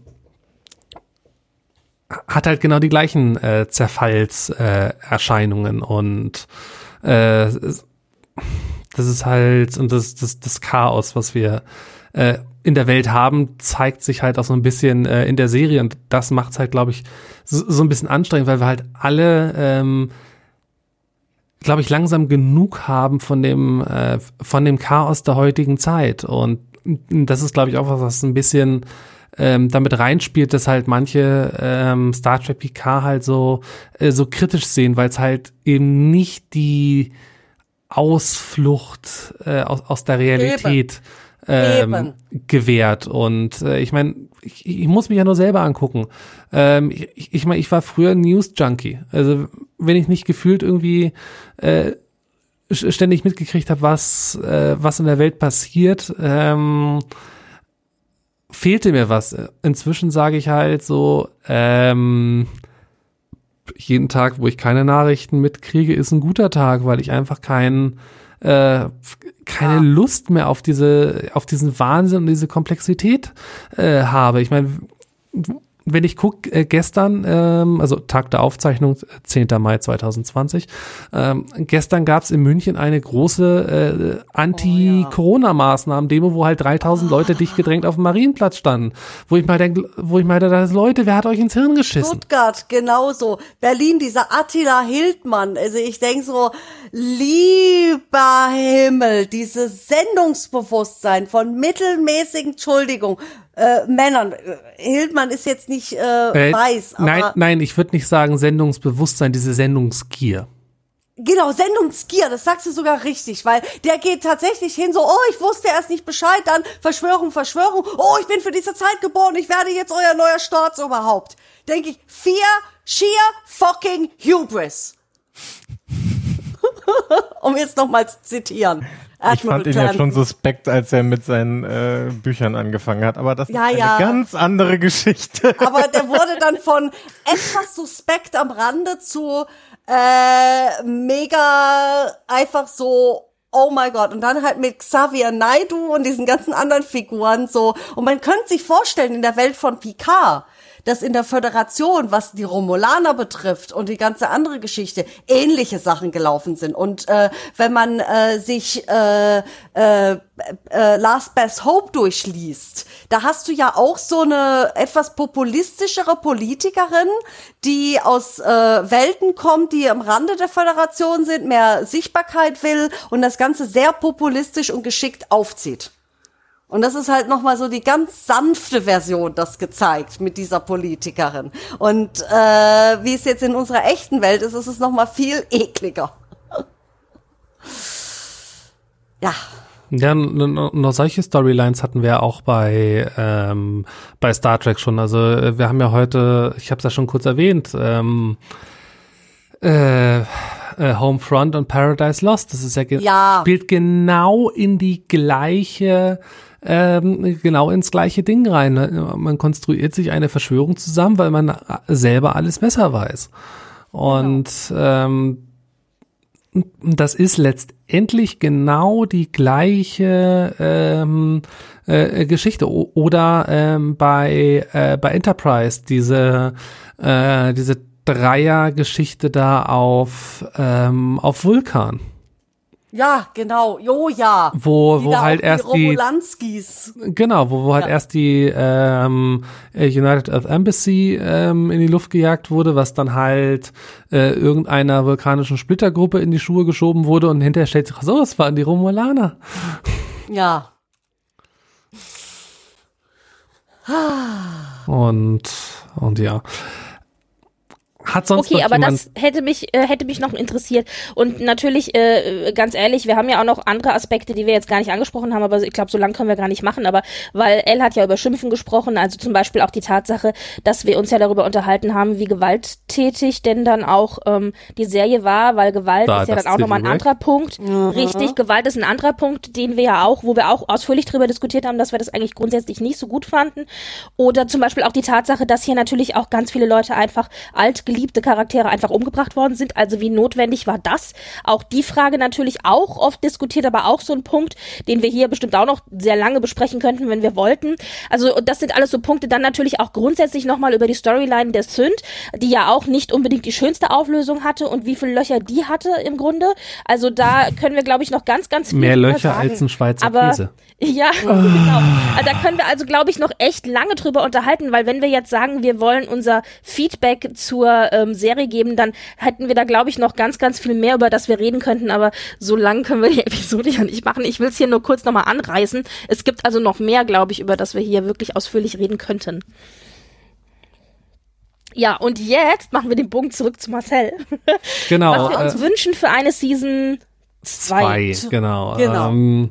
hat halt genau die gleichen äh, Zerfallserscheinungen äh, und Äh, das ist halt, und das, das, das Chaos, was wir äh, in der Welt haben, zeigt sich halt auch so ein bisschen äh, in der Serie und das macht es halt, glaube ich, so, so ein bisschen anstrengend, weil wir halt alle, ähm, glaube ich, langsam genug haben von dem, äh, von dem Chaos der heutigen Zeit und das ist, glaube ich, auch was, was ein bisschen Ähm, damit reinspielt, dass halt manche ähm, Star Trek Picard halt so äh, so kritisch sehen, weil es halt eben nicht die Ausflucht äh, aus, aus der Realität ähm, gewährt. Und äh, ich meine, ich, ich muss mich ja nur selber angucken. Ähm, ich ich meine, ich war früher News-Junkie. Also wenn ich nicht gefühlt irgendwie äh, ständig mitgekriegt habe, was äh, was in der Welt passiert, ähm, fehlte mir was. Inzwischen sage ich halt so, ähm, jeden Tag, wo ich keine Nachrichten mitkriege, ist ein guter Tag, weil ich einfach kein, äh, keine ja. Lust mehr auf diese, auf diesen Wahnsinn und diese Komplexität äh, habe. Ich meine, wenn ich gucke, äh, gestern, ähm, also Tag der Aufzeichnung, zehnter Mai zweitausendzwanzig, ähm, gestern gab es in München eine große äh, Anti-Corona-Maßnahmen-Demo, wo halt dreitausend oh. Leute dicht gedrängt auf dem Marienplatz standen. Wo ich mal denke, wo ich mal dachte, Leute, wer hat euch ins Hirn geschissen? Stuttgart, genauso. Berlin, dieser Attila Hildmann. Also ich denke so, lieber Himmel, dieses Sendungsbewusstsein von mittelmäßigen, Entschuldigung, Äh, Männern. Hildmann ist jetzt nicht äh, äh, weiß, aber nein, nein, ich würde nicht sagen Sendungsbewusstsein, diese Sendungsgier. Genau, Sendungsgier, das sagst du sogar richtig, weil der geht tatsächlich hin so, oh, ich wusste erst nicht Bescheid, dann Verschwörung, Verschwörung, oh, ich bin für diese Zeit geboren, ich werde jetzt euer neuer Staatsoberhaupt. Denke ich, vier sheer fucking hubris. Um jetzt nochmal zu zitieren. Ich fand ihn ja schon suspekt, als er mit seinen äh, Büchern angefangen hat, aber das ja, ist eine ja. ganz andere Geschichte. Aber der wurde dann von etwas suspekt am Rande zu äh, mega einfach so, oh mein Gott. Und dann halt mit Xavier Naidoo und diesen ganzen anderen Figuren so. Und man könnte sich vorstellen, in der Welt von Picard, dass in der Föderation, was die Romulaner betrifft und die ganze andere Geschichte, ähnliche Sachen gelaufen sind. Und äh, wenn man äh, sich äh, äh, äh, Last Best Hope durchliest, da hast du ja auch so eine etwas populistischere Politikerin, die aus äh, Welten kommt, die am Rande der Föderation sind, mehr Sichtbarkeit will und das Ganze sehr populistisch und geschickt aufzieht. Und das ist halt nochmal so die ganz sanfte Version, das gezeigt mit dieser Politikerin. Und äh, wie es jetzt in unserer echten Welt ist, ist es nochmal viel ekliger. Ja. Ja, noch solche Storylines hatten wir auch bei ähm, bei Star Trek schon. Also wir haben ja heute, ich habe es ja schon kurz erwähnt, ähm, äh, äh, Homefront und Paradise Lost. Das ist ja, ge- ja. spielt genau in die gleiche ähm, genau ins gleiche Ding rein. Man konstruiert sich eine Verschwörung zusammen, weil man selber alles besser weiß. Und genau. ähm, das ist letztendlich genau die gleiche ähm, äh, Geschichte. O- oder ähm, bei äh, bei Enterprise diese äh, diese Dreier-Geschichte da auf ähm, auf Vulkan. Ja, genau. Jo, ja. Wo, wo halt die erst die Romulanskis. Genau, wo, wo halt ja. erst die ähm, United Earth Embassy ähm, in die Luft gejagt wurde, was dann halt äh, irgendeiner vulkanischen Splittergruppe in die Schuhe geschoben wurde und hinterher stellt sich raus, so, es waren die Romulaner. Ja. Und und ja. Hat sonst okay, noch aber jemand das hätte mich äh, hätte mich noch interessiert und natürlich äh, ganz ehrlich, wir haben ja auch noch andere Aspekte, die wir jetzt gar nicht angesprochen haben, aber ich glaube, so lange können wir gar nicht machen, aber weil Elle hat ja über Schimpfen gesprochen, also zum Beispiel auch die Tatsache, dass wir uns ja darüber unterhalten haben, wie gewalttätig denn dann auch ähm, die Serie war, weil Gewalt da, ist ja dann auch nochmal ein anderer Punkt. Mhm. Richtig, Gewalt ist ein anderer Punkt, den wir ja auch, wo wir auch ausführlich drüber diskutiert haben, dass wir das eigentlich grundsätzlich nicht so gut fanden. Oder zum Beispiel auch die Tatsache, dass hier natürlich auch ganz viele Leute einfach alt geliebte Charaktere einfach umgebracht worden sind. Also wie notwendig war das? Auch die Frage natürlich auch oft diskutiert, aber auch so ein Punkt, den wir hier bestimmt auch noch sehr lange besprechen könnten, wenn wir wollten. Also das sind alles so Punkte. Dann natürlich auch grundsätzlich nochmal über die Storyline der Synth, die ja auch nicht unbedingt die schönste Auflösung hatte und wie viele Löcher die hatte im Grunde. Also da können wir, glaube ich, noch ganz, ganz viel mehr Löcher sagen. als ein Schweizer aber Käse. Ja, oh. genau. Da können wir also, glaube ich, noch echt lange drüber unterhalten, weil wenn wir jetzt sagen, wir wollen unser Feedback zur ähm, Serie geben, dann hätten wir da, glaube ich, noch ganz, ganz viel mehr, über das wir reden könnten, aber so lange können wir die Episode ja nicht machen. Ich will es hier nur kurz nochmal anreißen. Es gibt also noch mehr, glaube ich, über das wir hier wirklich ausführlich reden könnten. Ja, und jetzt machen wir den Bogen zurück zu Marcel. Genau. Was wir uns äh, wünschen für eine Season zwei. Zwei, genau. Genau. Ähm,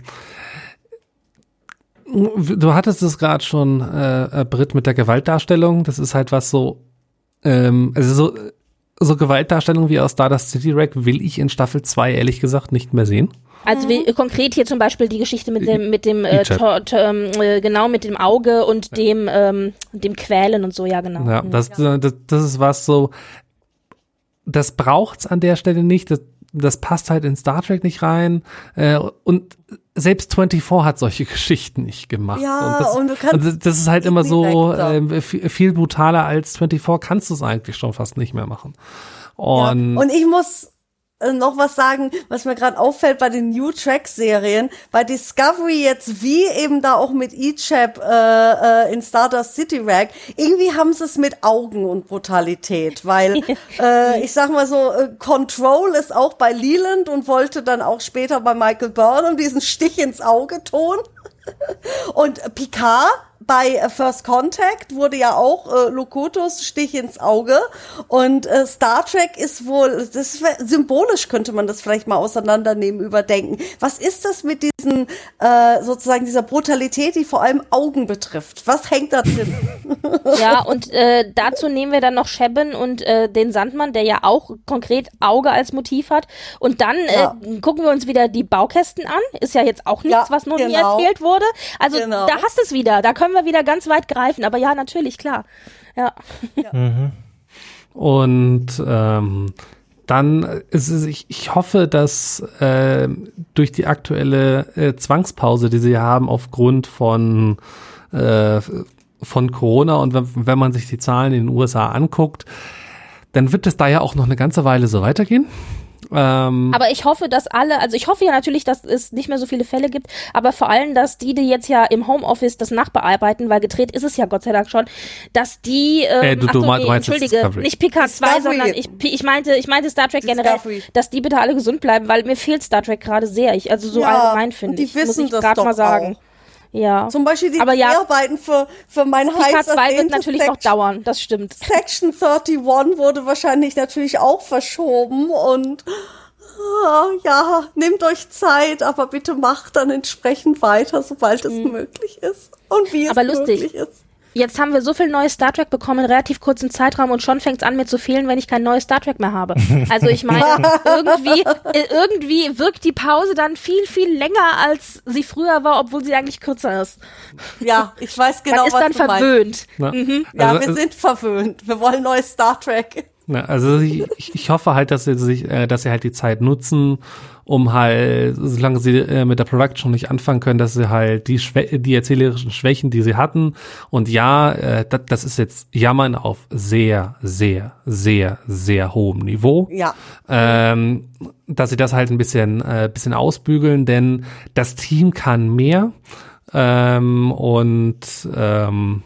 du hattest es gerade schon, äh, Britt, mit der Gewaltdarstellung. Das ist halt was so, ähm, also so, so Gewaltdarstellung wie aus Stardust City Wreck will ich in Staffel zwei ehrlich gesagt nicht mehr sehen. Also wie, konkret hier zum Beispiel die Geschichte mit dem, mit dem, äh, to, to, äh, genau, mit dem Auge und dem, ähm, dem Quälen und so, ja, genau. Ja, das, das, das ist was so, das braucht's an der Stelle nicht, das, das passt halt in Star Trek nicht rein, äh, und selbst vierundzwanzig hat solche Geschichten nicht gemacht. Ja, und das, und du kannst und das ist halt immer so, äh, viel, viel brutaler als vierundzwanzig kannst du es eigentlich schon fast nicht mehr machen. Und, ja, und ich muss noch was sagen, was mir gerade auffällt bei den New Track-Serien, bei Discovery jetzt, wie eben da auch mit Ichab äh, äh, in Stardust City Wreck, irgendwie haben sie es mit Augen und Brutalität, weil äh, ich sag mal so, äh, Control ist auch bei Leland und wollte dann auch später bei Michael Burnham diesen Stich ins Auge tun. Und Picard bei First Contact wurde ja auch äh, Locutus Stich ins Auge und äh, Star Trek ist wohl, das ist, symbolisch könnte man das vielleicht mal auseinandernehmen, überdenken. Was ist das mit diesen, äh, sozusagen dieser Brutalität, die vor allem Augen betrifft? Was hängt da drin? Ja, und äh, dazu nehmen wir dann noch Shebin und äh, den Sandmann, der ja auch konkret Auge als Motiv hat. Und dann ja. äh, gucken wir uns wieder die Baukästen an. Ist ja jetzt auch nichts, ja, was noch genau. nie erzählt wurde. Also genau. da hast du es wieder. Da können wir wieder ganz weit greifen. Aber ja, natürlich, klar. Ja. ja. Mhm. Und ähm, dann ist es, ich, ich hoffe, dass äh, durch die aktuelle äh, Zwangspause, die sie haben aufgrund von äh, von Corona und wenn, wenn man sich die Zahlen in den U S A anguckt, dann wird es da ja auch noch eine ganze Weile so weitergehen. Ähm, aber ich hoffe, dass alle, also ich hoffe ja natürlich, dass es nicht mehr so viele Fälle gibt, aber vor allem, dass die, die jetzt ja im Homeoffice das nachbearbeiten, weil gedreht ist es ja Gott sei Dank schon, dass die, ähm, äh, du, ach du, so, du nee, meinst entschuldige, nicht P K zwei, sondern ich, ich meinte, ich meinte Star Trek generell, Discovery. dass die bitte alle gesund bleiben, weil mir fehlt Star Trek gerade sehr, ich, also so Ja, allgemein finde die ich, wissen muss ich das gerade doch mal sagen. auch. Ja. Zum Beispiel die aber ja, Dreharbeiten für, für mein P K heiß zwei wird ersehntes natürlich noch Section, dauern, das stimmt. Section einunddreißig wurde wahrscheinlich natürlich auch verschoben und ja, nehmt euch Zeit, aber bitte macht dann entsprechend weiter, sobald es mhm. möglich ist und wie es aber lustig. möglich ist. Jetzt haben wir so viel neues Star Trek bekommen in relativ kurzen Zeitraum und schon fängt es an, mir zu fehlen, wenn ich kein neues Star Trek mehr habe. Also ich meine, irgendwie, irgendwie wirkt die Pause dann viel, viel länger, als sie früher war, obwohl sie eigentlich kürzer ist. Ja, ich weiß genau, Man ist was dann du verwöhnt. meinst. Mhm. Ja, also, wir sind verwöhnt. Wir wollen neues Star Trek. Na, also ich, ich hoffe halt, dass sie sich, äh, dass sie halt die Zeit nutzen, um halt, solange sie äh, mit der Production nicht anfangen können, dass sie halt die Schwä- die erzählerischen Schwächen, die sie hatten, und ja, äh, das, das ist jetzt Jammern auf sehr, sehr, sehr, sehr hohem Niveau. Ja. Ähm, dass sie das halt ein bisschen, äh, bisschen ausbügeln, denn das Team kann mehr ähm, und ähm,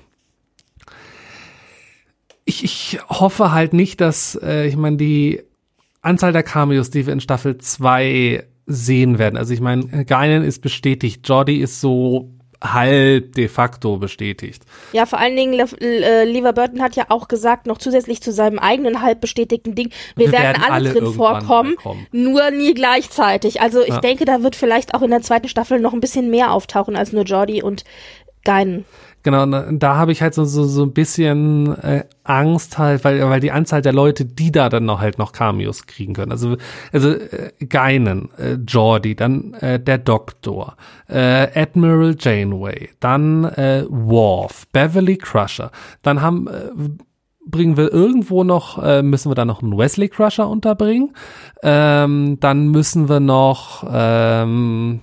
Ich, ich hoffe halt nicht, dass, äh, ich meine, die Anzahl der Cameos, die wir in Staffel zwei sehen werden. Also ich meine, Guinan ist bestätigt, Geordi ist so halb de facto bestätigt. Ja, vor allen Dingen, Le- Le- Levar Burton hat ja auch gesagt, noch zusätzlich zu seinem eigenen halb bestätigten Ding, wir, wir werden, werden alle, alle drin vorkommen, nur nie gleichzeitig. Also ich ja. denke, da wird vielleicht auch in der zweiten Staffel noch ein bisschen mehr auftauchen als nur Geordi und Guinan. Genau, da habe ich halt so so so ein bisschen äh, Angst halt, weil weil die Anzahl der Leute, die da dann noch halt noch Cameos kriegen können. Also also äh, Guinan, äh, Geordi, dann äh, der Doktor, äh, Admiral Janeway, dann äh, Worf, Beverly Crusher, dann haben äh, bringen wir irgendwo noch, äh, müssen wir da noch einen Wesley Crusher unterbringen, ähm, dann müssen wir noch ähm,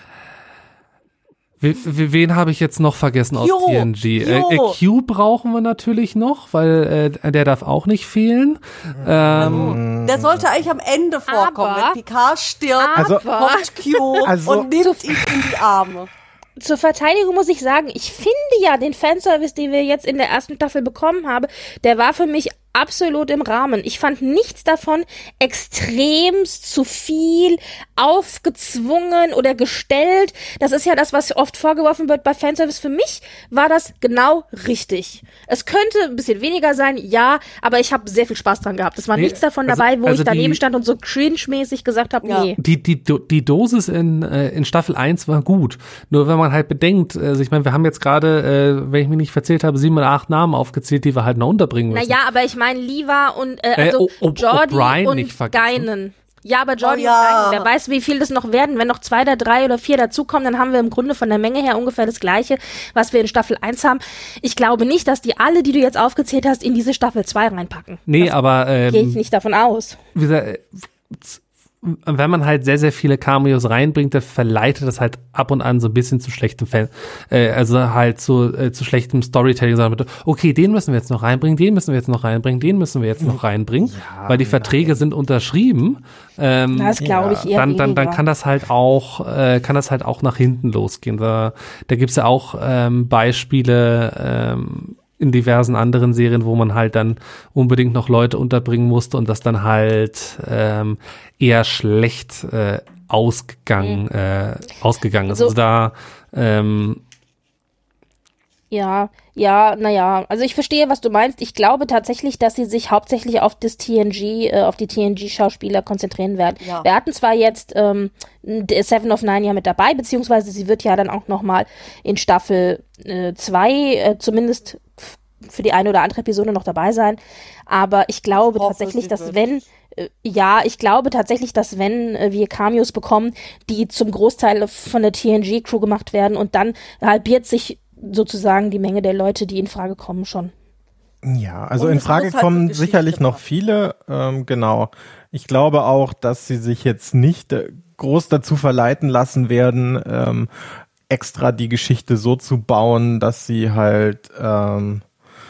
Wen habe ich jetzt noch vergessen aus Jo, T N G? Jo. Äh, Q brauchen wir natürlich noch, weil äh, der darf auch nicht fehlen. Ähm, der sollte eigentlich am Ende vorkommen. Aber, wenn Picard stirbt, also, kommt Q also, und nimmt ihn in die Arme. Zur Verteidigung muss ich sagen, ich finde ja den Fanservice, den wir jetzt in der ersten Staffel bekommen haben, der war für mich absolut im Rahmen. Ich fand nichts davon extremst zu viel, aufgezwungen oder gestellt. Das ist ja das, was oft vorgeworfen wird bei Fanservice. Für mich war das genau richtig. Es könnte ein bisschen weniger sein, ja, aber ich habe sehr viel Spaß dran gehabt. Es war nee, nichts davon also, dabei, wo also ich daneben die, stand und so cringe-mäßig gesagt habe, ja. nee. Die, die, die Dosis in, äh, in Staffel eins war gut. Nur wenn man halt bedenkt, also ich meine, wir haben jetzt gerade, äh, wenn ich mich nicht verzählt habe, sieben oder acht Namen aufgezählt, die wir halt noch unterbringen müssen. Naja, aber ich meine, Levar und äh, also äh, o- o- Geordi und Guinan. Ja, aber Geordi oh, ja. und Guinan, wer weiß, wie viel das noch werden. Wenn noch zwei oder drei oder vier dazukommen, dann haben wir im Grunde von der Menge her ungefähr das Gleiche, was wir in Staffel eins haben. Ich glaube nicht, dass die alle, die du jetzt aufgezählt hast, in diese Staffel zwei reinpacken. Nee, das aber ähm, gehe ich nicht davon aus. Wie gesagt, wenn man halt sehr, sehr viele Cameos reinbringt, dann verleitet das halt ab und an so ein bisschen zu schlechtem Fan, äh, also halt zu, äh, zu schlechtem Storytelling, sondern okay, den müssen wir jetzt noch reinbringen, den müssen wir jetzt noch reinbringen, den müssen wir jetzt noch reinbringen, ja, weil die Verträge nein. sind unterschrieben. Ähm, das glaube ich eher dann, dann, dann kann das halt auch, äh, kann das halt auch nach hinten losgehen. Da, da gibt's ja auch ähm, Beispiele, ähm, in diversen anderen Serien, wo man halt dann unbedingt noch Leute unterbringen musste und das dann halt ähm, eher schlecht äh, ausgegangen, mhm. äh, ausgegangen ist. Also, also da ähm, Ja, ja, naja, also ich verstehe, was du meinst. Ich glaube tatsächlich, dass sie sich hauptsächlich auf das T N G, äh, auf die T N G-Schauspieler konzentrieren werden. Ja. Wir hatten zwar jetzt ähm, Seven of Nine ja mit dabei, beziehungsweise sie wird ja dann auch nochmal in Staffel zwei äh, äh, zumindest f- für die eine oder andere Episode noch dabei sein. Aber ich glaube ich hoffe, tatsächlich, dass wenn äh, ja, ich glaube tatsächlich, dass wenn äh, wir Cameos bekommen, die zum Großteil von der T N G-Crew gemacht werden und dann halbiert sich sozusagen die Menge der Leute, die in Frage kommen, schon. Ja, also in Frage kommen halt sicherlich noch viele, ähm, genau. Ich glaube auch, dass sie sich jetzt nicht äh, groß dazu verleiten lassen werden, ähm, extra die Geschichte so zu bauen, dass sie halt ähm,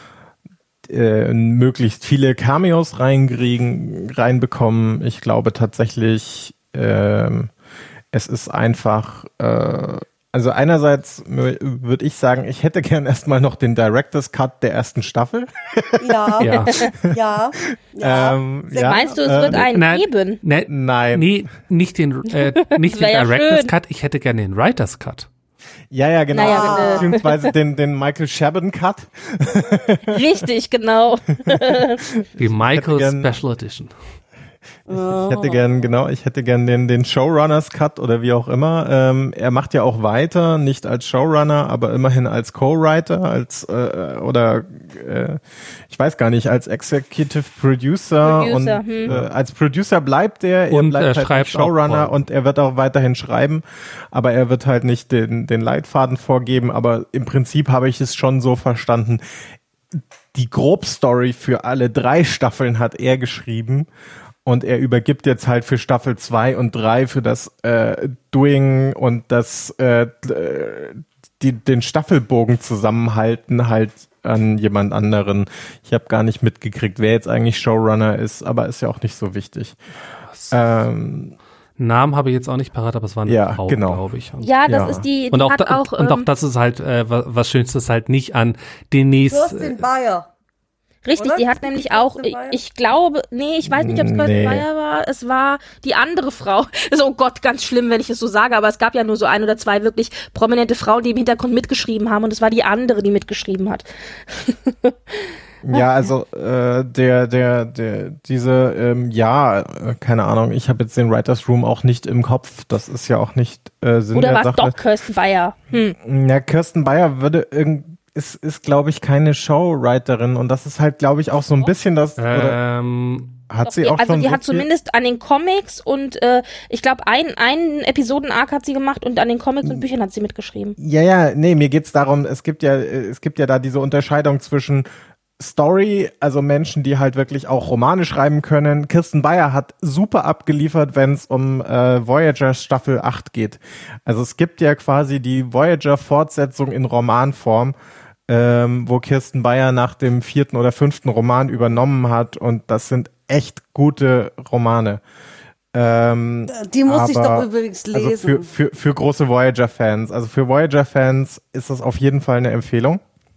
äh, möglichst viele Cameos reinkriegen, reinbekommen. Ich glaube tatsächlich, ähm, es ist einfach, äh, also einerseits würde ich sagen, ich hätte gern erstmal noch den Director's Cut der ersten Staffel. Ja, Ja. ja, ja. Ähm, Sehr ja, Meinst du, es äh, wird einen nein, geben? Ne, Nein. Nee, nicht den, äh, nicht den Wär ja Director's schön. Cut, ich hätte gerne den Writer's Cut. Ja, ja, genau. Naja, wenn, äh, Beziehungsweise den, den Michael Chabon Cut. Richtig, genau. Die Michael gern- Special Edition. Ich, ich hätte gern, genau, ich hätte gern den, den Showrunners Cut oder wie auch immer. Ähm, er macht ja auch weiter, nicht als Showrunner, aber immerhin als Co-Writer, als äh, oder äh, ich weiß gar nicht, als Executive Producer, Producer, und hm. äh, als Producer bleibt er, er Und bleibt er halt schreibt Showrunner auch. und er wird auch weiterhin schreiben, aber er wird halt nicht den, den Leitfaden vorgeben, aber im Prinzip habe ich es schon so verstanden, die Grobstory für alle drei Staffeln hat er geschrieben. Und er übergibt jetzt halt für Staffel zwei und drei für das äh, Doing und das äh, die, den Staffelbogen zusammenhalten halt an jemand anderen. Ich habe gar nicht mitgekriegt, wer jetzt eigentlich Showrunner ist, aber ist ja auch nicht so wichtig. Ähm, Namen habe ich jetzt auch nicht parat, aber es war eine Ja, Frau, genau. glaube ich. Und, Ja, das Ja. ist die, die und, auch, hat da, auch, und auch ähm, das ist halt, äh, was, was Schönstes halt nicht an Denise. Kirstin Bayer. richtig, oder? die hat Ist die nämlich Kirsten auch, ich, Bayer? ich glaube, nee, ich weiß nicht, ob es Kirsten Nee. Bayer war, es war die andere Frau. Also, oh Gott, ganz schlimm, wenn ich es so sage, aber es gab ja nur so ein oder zwei wirklich prominente Frauen, die im Hintergrund mitgeschrieben haben und es war die andere, die mitgeschrieben hat. Ja, also äh, der, der, der, diese, ähm, ja, äh, keine Ahnung, ich habe jetzt den Writers Room auch nicht im Kopf. Das ist ja auch nicht äh, Sinn Oder der war es Sache. doch Kirsten Bayer? Hm. Ja, Kirsten Bayer würde irgend ist, ist glaube ich, keine Showwriterin und das ist halt, glaube ich, auch so ein bisschen das, oder Ähm, hat Doch, sie die- auch also schon die so hat viel? zumindest an den Comics und äh, ich glaube, ein, einen Episoden-Arc hat sie gemacht und an den Comics und Büchern hat sie mitgeschrieben. Ja, ja, nee, mir geht's darum, es gibt ja, äh, es gibt ja da diese Unterscheidung zwischen Story, also Menschen, die halt wirklich auch Romane schreiben können. Kirsten Bayer hat super abgeliefert, wenn es um äh, Voyager Staffel acht geht. Also es gibt ja quasi die Voyager-Fortsetzung in Romanform, ähm, wo Kirsten Bayer nach dem vierten oder fünften Roman übernommen hat und das sind echt gute Romane. Ähm, Die muss ich aber- doch übrigens lesen. Also für, für, für große Voyager-Fans. Also für Voyager-Fans ist das auf jeden Fall eine Empfehlung.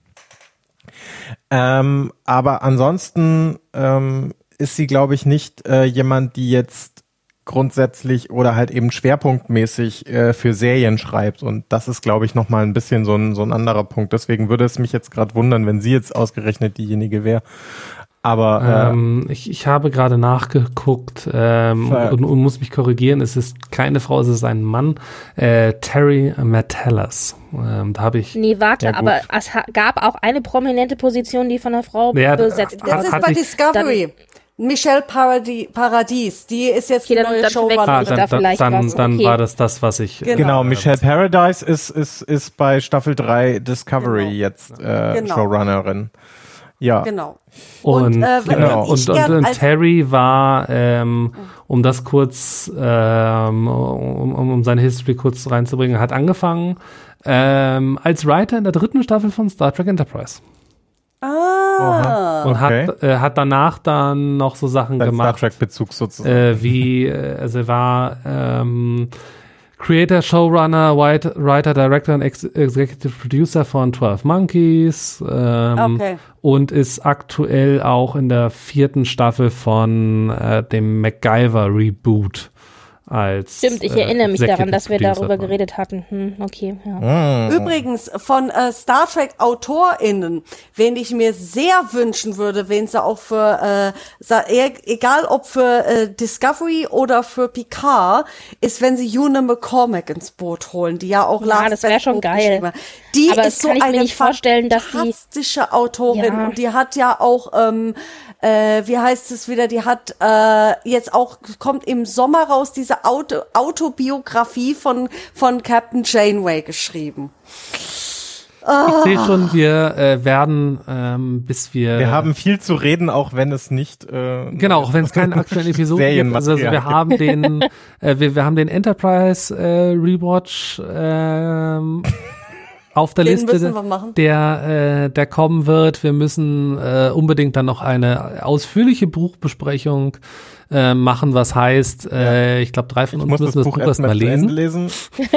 Ähm, aber ansonsten ähm, ist sie, glaube ich, nicht äh, jemand, die jetzt grundsätzlich oder halt eben schwerpunktmäßig äh, für Serien schreibt. Und das ist, glaube ich, nochmal ein bisschen so ein, so ein anderer Punkt. Deswegen würde es mich jetzt gerade wundern, wenn sie jetzt ausgerechnet diejenige wäre. Aber äh, ähm, ich, ich habe gerade nachgeguckt ähm, Ver- und, und muss mich korrigieren. Es ist keine Frau, es ist ein Mann. Äh, Terry Matalas. Ähm, da habe ich. Nee, warte, Ja, gut. aber es ha- gab auch eine prominente Position, die von einer Frau Ja, besetzt Das hat- ist wurde. bei ich- Discovery. Michelle Paradi Paradies, die ist jetzt Okay, die dann- neue dann Showrunnerin. verwechsel Ah, ich dann, da dann, vielleicht dann, was, dann okay. war das das, was ich. Genau. genau, Michelle Paradise ist, ist, ist bei Staffel drei Discovery Genau. jetzt äh, Genau. Showrunnerin. Ja. Genau. Und, Und, äh, wenn genau. ich und, und, gern und als- Terry war, ähm, um das kurz, ähm, um, um, um seine History kurz reinzubringen, hat angefangen ähm, als Writer in der dritten Staffel von Star Trek Enterprise. Ah. Und Okay. hat, äh, hat danach dann noch so Sachen Dein Star gemacht, Trek-Bezug sozusagen. äh, wie, äh, also er war ähm, Creator, Showrunner, Writer, Writer, Director und Ex Executive Producer von twelve Monkeys ähm, Okay. und ist aktuell auch in der vierten Staffel von äh, dem MacGyver-Reboot als Stimmt, ich äh, erinnere mich Executive daran, dass wir Producer darüber war. geredet hatten. Hm, okay, ja. Übrigens, von äh, Star Trek AutorInnen, wen ich mir sehr wünschen würde, wen sie auch für, äh, sa- e- egal ob für äh, Discovery oder für Picard, ist, wenn sie Una McCormack ins Boot holen, die ja auch Ja, Last das wär Best schon Boot geil. geschrieben hat. Die Aber das ist so kann ich mir eine nicht vorstellen, dass die- fantastische Autorin Ja. und die hat ja auch, ähm, äh, wie heißt es wieder, die hat äh, jetzt auch, kommt im Sommer raus, diese Auto, Autobiografie von, von Captain Janeway geschrieben. Ich sehe schon, wir äh, werden, ähm, bis wir... Wir haben viel zu reden, auch wenn es nicht... Äh, genau, auch wenn es keine aktuellen Episoden gibt. Also, also wir haben den, äh, wir, wir haben den Enterprise äh, Rewatch ähm, auf der Den Liste, müssen wir machen. der äh, der kommen wird. Wir müssen äh, unbedingt dann noch eine ausführliche Buchbesprechung äh, machen, was heißt, äh, ich glaube, drei von uns müssen das Buch erstmal lesen. lesen.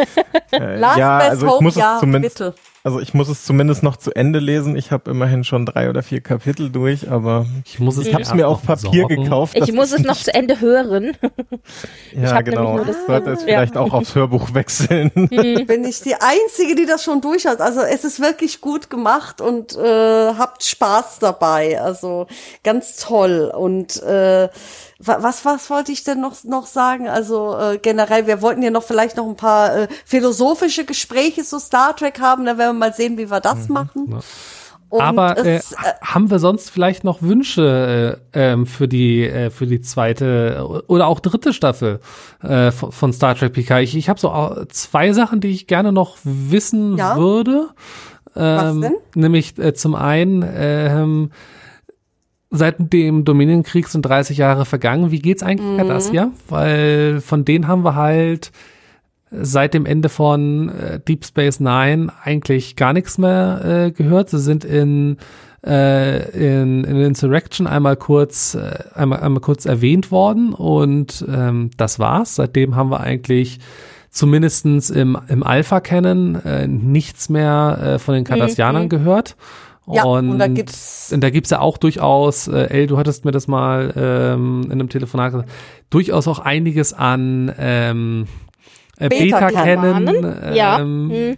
äh, Last ja, Best also ich Hope, muss ja, es zumindest, bitte. also ich muss es zumindest noch zu Ende lesen. Ich habe immerhin schon drei oder vier Kapitel durch, aber ich muss es ich habe es mir auf Papier besorgen. gekauft. Ich muss es noch zu Ende hören. Ja, hab genau. nämlich nur das- Ich sollte es Ja. vielleicht auch aufs Hörbuch wechseln. Bin ich die Einzige, die das schon durch hat. Also es ist wirklich gut gemacht und äh, habt Spaß dabei. Also ganz toll. Und äh, was was wollte ich denn noch noch sagen? Also äh, generell, wir wollten ja noch vielleicht noch ein paar äh, philosophische Gespräche zu Star Trek haben. Da werden wir mal sehen, wie wir das machen. Ja. Und Aber äh, es, äh, haben wir sonst vielleicht noch Wünsche äh, ähm, für die äh, für die zweite oder auch dritte Staffel äh, von, von Star Trek Picard? Ich, ich habe so auch zwei Sachen, die ich gerne noch wissen Ja? würde. Was Ähm, denn? Nämlich äh, zum einen ähm, seit dem Dominion-Krieg sind dreißig Jahre vergangen. Wie geht's eigentlich Mhm. Cardassia? Weil von denen haben wir halt seit dem Ende von äh, Deep Space Nine eigentlich gar nichts mehr äh, gehört. Sie sind in äh, in, in Insurrection einmal kurz äh, einmal, einmal kurz erwähnt worden und ähm, das war's. Seitdem haben wir eigentlich zumindestens im im Alpha-Canon äh, nichts mehr äh, von den Cardassianern Mhm. gehört. Ja, und, und da gibt's- und da gibt's ja auch durchaus, äh, El, du hattest mir das mal ähm, in einem Telefonat gesagt, durchaus auch einiges an ähm, äh, Beta-Canon. Beta-Canon. Ja. Ähm, Hm.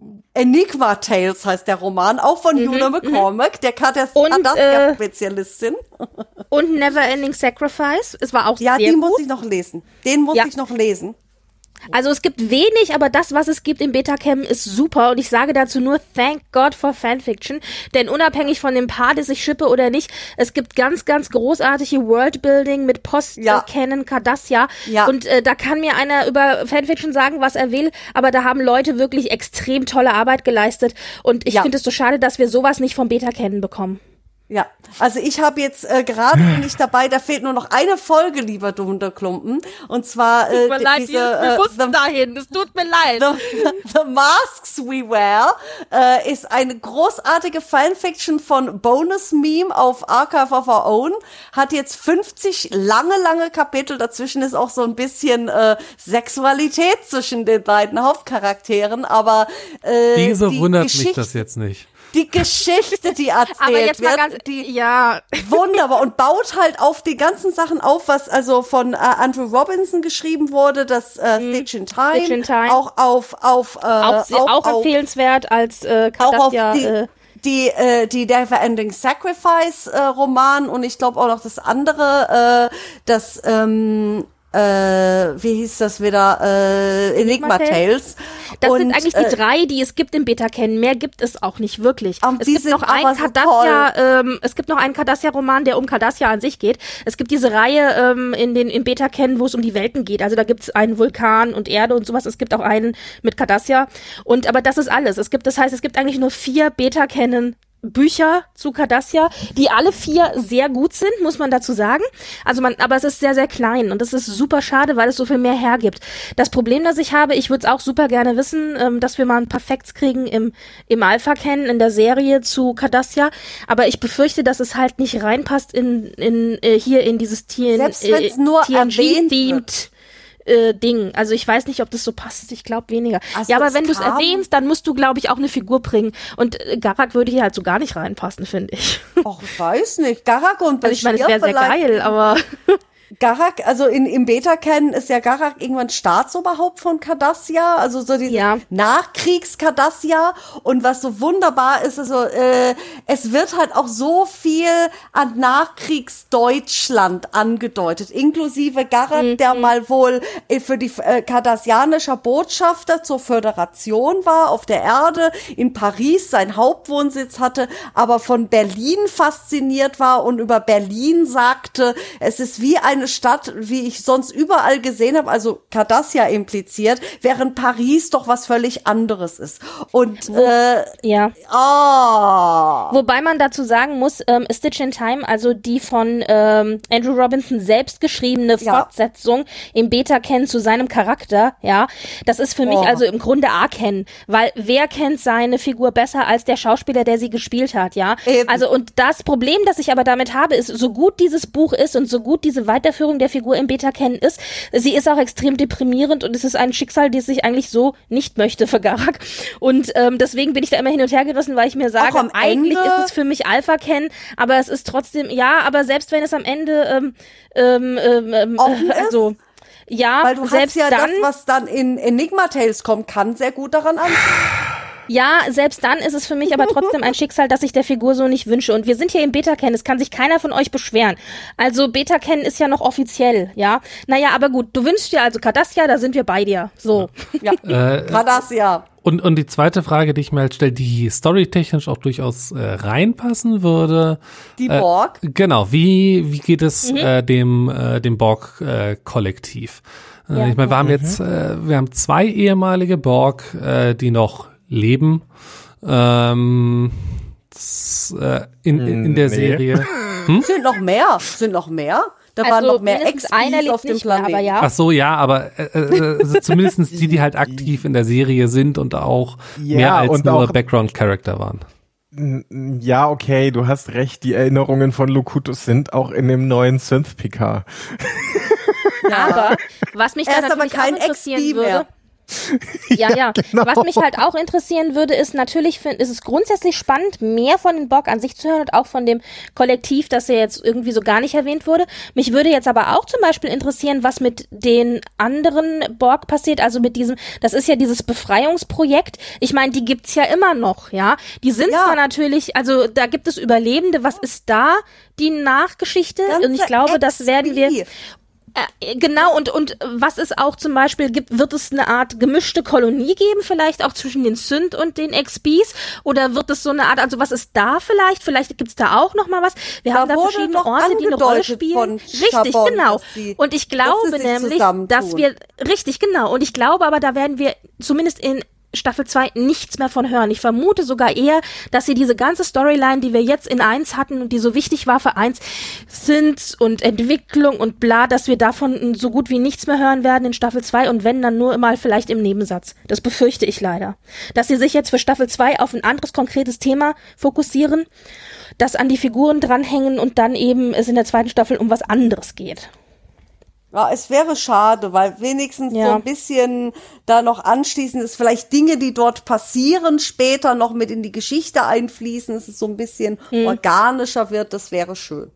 Enigma Tales heißt der Roman, auch von Mhm, Una McCormack, der Und, äh, Cardassia-Spezialistin. Und Neverending Sacrifice. Es war auch Ja, sehr den gut. muss ich noch lesen. Den muss Ja. ich noch lesen. Also es gibt wenig, aber das, was es gibt im Betacam, ist super. Und ich sage dazu nur Thank God for Fanfiction. Denn unabhängig von dem Paar, das ich shippe oder nicht, es gibt ganz, ganz großartige Worldbuilding mit Ja. Post-Canon Cardassia. Ja. Und äh, da kann mir einer über Fanfiction sagen, was er will. Aber da haben Leute wirklich extrem tolle Arbeit geleistet. Und ich Ja. finde es so schade, dass wir sowas nicht vom Beta-Canon bekommen. Ja, also ich habe jetzt äh, gerade bin ich dabei, da fehlt nur noch eine Folge, lieber Dunderklumpen. Und zwar äh, die- diese äh, the, dahin. Es tut mir leid. the, the Masks We Wear äh, ist eine großartige Fanfiction von Bonus Meme auf Archive of Our Own. Hat jetzt fünfzig lange, lange Kapitel. Dazwischen ist auch so ein bisschen äh, Sexualität zwischen den beiden Hauptcharakteren. Aber äh, Wieso die wundert mich Geschichte, das jetzt nicht? die Geschichte, die erzählt Aber jetzt mal wird, ganz, die ja, wunderbar und baut halt auf die ganzen Sachen auf, was also von äh, Andrew Robinson geschrieben wurde, das äh, Stitch in Time, Stitch in Time. auch auf auf äh, auch, sehr- auch, auf, empfehlenswert als äh, auch auf Cardassia, die äh, die äh, die Neverending Sacrifice äh, Roman und ich glaube auch noch das andere, äh, das ähm, äh, wie hieß das wieder, äh, Enigma, Enigma Tales? Tales. Das und, sind eigentlich äh, die drei, die es gibt im Beta-Canon. Mehr gibt es auch nicht wirklich. Aber Es die gibt sind noch einen aber so Cardassia, ähm, es gibt noch einen Cardassia-Roman, der um Cardassia an sich geht. Es gibt diese Reihe ähm, in den im Beta-Canon, wo es um die Welten geht. Also da gibt es einen Vulkan und Erde und sowas. Es gibt auch einen mit Cardassia. Und aber das ist alles. Es gibt, das heißt, es gibt eigentlich nur vier Beta-Canon Bücher zu Cardassia, die alle vier sehr gut sind, muss man dazu sagen. Also man, aber es ist sehr, sehr klein und das ist super schade, weil es so viel mehr hergibt. Das Problem, das ich habe, ich würde es auch super gerne wissen, ähm, dass wir mal ein paar Facts kriegen im, im Alpha-Canon, in der Serie zu Cardassia, aber ich befürchte, dass es halt nicht reinpasst in, in äh, hier in dieses T N, Selbst wenn's nur T N erwähnt G-themed äh, Ding. Also ich weiß nicht, ob das so passt. Ich glaube weniger. Also ja, aber es wenn du es kam- erwähnst, dann musst du, glaube ich, auch eine Figur bringen. Und äh, Garak würde hier halt so gar nicht reinpassen, finde ich. ach, ich weiß nicht, Garak und Also ich meine, es Bashir wäre sehr vielleicht- geil, aber Garak, also in, im Beta-Canon ist ja Garak irgendwann Staatsoberhaupt von Cardassia, also so dieses Ja. Nachkriegs-Cardassia. Und was so wunderbar ist, also äh, es wird halt auch so viel an Nachkriegsdeutschland angedeutet, inklusive Garak, Mhm. der mal wohl äh, für die äh, kardassianischer Botschafter zur Föderation war auf der Erde, in Paris seinen Hauptwohnsitz hatte, aber von Berlin fasziniert war und über Berlin sagte, es ist wie eine eine Stadt, wie ich sonst überall gesehen habe, also Cardassia impliziert, während Paris doch was völlig anderes ist. Und, Wo, äh, ja. Oh. Wobei man dazu sagen muss, ähm, A Stitch in Time, also die von ähm, Andrew Robinson selbst geschriebene Ja. Fortsetzung im Beta-Ken zu seinem Charakter, ja, das ist für mich Oh. also im Grunde A-Ken, weil wer kennt seine Figur besser als der Schauspieler, der sie gespielt hat, ja? Eben. Also und das Problem, das ich aber damit habe, ist, so gut dieses Buch ist und so gut diese Weiterführung der Figur im Beta-Ken ist, sie ist auch extrem deprimierend und es ist ein Schicksal, das ich eigentlich so nicht möchte für Garak. Und ähm, deswegen bin ich da immer hin und her gerissen, weil ich mir sage, am eigentlich Ende- ist es für mich Alpha-Ken, aber es ist trotzdem, ja, aber selbst wenn es am Ende ähm, ähm, ähm, Offen äh, also ja, Weil du hast selbst ja dann, das, was dann in Enigma Tales kommt, kann sehr gut daran an. ja, selbst dann ist es für mich aber trotzdem ein Schicksal, das ich der Figur so nicht wünsche. Und wir sind hier im Beta-Ken, es kann sich keiner von euch beschweren. Also Beta-Ken ist ja noch offiziell, ja. Naja, aber gut, du wünschst dir also Cardassia, da sind wir bei dir. So. Ja, Äh, Cardassia. Und, und die zweite Frage, die ich mir halt stelle, die storytechnisch auch durchaus äh, reinpassen würde. Die äh, Borg. Genau, wie, wie geht es Mhm. äh, dem, äh, dem Borg-Kollektiv? Äh, Ja. ich meine, wir haben jetzt, äh, wir haben zwei ehemalige Borg, äh, die noch leben. Ähm, das, äh, in, in, in der Nee. Serie. Sind noch mehr, sind noch mehr. Da waren Also noch mehr mindestens Ex einer auf lebt dem nicht mehr, Planeten. aber ja. Ach so, ja, aber äh, äh, also zumindest die, die halt aktiv in der Serie sind und auch Ja, mehr als und nur auch- Background-Character waren. Ja, okay, du hast recht, die Erinnerungen von Locutus sind auch in dem neuen Synth-P K. Aber was mich Er da ist aber natürlich auch kein interessieren X P würde, mehr. ja, ja, genau. was mich halt auch interessieren würde, ist natürlich, find, ist es grundsätzlich spannend, mehr von den Borg an sich zu hören und auch von dem Kollektiv, das ja jetzt irgendwie so gar nicht erwähnt wurde. Mich würde jetzt aber auch zum Beispiel interessieren, was mit den anderen Borg passiert, also mit diesem, das ist ja dieses Befreiungsprojekt. Ich meine, die gibt's ja immer noch, ja. Die sind Ja. zwar natürlich, also da gibt es Überlebende, was ist da die Nachgeschichte? Ganze Und ich glaube, das werden wir X P. Äh, Genau, und, und was es auch zum Beispiel gibt, wird es eine Art gemischte Kolonie geben, vielleicht auch zwischen den Synth und den X Ps? Oder wird es so eine Art, also was ist da vielleicht? Vielleicht gibt's da auch noch mal was. Wir Da haben da wurde verschiedene doch Orte, die eine Rolle angedeutet spielen. von Richtig, Chabon, genau. dass sie- Und ich dass glaube sie sich nämlich, zusammentun. dass wir, richtig, genau. Und ich glaube aber, da werden wir zumindest in Staffel zwei nichts mehr von hören. Ich vermute sogar eher, dass sie diese ganze Storyline, die wir jetzt in eins hatten und die so wichtig war für eins, Synths und Entwicklung und bla, dass wir davon so gut wie nichts mehr hören werden in Staffel zwei und wenn, dann nur mal vielleicht im Nebensatz. Das befürchte ich leider. Dass sie sich jetzt für Staffel zwei auf ein anderes konkretes Thema fokussieren, das an die Figuren dranhängen und dann eben es in der zweiten Staffel um was anderes geht. Ja, es wäre schade, weil wenigstens Ja. so ein bisschen da noch anschließend ist, vielleicht Dinge, die dort passieren, später noch mit in die Geschichte einfließen, dass es so ein bisschen Hm. organischer wird, das wäre schön.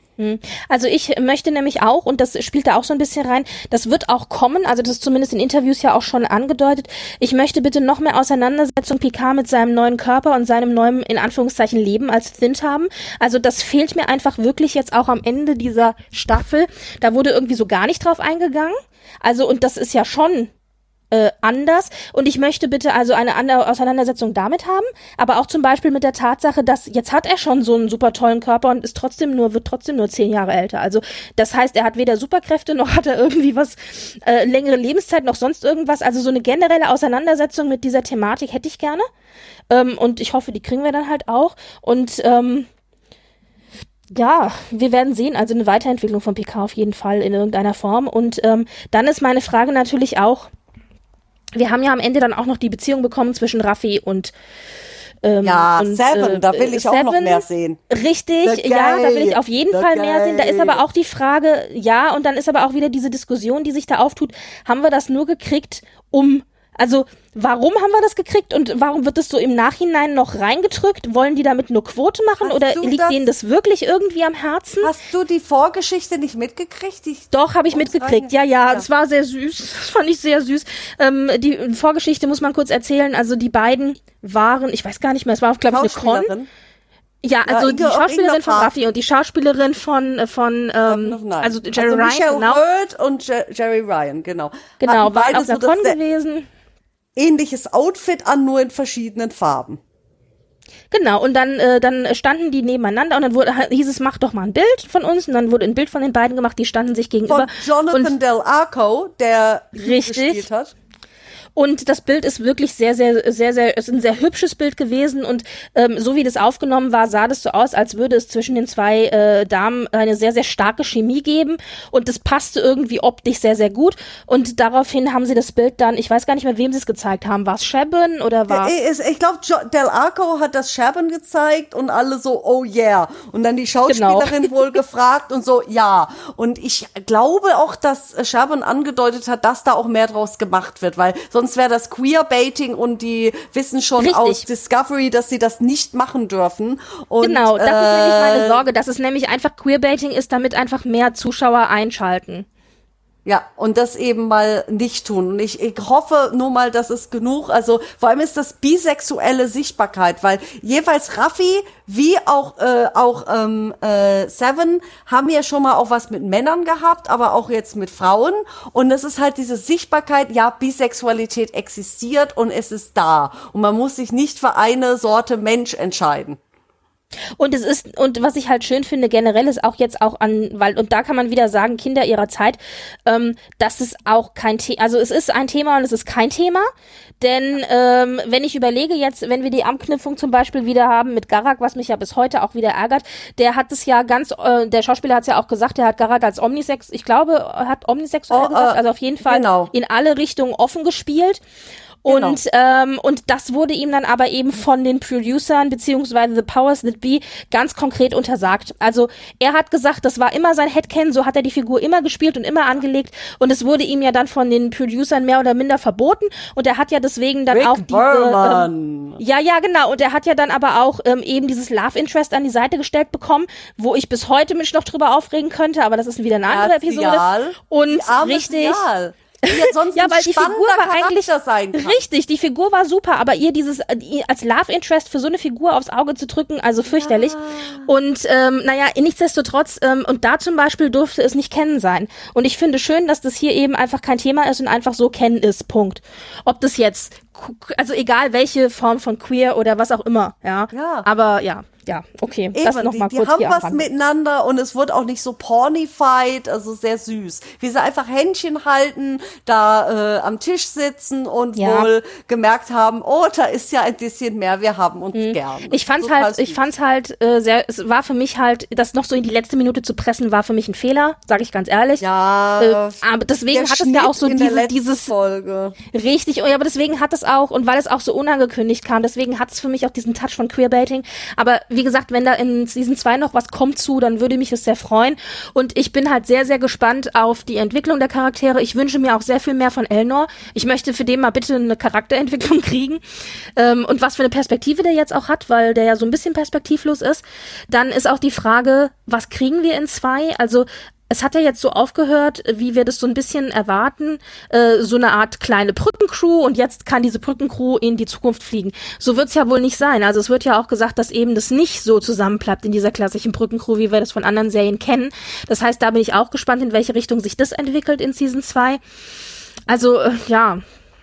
Also ich möchte nämlich auch, und das spielt da auch so ein bisschen rein, das wird auch kommen, also das ist zumindest in Interviews ja auch schon angedeutet, ich möchte bitte noch mehr Auseinandersetzung Picard mit seinem neuen Körper und seinem neuen, in Anführungszeichen, Leben als Synth haben. Also das fehlt mir einfach wirklich jetzt auch am Ende dieser Staffel. Da wurde irgendwie so gar nicht drauf eingegangen. Also und das ist ja schon äh, anders und ich möchte bitte also eine andere Auseinandersetzung damit haben, aber auch zum Beispiel mit der Tatsache, dass jetzt hat er schon so einen super tollen Körper und ist trotzdem nur, wird trotzdem nur zehn Jahre älter. Also das heißt, er hat weder Superkräfte noch hat er irgendwie was, äh, längere Lebenszeit noch sonst irgendwas. Also so eine generelle Auseinandersetzung mit dieser Thematik hätte ich gerne ähm, und ich hoffe, die kriegen wir dann halt auch und ähm, ja, wir werden sehen, also eine Weiterentwicklung von Picard auf jeden Fall in irgendeiner Form und ähm, dann ist meine Frage natürlich auch, wir haben ja am Ende dann auch noch die Beziehung bekommen zwischen Raffi und ähm, Ja, und, Seven, äh, da will ich auch noch Seven. mehr sehen. Richtig, The ja, da will Gay, ich auf jeden the Fall mehr sehen. Da ist Gay. aber auch die Frage, ja, und dann ist aber auch wieder diese Diskussion, die sich da auftut, haben wir das nur gekriegt, um, also warum haben wir das gekriegt und warum wird das so im Nachhinein noch reingedrückt? Wollen die damit nur Quote machen Hast oder du liegt das- denen das wirklich irgendwie am Herzen? Hast du die Vorgeschichte nicht mitgekriegt? Die Doch, habe ich Wo's mitgekriegt. reinge- Ja, ja, Ja. es war sehr süß. Das fand ich sehr süß. Ähm, die Vorgeschichte muss man kurz erzählen. Also die beiden waren, ich weiß gar nicht mehr, es war auch, glaube ich, eine Con. Schauspielerin. Ja, Ja, also Inge- die Schauspielerin Inge von Park. Raffi und die Schauspielerin von, äh, von ähm, Nein. also Jerry also Michelle Ryan, genau. Hurd und Je- Jerry Ryan, genau. Genau, Hatten waren beide auf einer so Con das gewesen. ähnliches Outfit an, nur in verschiedenen Farben. Genau, und dann, äh, dann standen die nebeneinander und dann wurde, hieß es, mach doch mal ein Bild von uns und dann wurde ein Bild von den beiden gemacht, die standen sich gegenüber. Von Jonathan und, Del Arco, der richtig. gespielt hat. Und das Bild ist wirklich sehr, sehr, sehr, sehr, es ist ein sehr hübsches Bild gewesen und ähm, so wie das aufgenommen war, sah das so aus, als würde es zwischen den zwei äh, Damen eine sehr, sehr starke Chemie geben und das passte irgendwie optisch sehr, sehr gut und daraufhin haben sie das Bild dann, ich weiß gar nicht mehr, wem sie es gezeigt haben, war es Shaban oder war es? Ich glaube, Del Arco hat das Shaban gezeigt und alle so, oh yeah. Und dann die Schauspielerin genau. wohl gefragt und so, ja. Und ich glaube auch, dass Shaban angedeutet hat, dass da auch mehr draus gemacht wird, weil sonst Sonst wäre das Queerbaiting und die wissen schon Richtig. aus Discovery, dass sie das nicht machen dürfen. Und, genau, das äh, ist nämlich meine Sorge, dass es nämlich einfach Queerbaiting ist, damit einfach mehr Zuschauer einschalten. Ja, und das eben mal nicht tun. Und ich, ich hoffe nur mal, dass es genug, also vor allem ist das bisexuelle Sichtbarkeit, weil jeweils Raffi wie auch äh, auch ähm, äh, Seven haben ja schon mal auch was mit Männern gehabt, aber auch jetzt mit Frauen. Und es ist halt diese Sichtbarkeit, ja, Bisexualität existiert und es ist da. Und man muss sich nicht für eine Sorte Mensch entscheiden. Und es ist, und was ich halt schön finde, generell ist auch jetzt auch an, weil, und da kann man wieder sagen, Kinder ihrer Zeit, ähm, dass es auch kein Thema, also es ist ein Thema und es ist kein Thema, denn ähm, wenn ich überlege jetzt, wenn wir die Anknüpfung zum Beispiel wieder haben mit Garak, was mich ja bis heute auch wieder ärgert, der hat es ja ganz, äh, der Schauspieler hat es ja auch gesagt, der hat Garak als Omnisex, ich glaube, er hat omnisexuell oh, gesagt, äh, also auf jeden Fall genau. in alle Richtungen offen gespielt. Und, genau. ähm, und das wurde ihm dann aber eben von den Producern beziehungsweise The Powers That Be ganz konkret untersagt. Also er hat gesagt, das war immer sein Headcanon, so hat er die Figur immer gespielt und immer angelegt und es wurde ihm ja dann von den Producern mehr oder minder verboten und er hat ja deswegen dann Rick auch diese... Ähm, ja, ja, genau. Und er hat ja dann aber auch ähm, eben dieses Love Interest an die Seite gestellt bekommen, wo ich bis heute mich noch drüber aufregen könnte, aber das ist wieder eine andere Episode. Und richtig... Sial. Die ja sonst ja, weil ein die Figur war eigentlich sein kann. Richtig, die Figur war super, aber ihr dieses als Love Interest für so eine Figur aufs Auge zu drücken, also fürchterlich. Ja. Und ähm, naja, nichtsdestotrotz ähm, und da zum Beispiel durfte es nicht Kennen sein. Und ich finde schön, dass das hier eben einfach kein Thema ist und einfach so Kennen ist. Punkt. Ob das jetzt also egal welche Form von queer oder was auch immer, ja. ja. Aber ja. Ja, okay. Eben, das noch mal die, die kurz haben hier was anfangen. miteinander und es wird auch nicht so pornified, also sehr süß. Wie sie einfach Händchen halten, da äh, am Tisch sitzen und ja. wohl gemerkt haben, oh, da ist ja ein bisschen mehr, wir haben uns mhm. gern. Ich fand's halt, süß. ich fand's halt äh, sehr, es war für mich halt, das noch so in die letzte Minute zu pressen, war für mich ein Fehler, sage ich ganz ehrlich. Ja. Äh, aber deswegen hat es ja auch so diese, dieses Folge. Richtig, aber deswegen hat es auch, und weil es auch so unangekündigt kam, deswegen hat es für mich auch diesen Touch von Queerbaiting. Aber wie gesagt, wenn da in Season zwei noch was kommt zu, dann würde mich das sehr freuen. Und ich bin halt sehr, sehr gespannt auf die Entwicklung der Charaktere. Ich wünsche mir auch sehr viel mehr von Elnor. Ich möchte für den mal bitte eine Charakterentwicklung kriegen. Ähm, und was für eine Perspektive der jetzt auch hat, weil der ja so ein bisschen perspektivlos ist. Dann ist auch die Frage, was kriegen wir in zwei? Also es hat ja jetzt so aufgehört, wie wir das so ein bisschen erwarten, äh, so eine Art kleine Brückencrew und jetzt kann diese Brückencrew in die Zukunft fliegen. So wird's ja wohl nicht sein. Also es wird ja auch gesagt, dass eben das nicht so zusammenbleibt in dieser klassischen Brückencrew, wie wir das von anderen Serien kennen. Das heißt, da bin ich auch gespannt, in welche Richtung sich das entwickelt in Season zwei. Also, äh, ja.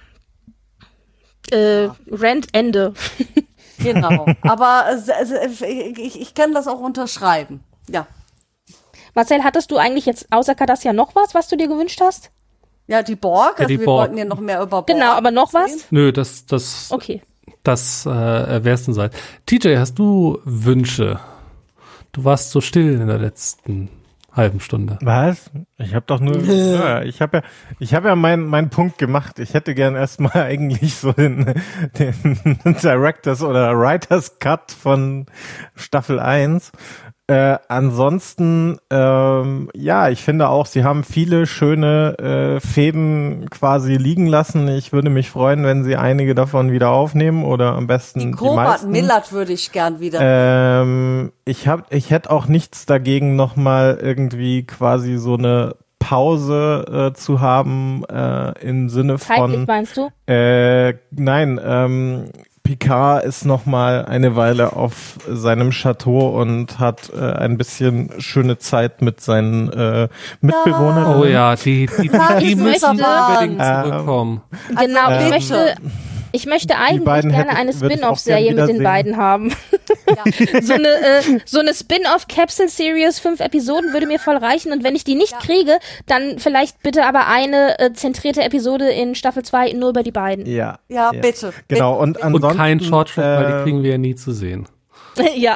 Äh, ja. Rant Ende. Genau. Aber äh, ich, ich kann das auch unterschreiben. Ja. Marcel, hattest du eigentlich jetzt außer Cardassia noch was, was du dir gewünscht hast? Ja, die Borg. Ja, also die wir Borg. wollten ja noch mehr über Borg. Genau, aber noch was? sehen. Nö, das, das, okay. das äh, wär's denn sein. T J, hast du Wünsche? Du warst so still in der letzten halben Stunde. Was? Ich habe doch nur, ja, ich habe ja, ich habe ja meinen meinen Punkt gemacht. Ich hätte gern erstmal eigentlich so den, den Directors oder Writers Cut von Staffel eins. Äh, ansonsten, ähm, ja, ich finde auch, sie haben viele schöne äh, Fäden quasi liegen lassen. Ich würde mich freuen, wenn sie einige davon wieder aufnehmen oder am besten die, die meisten. Millard würde ich gern wieder. Ähm, ich hab, ich hätte auch nichts dagegen, nochmal irgendwie quasi so eine Pause äh, zu haben äh, im Sinne von. Zeitlich meinst du? Äh, nein, ähm, Picard ist noch mal eine Weile auf seinem Chateau und hat äh, ein bisschen schöne Zeit mit seinen äh, Mitbewohnern. Oh ja, die, die, die, die müssen unbedingt zurückkommen. Genau, Also, ich ähm, möchte, Ich möchte eigentlich beiden gerne hätte- eine würde ich auch Spin-off-Serie gern mit den wiedersehen. beiden haben. so eine, äh, so eine Spin-off-Capsule-Series, fünf Episoden würde mir voll reichen. Und wenn ich die nicht kriege, dann vielleicht bitte aber eine äh, zentrierte Episode in Staffel zwei nur über die beiden. Ja. Ja, bitte. Genau, und Und ansonsten... kein Shorttrack, weil die äh, kriegen wir ja nie zu sehen. ja.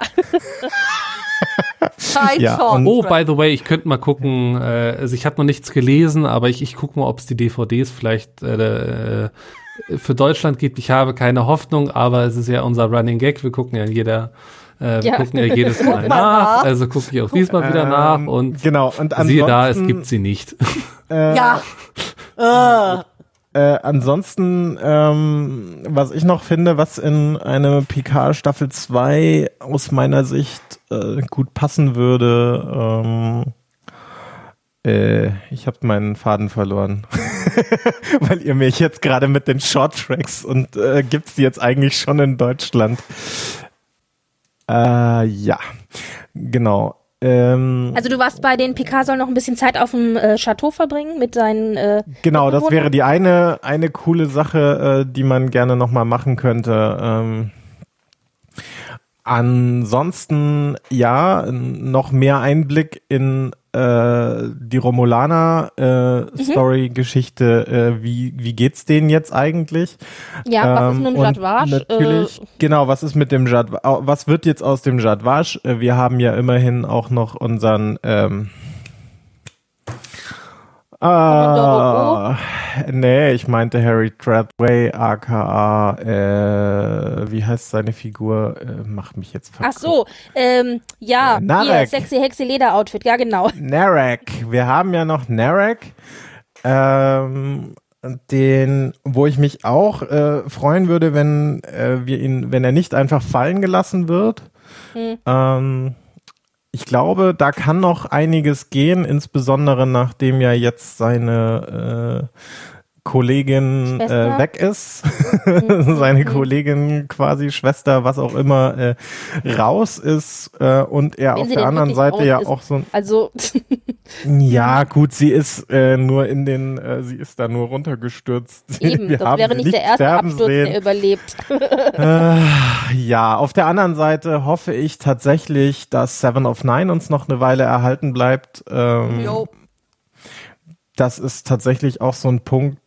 Kein Ja, Short. und- Oh, by the way, ich könnte mal gucken, äh, also ich habe noch nichts gelesen, aber ich, ich gucke mal, ob es die D V Ds vielleicht äh, äh, für Deutschland gibt. Ich habe keine Hoffnung, aber es ist ja unser Running Gag. Wir gucken ja in jeder, äh, wir Ja. gucken ja jedes Mal mal nach. nach. Also gucke ich auch diesmal wieder ähm, nach und Genau, und ansonsten... siehe da, es gibt sie nicht. Ja. Äh, ansonsten, ähm, was ich noch finde, was in eine Picard Staffel zwei aus meiner Sicht äh, gut passen würde, ähm, äh, ich habe meinen Faden verloren, weil ihr mich jetzt gerade mit den Shorttracks und äh, gibt's die jetzt eigentlich schon in Deutschland? Äh, ja, genau. Ähm, Also du warst bei den Picard soll noch ein bisschen Zeit auf dem äh, Chateau verbringen mit seinen äh, Genau, das Mitbewohnern. wäre die eine, eine coole Sache, äh, die man gerne nochmal machen könnte. Ähm, ansonsten, ja, n- noch mehr Einblick in äh, die Romulaner-Story-Geschichte. Äh, wie, wie geht's denen jetzt eigentlich? Ja, was ist Ähm, mit dem und Jadwasch? Natürlich, Äh, genau, was ist mit dem Jadwasch? Was wird jetzt aus dem Jadwasch? Äh, Wir haben ja immerhin auch noch unseren ähm, Ah, nee, ich meinte Harry Treadway, aka, äh, wie heißt seine Figur? Äh, macht mich jetzt Ach so, ähm, ja, Äh, Narek. hier, sexy Hexe Leder-Outfit, ja genau. Narek. Wir haben ja noch Narek, ähm, den, wo ich mich auch äh, freuen würde, wenn äh, wir ihn, wenn er nicht einfach fallen gelassen wird. Hm. Ähm, ich glaube, da kann noch einiges gehen, insbesondere nachdem ja jetzt seine äh, Kollegin äh, Schwester? weg ist, seine Kollegin quasi Schwester, was auch immer, äh, raus ist äh, und er Wenn auf sie der denn anderen wirklich Seite ja raus ist. auch so ein Also, ja, gut, sie ist äh, nur in den, äh, sie ist da nur runtergestürzt. eben, Wir das haben wäre sie nicht der erste sterben Absturz, sehen. der überlebt. Äh, ja, auf der anderen Seite hoffe ich tatsächlich, dass Seven of Nine uns noch eine Weile erhalten bleibt. Ähm, Jo. das ist tatsächlich auch so ein Punkt,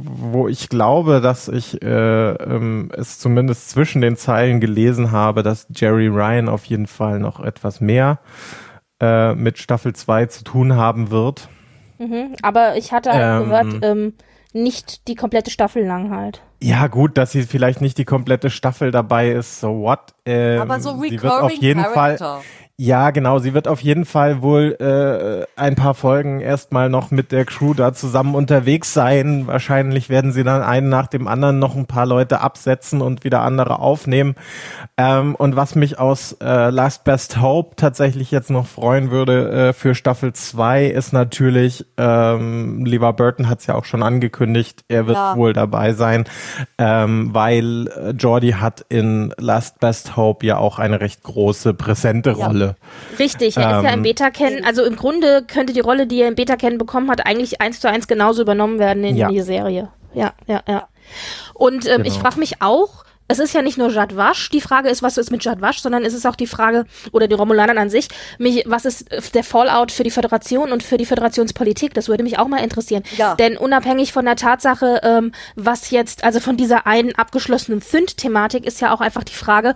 wo ich glaube, dass ich äh, ähm, es zumindest zwischen den Zeilen gelesen habe, dass Jerry Ryan auf jeden Fall noch etwas mehr äh, mit Staffel zwei zu tun haben wird. Mhm, aber ich hatte halt Ähm. gehört, ähm, nicht die komplette Staffel lang halt. Ja, gut, dass sie vielleicht nicht die komplette Staffel dabei ist, so what? Ähm, Aber so sie wird auf recurring jeden Fall, Character. ja, genau, sie wird auf jeden Fall wohl äh, ein paar Folgen erstmal noch mit der Crew da zusammen unterwegs sein. Wahrscheinlich werden sie dann einen nach dem anderen noch ein paar Leute absetzen und wieder andere aufnehmen. Ähm, und was mich aus äh, Last Best Hope tatsächlich jetzt noch freuen würde äh, für Staffel zwei ist natürlich, ähm, LeVar Burton hat es ja auch schon angekündigt, er wird Ja. wohl dabei sein, ähm, weil äh, Geordi hat in Last Best Hope ja auch eine recht große, präsente Ja. Rolle. Richtig, er ist ja im Ähm. Beta-Ken, also im Grunde könnte die Rolle, die er im Beta-Ken bekommen hat, eigentlich eins zu eins genauso übernommen werden in Ja. die Serie. Ja, ja, ja. Und ähm, ich Genau. frage mich auch, es ist ja nicht nur Jadwasch, die Frage ist, was ist mit Jadwasch, sondern es ist auch die Frage, oder die Romulanern an sich, mich, was ist der Fallout für die Föderation und für die Föderationspolitik? Das würde mich auch mal interessieren. Ja. Denn unabhängig von der Tatsache, ähm, was jetzt, also von dieser einen abgeschlossenen Fünf-Thematik, ist ja auch einfach die Frage,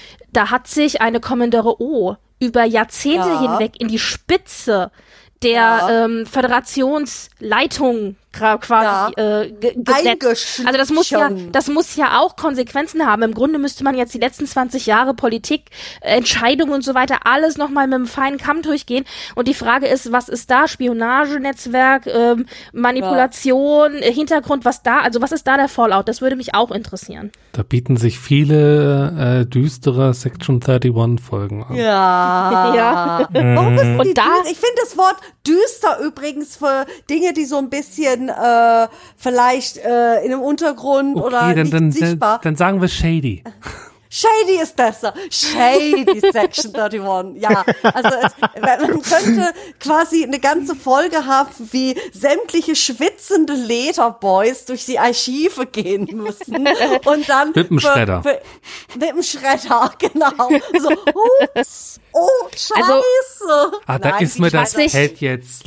da hat sich eine Kommandore O über Jahrzehnte Ja. hinweg in die Spitze der Ja. ähm, Föderationsleitung gra- quasi Ja. äh, ge gesetzt. Eingeschlichen. Also das muss ja, das muss ja auch Konsequenzen haben. Im Grunde müsste man jetzt die letzten zwanzig Jahre Politik, äh, Entscheidungen und so weiter alles nochmal mit einem feinen Kamm durchgehen. Und die Frage ist, was ist da? Spionagenetzwerk, ähm, Manipulation, äh, Hintergrund, was da? Also was ist da der Fallout? Das würde mich auch interessieren. Da bieten sich viele äh, düstere Section einunddreißig Folgen an. Ja. Ja. Warum ist Und die da- dü- ich finde das Wort düster übrigens für Dinge, die so ein bisschen äh, vielleicht äh, in einem Untergrund oder Okay, dann, nicht dann, dann, sichtbar. dann sagen wir shady. Shady ist besser. Shady Section einunddreißig. Ja, also es, man könnte quasi eine ganze Folge haben, wie sämtliche schwitzende Lederboys durch die Archive gehen müssen und dann mit dem Schredder. Für, für, mit dem Schredder, genau. So, ups, oh, scheiße. Also, ah, da Nein, ist mir das nicht. Feld jetzt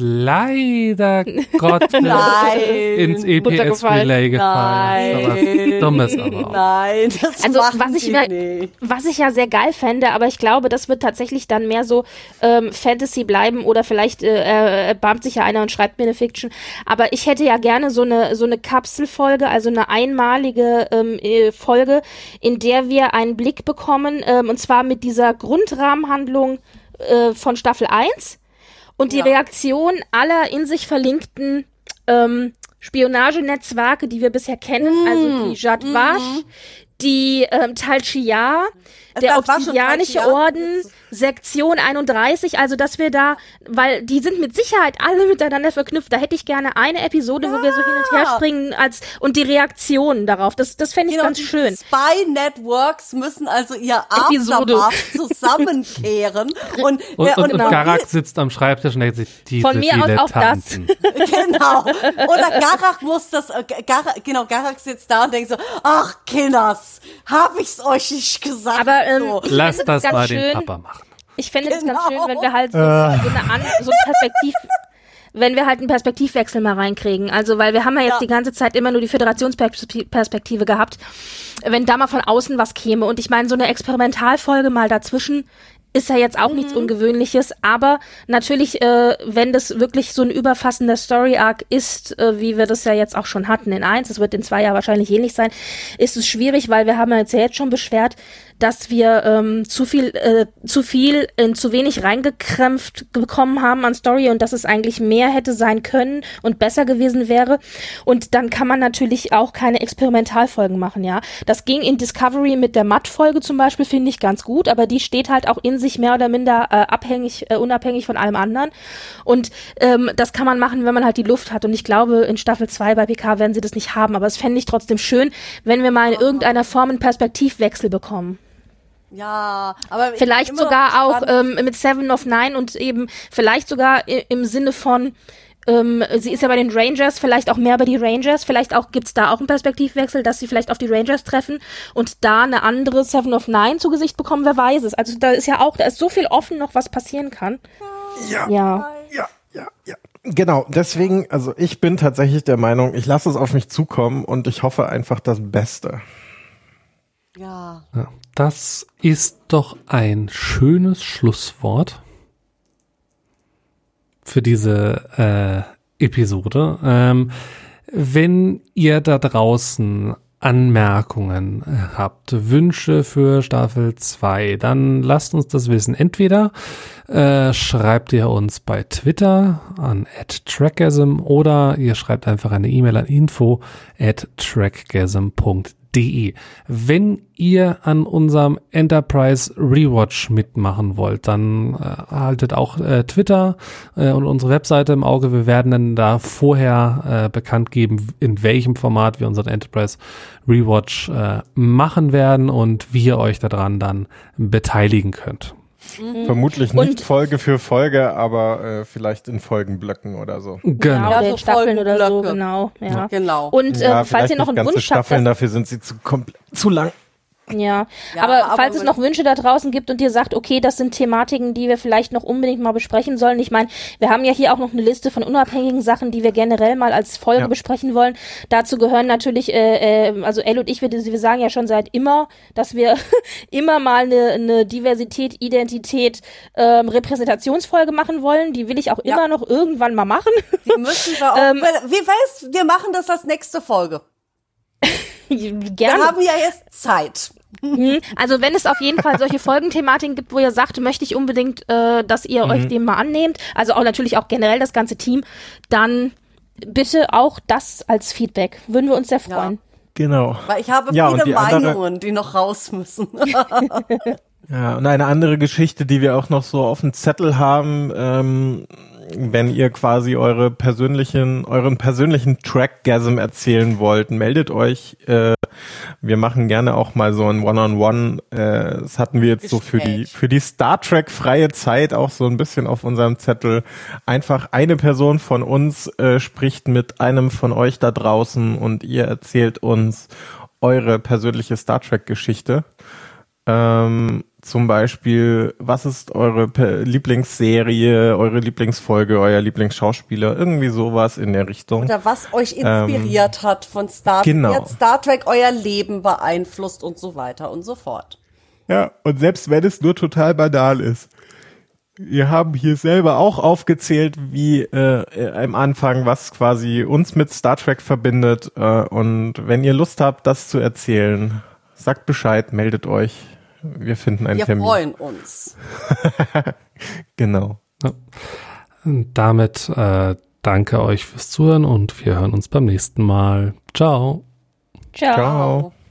leider Gottes Nein. ins E P S-Relay gefallen. Nein. Dummes aber auch. Nein, das Also machen was ich, die mir, nicht. was ich ja sehr geil fände, aber ich glaube, das wird tatsächlich dann mehr so ähm, Fantasy bleiben oder vielleicht äh, erbarmt sich ja einer und schreibt mir eine Fiction. Aber ich hätte ja gerne so eine so eine Kapselfolge, also eine einmalige ähm, äh, Folge, in der wir einen Blick bekommen, ähm, und zwar mit dieser Grundrahmenhandlung äh, von Staffel eins und die Ja. Reaktion aller in sich verlinkten ähm, Spionagenetzwerke, die wir bisher kennen, Mm. also die Jad Vash, die ähm, Tal Shiar, der Das war schon Obsidianische Tal Shiar. Orden, Sektion einunddreißig, also dass wir da, weil die sind mit Sicherheit alle miteinander verknüpft, da hätte ich gerne eine Episode, wo wir so hin und her springen als, und die Reaktionen darauf, das, das fände ich Genau, ganz die schön. Spy Networks müssen also ihr Episode. Aftermath zusammenkehren und, Und, ja, und, und und Garak sitzt am Schreibtisch und denkt sich, diese Von mir aus auch das. Dilettanten. genau. Oder Garak muss das, äh, Garak, genau, Garak sitzt da und denkt so, ach Kinders, hab ich's euch nicht gesagt. Aber, ähm, so. ich Lass finde das ganz mal schön, den Papa machen. Ich fände es Genau. ganz schön, wenn wir halt so, so eine An so ein Perspektiv, wenn wir halt einen Perspektivwechsel mal reinkriegen. Also, weil wir haben ja jetzt Ja. die ganze Zeit immer nur die Föderationsperspektive gehabt. Wenn da mal von außen was käme. Und ich meine, so eine Experimentalfolge mal dazwischen ist ja jetzt auch Mhm. nichts Ungewöhnliches, aber natürlich, äh, wenn das wirklich so ein überfassender Story-Arc ist, äh, wie wir das ja jetzt auch schon hatten in eins, es wird in zwei ja wahrscheinlich ähnlich sein, ist es schwierig, weil wir haben ja jetzt, ja jetzt schon beschwert, dass wir ähm, zu viel, äh, zu viel in zu wenig reingekrämpft bekommen haben an Story und dass es eigentlich mehr hätte sein können und besser gewesen wäre. Und dann kann man natürlich auch keine Experimentalfolgen machen, ja. Das ging in Discovery mit der Matt-Folge zum Beispiel, finde ich ganz gut, aber die steht halt auch in sich mehr oder minder äh, abhängig, äh, unabhängig von allem anderen. Und ähm, das kann man machen, wenn man halt die Luft hat. Und ich glaube, in Staffel zwei bei P K werden sie das nicht haben. Aber es fände ich trotzdem schön, wenn wir mal in irgendeiner Form einen Perspektivwechsel bekommen. Ja, aber ich Vielleicht bin immer sogar noch auch gespannt. ähm, mit Seven of Nine und eben vielleicht sogar i- im Sinne von, ähm, sie ist ja bei den Rangers, vielleicht auch mehr bei die Rangers, vielleicht auch gibt's da auch einen Perspektivwechsel, dass sie vielleicht auf die Rangers treffen und da eine andere Seven of Nine zu Gesicht bekommen, wer weiß es. Also da ist ja auch, da ist so viel offen noch, was passieren kann. Ja. Ja. Ja, ja, ja. Genau, deswegen, also ich bin tatsächlich der Meinung, ich lasse es auf mich zukommen und ich hoffe einfach das Beste. Ja. Ja, das ist doch ein schönes Schlusswort für diese äh, Episode. Ähm, wenn ihr da draußen Anmerkungen habt, Wünsche für Staffel zwei, dann lasst uns das wissen. Entweder äh, schreibt ihr uns bei Twitter an at trackgasm oder ihr schreibt einfach eine E-Mail an info at trackgasm punkt de. Wenn ihr an unserem Enterprise Rewatch mitmachen wollt, dann äh, haltet auch äh, Twitter äh, und unsere Webseite im Auge. Wir werden dann da vorher äh, bekannt geben, in welchem Format wir unseren Enterprise Rewatch äh, machen werden und wie ihr euch daran dann beteiligen könnt. Vermutlich nicht Und- Folge für Folge, aber äh, vielleicht in Folgenblöcken oder so. Genau. Ja, oder so in Staffeln oder so, Folgenblöcke. genau. Ja. Genau. Und äh, Ja, falls vielleicht ihr noch nicht einen ganze Wunsch habt, Staffeln, dafür sind sie zu, kompl- zu lang. Ja, Ja, aber, aber falls es wenn- noch Wünsche da draußen gibt und ihr sagt, okay, das sind Thematiken, die wir vielleicht noch unbedingt mal besprechen sollen. Ich meine, wir haben ja hier auch noch eine Liste von unabhängigen Sachen, die wir generell mal als Folge Ja. besprechen wollen. Dazu gehören natürlich, äh, äh, also Elle und ich, wir, wir sagen ja schon seit immer, dass wir immer mal eine, eine Diversität, Identität, ähm, Repräsentationsfolge machen wollen. Die will ich auch Ja. immer noch irgendwann mal machen. Die müssen wir auch, Ähm, wie weißt, wir machen das als nächste Folge. Wir Gerne. haben ja jetzt Zeit. Mhm. Also wenn es auf jeden Fall solche Folgenthematiken gibt, wo ihr sagt, möchte ich unbedingt, äh, dass ihr euch dem mal annehmt, also auch natürlich auch generell das ganze Team, dann bitte auch das als Feedback. Würden wir uns sehr freuen. Genau. Weil ich habe Ja, und viele die andere- Meinungen, die noch raus müssen. Ja, und eine andere Geschichte, die wir auch noch so auf dem Zettel haben, ähm, wenn ihr quasi eure persönlichen, euren persönlichen Trackgasm erzählen wollt, meldet euch äh, Wir machen gerne auch mal so ein One-on-One. Äh, das hatten wir jetzt Gespräch. so für die für die Star Trek freie Zeit auch so ein bisschen auf unserem Zettel. Einfach eine Person von uns äh, spricht mit einem von euch da draußen und ihr erzählt uns eure persönliche Star Trek-Geschichte. Ähm, zum Beispiel, was ist eure Lieblingsserie, eure Lieblingsfolge, euer Lieblingsschauspieler, irgendwie sowas in der Richtung. Oder was euch inspiriert ähm, hat von Star Trek, genau. Star Trek euer Leben beeinflusst und so weiter und so fort. Ja, und selbst wenn es nur total banal ist. Wir haben hier selber auch aufgezählt, wie äh, am Anfang, was quasi uns mit Star Trek verbindet. Äh, und wenn ihr Lust habt, das zu erzählen, sagt Bescheid, meldet euch. Wir finden einen Wir Termin. Wir freuen uns. Genau. Ja. Damit äh, danke euch fürs Zuhören und wir hören uns beim nächsten Mal. Ciao. Ciao. Ciao.